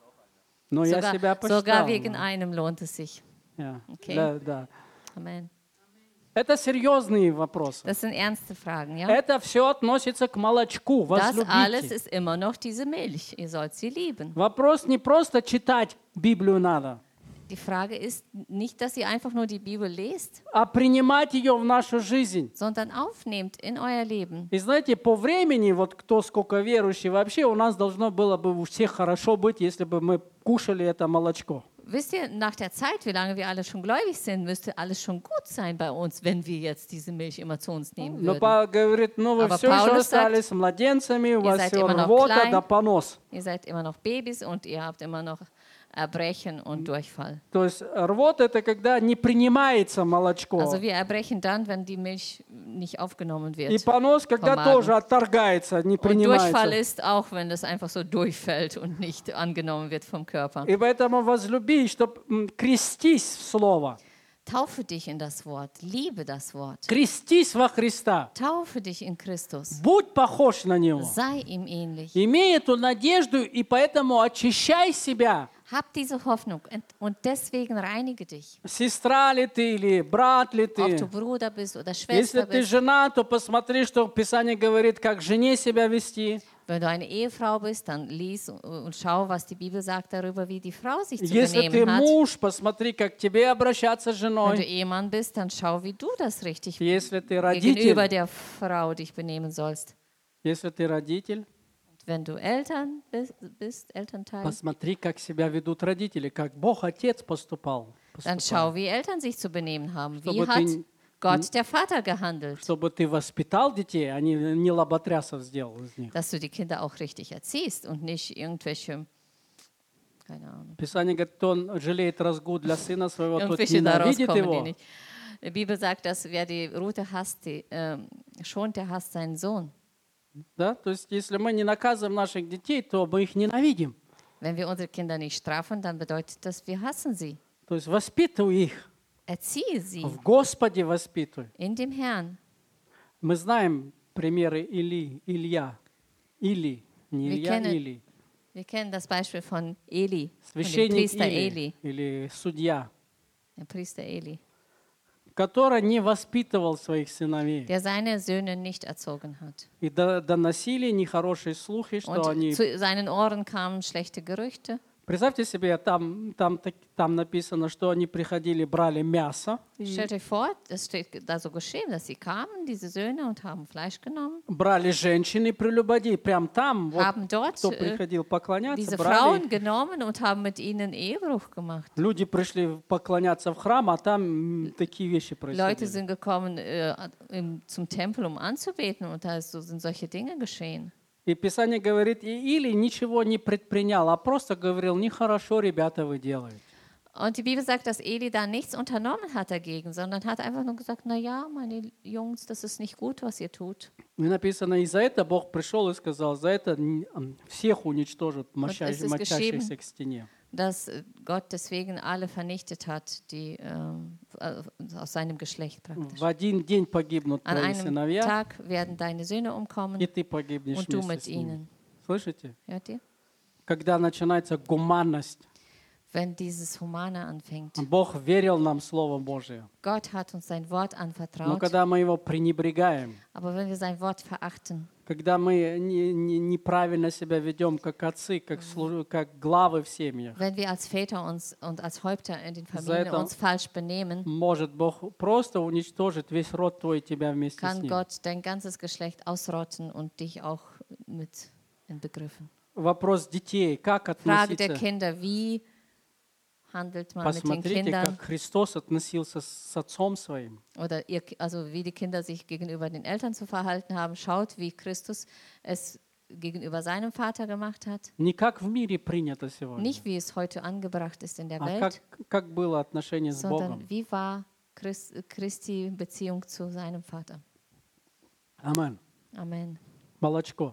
Но я Sogar, себя sogar посчитал. wegen einem lohnt es sich. Ja. Okay. Да, да. Amen. Это серьезные вопросы. Das sind ernste Fragen, ja? Это все относится к молочку. Das alles Возлюбите. ist immer noch diese Milch. Ihr sollt sie lieben. Вопрос не просто читать Библию надо, Die Frage ist nicht, dass ihr einfach nur die Bibel lest, а принимать ее в нашу жизнь. sondern aufnehmt in euer Leben. И знаете, по времени, вот кто сколько верующий, вообще у нас должно было бы у всех хорошо быть, если бы мы кушали это молочко. Wisst ihr, nach der Zeit, wie lange wir alle schon gläubig sind, müsste alles schon gut sein bei uns, wenn wir jetzt diese Milch immer zu uns nehmen Но würden. Павел говорит, ну вы Aber все еще Paulus остались младенцами, у ihr вас seid все immer noch рвота klein. да понос. Ihr seid immer noch Babys und ihr habt immer noch Erbrechen und Durchfall. То есть рвота это когда не принимается молочко. Also wir erbrechen dann, wenn die Milch nicht aufgenommen И wird. понос, когда vom Magen. тоже отторгается, не Und Durchfall принимается. ist auch, wenn das einfach so durchfällt und nicht angenommen wird vom Körper. И поэтому возлюби, чтобы крестись в Слово. Taufe dich in das Wort, liebe das Wort. Крестись во Христа. Taufe dich in Christus. Будь похож на Него. Sei ihm ähnlich. Имей эту надежду, и поэтому очищай себя. Hab diese Hoffnung und- und deswegen reinige dich. Сестра ли ты или брат ли Ob du ты. Bruder bist oder Если Schwester ты bist, жена, то посмотри, что Писание говорит, как жене себя вести. wenn du eine Ehefrau bist, dann lies und schau, was die Bibel sagt darüber, wie die Frau sich zu Если ты benehmen hat. муж, посмотри, как к тебе обращаться с Wenn du женой. Ehemann bist, dann schau, wie du das richtig Если ты gegenüber родитель, der Frau dich benehmen sollst. если ты родитель, Und wenn du Eltern bist, bist Elternteil, посмотри, как себя ведут родители, как Бог Отец поступал. dann поступает. schau, wie Eltern sich zu benehmen haben. Wie Чтобы hat ты- Gott, der Vater, gehandelt? Чтобы ты воспитал детей, а не, не лоботрясов сделал из них. Dass du die Kinder auch richtig erziehst und nicht irgendwelche, keine Ahnung, Писание говорит, кто жалеет разгул для сына своего, тот irgendwelche daraus ненавидит kommen, die его. nicht. Die Bibel sagt, dass wer die Rute hasst, die, ähm, schont, der hasst seinen Sohn. Да? То есть, если мы не наказываем наших детей, то мы их ненавидим. Wenn wir unsere Kinder nicht strafen, dann bedeutet das, wir hassen sie. То есть, воспитывай их. Erziehe sie В Господе воспитывай. in dem Herrn. Мы знаем примеры Или, Илья. Или, не Wir Илья, kennen- Или. Wir kennen das Beispiel von Eli, von dem Священник Priester Или, Eli, или судья, der Priester Eli, который не воспитывал своих сыновей. der seine Söhne nicht erzogen hat. И до- доносили нехорошие слухи, что Und они zu seinen Ohren kamen schlechte Gerüchte, Представьте себе, там, там, так- там написано, что они приходили, брали мясо, и Stellt euch vor, es steht da so geschrieben, dass sie kamen, diese Söhne, und haben Fleisch genommen, брали женщины прелюбодей. Прям там, вот, haben dort кто äh, приходил поклоняться, diese брали. Frauen genommen und haben mit ihnen Ehebruch gemacht. Люди пришли поклоняться в храм, а там м, такие вещи Leute происходили. sind gekommen äh, im, zum Tempel, um anzubeten, und da ist, so sind solche Dinge geschehen. И Писание говорит, и Или ничего не предпринял, а просто говорил, нехорошо, ребята, вы делаете. Und die Bibel sagt, dass Eli da nichts unternommen hat dagegen, sondern hat einfach nur gesagt, na ja, meine Jungs, das ist nicht gut, was ihr tut. И написано, и за это Бог пришел и сказал, за это н- м, всех уничтожат, моча- es ist мочащихся к стене. Dass äh, Gott deswegen alle vernichtet hat, die ähm, äh, aus seinem Geschlecht praktisch. В один день погибнут An твои einem сыновья, Tag werden deine Söhne umkommen и ты погибнешь und du вместе mit с ними. ihnen. Слышите? Hört ihr? Когда начинается гуманность, Wenn dieses Humane anfängt. Бог верил нам Слово Божие. Gott hat uns sein Wort Но anvertraut, когда мы его пренебрегаем, aber wenn wir sein Wort verachten, когда мы не- не- неправильно себя ведем, как отцы, как, слу- как главы в семьях, wenn wir als Väter uns und als Häupter in den Familien это- uns falsch benehmen, может Бог просто уничтожить весь род твой и тебя вместе с kann ним. Gott dein ganzes Geschlecht ausrotten und dich auch mit inbegriffen. Вопрос детей, как Frage der относиться? Kinder, wie handelt man mit den Посмотрите, Kindern? как Христос относился с отцом своим. Oder ihr, also wie die Kinder sich gegenüber den Eltern zu verhalten haben. Schaut, wie Christus es gegenüber seinem Vater gemacht hat. Не как в мире принято сегодня, Nicht, wie es heute angebracht ist in der а как, Welt, как было отношение с Богом. sondern wie war Christ, Christi Beziehung zu seinem Vater. Амен. Amen. Молочко.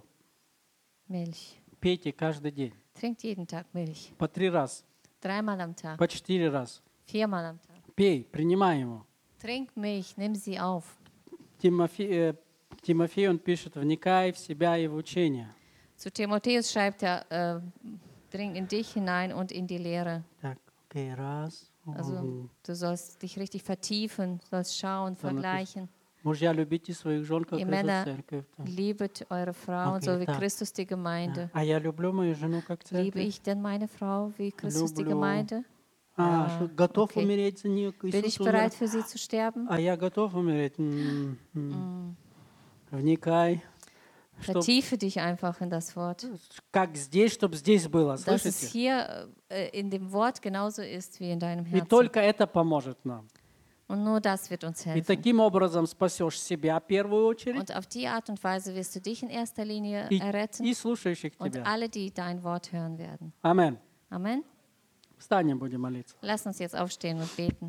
Milch. Пейте каждый день. Trinkt jeden Tag Milch. По три раза, Dreimal am Tag. по четыре раза. Viermal am Tag. Пей, принимай его. Trink Milch, nimm sie auf. Тимофей, э, Тимофей, он пишет, вникай в себя и в учение. Zu Timotheus schreibt er, äh, dring in dich hinein und in die Lehre. Так, окей, раз. Also Мгм. du sollst dich richtig vertiefen, sollst schauen, Dann vergleichen. Мужья, любите своих жен, как Ihr Христос Männer, церковь. Да. liebet eure Frauen, Okay, so wie da. Christus die Gemeinde. А я люблю мою жену, как Liebe церковь. ich denn meine Frau wie Christus die Люблю. Gemeinde? А, Ja, что, готов okay. умереть за нее? Bin Иисус ich умер. bereit für sie zu sterben? А я готов умереть. М, м. Вникай. Чтоб- Vertiefe dich einfach in das Wort. как здесь, чтобы здесь было. Dass es Слышите? hier äh, in dem Wort genauso ist wie in deinem И Herzen. только это поможет нам. Und nur das wird uns И helfen. таким образом спасешь себя в первую очередь Und auf die Art und Weise wirst du dich in erster Linie и, erretten и слушающих und тебя. alle, die dein Wort hören werden. Амен. Amen. Встанем, будем молиться. Lass uns jetzt aufstehen und beten.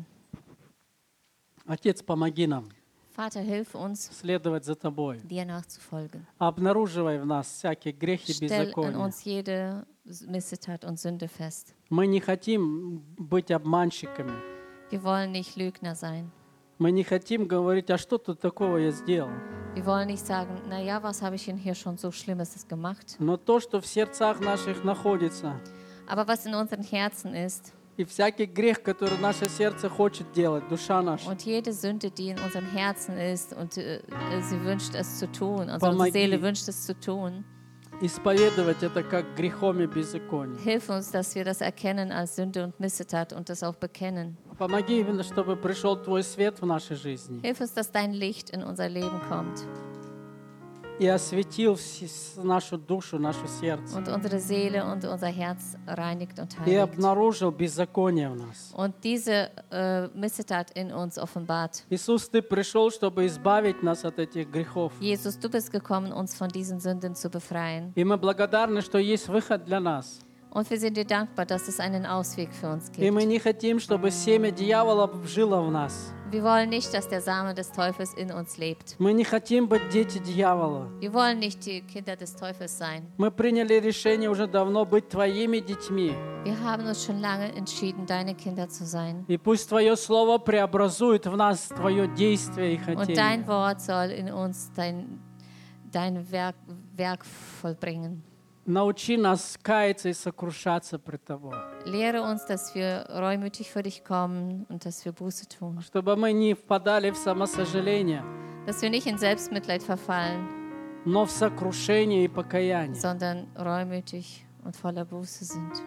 Отец, помоги нам Vater, hilf uns, следовать за Тобой. dir nachzufolgen. Обнаруживай в нас всякие грехи и Stell in беззакония. uns jede Missetat und Sünde fest. Мы не хотим быть обманщиками. Wir wollen nicht Lügner sein. Мы не хотим говорить, а что тут такого я сделал. Wir wollen nicht sagen, naja, was habe ich denn hier schon so Schlimmes gemacht? Но то, что в сердцах наших находится, Aber was in unseren Herzen ist и всякий грех, который наше сердце хочет делать, душа наша, und jede Sünde, die in unserem Herzen ist und äh, sie wünscht es zu tun, also Помоги. unsere Seele wünscht es zu tun, исповедовать это как грехом и беззаконием. hilf uns, dass wir das erkennen als Sünde und Missetat und das auch bekennen. Помоги именно, чтобы пришел Твой свет в нашей жизни Hilf uns, dass dein Licht in unser Leben kommt и осветил вс- с- нашу душу, наше сердце, und unsere Seele und unser Herz reinigt und и heiligt. обнаружил беззаконие в нас. Und diese äh, Missetat in uns offenbart. Иисус, Ты пришел, чтобы избавить нас от этих грехов. Jesus, du bist gekommen, uns von diesen Sünden zu befreien. И мы благодарны, что есть выход для нас. Und wir sind dir dankbar, dass es einen Ausweg für uns И мы gibt. не хотим, чтобы семя дьявола жило в нас. Wir wollen nicht, dass der Same des Teufels in uns lebt. Мы не хотим быть дети дьявола. Wir wollen nicht die Kinder des Teufels sein. Мы приняли решение уже давно быть Твоими детьми. Wir haben uns schon lange entschieden, deine Kinder zu sein. И пусть Твое Слово преобразует в нас Твое действие и Und dein хотение. Wort soll in uns dein, dein Werk, Werk vollbringen. Научи нас каяться и сокрушаться пред Тобой. Lehre uns, dass wir reumütig vor dich kommen und dass wir Buße tun. Чтобы мы не впадали в самосожаление, Dass wir nicht in Selbstmitleid verfallen, но в сокрушение и покаяние. sondern reumütig und voller Buße sind.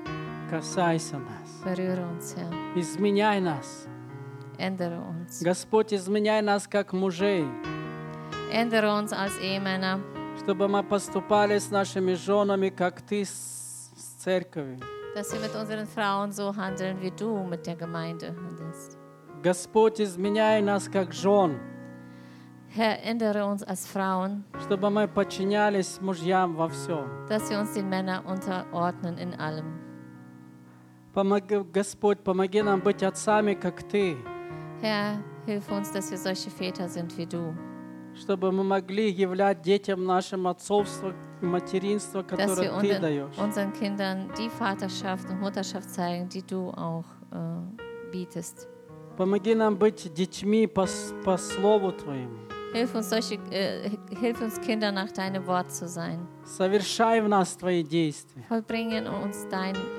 Касайся нас. Berühre uns, Herr. Изменяй нас. Ändere uns. Господь, изменяй нас как мужей, Ändere uns als Ehemänner, чтобы мы поступали с нашими женами, как Ты с с церковью. dass wir mit unseren Frauen so handeln, wie du mit der Gemeinde handelst. Господь, изменяй нас как жен, Herr, ändere uns als Frauen, чтобы мы подчинялись мужьям во всем. dass wir uns den Männern unterordnen in allem. Помоги, Господь, помоги нам быть отцами, как Ты, Herr, hilf uns, dass wir solche Väter sind wie du, чтобы мы могли являть детям нашим отцовство и материнство, dass которое wir Ты unseren, даешь. unseren Kindern die Vaterschaft und Mutterschaft zeigen, die du auch äh, bietest. Помоги нам быть детьми по, с- по Слову Твоему. Hilf uns, solche, äh, hilf uns Kinder nach deinem Wort zu sein. Совершай в нас Твои действия. Vollbringen in uns dein, äh,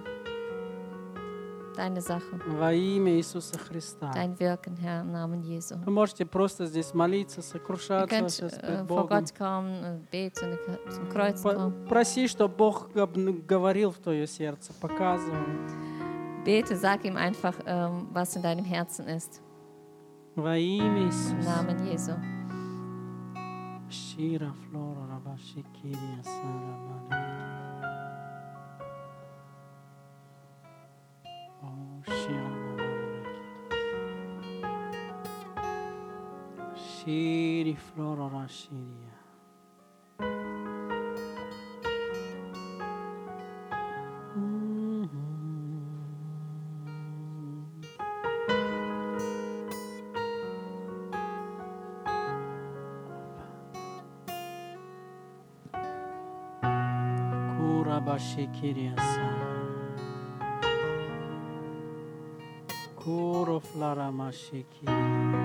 deine Sache, Во имя Иисуса Христа. dein Wirken, Herr, im Namen Jesu. Вы можете просто здесь молиться, Ihr сокрушаться könnt сейчас äh, перед vor Богом. Gott kommen, äh, beten, äh, zum Kreuz По- kommen. Проси, чтобы Бог об- говорил в твое сердце, показывал. Bete, sag ihm einfach, ähm, was in deinem Herzen ist. Во имя Im Иисуса. Namen Jesu. Шира, флора, раба, шикирия, сара, мана. О, шира, мана. Шири, флора, ра, ширия. Кура, ба, шикирия, сара. Куро, флора, ма, шикирия.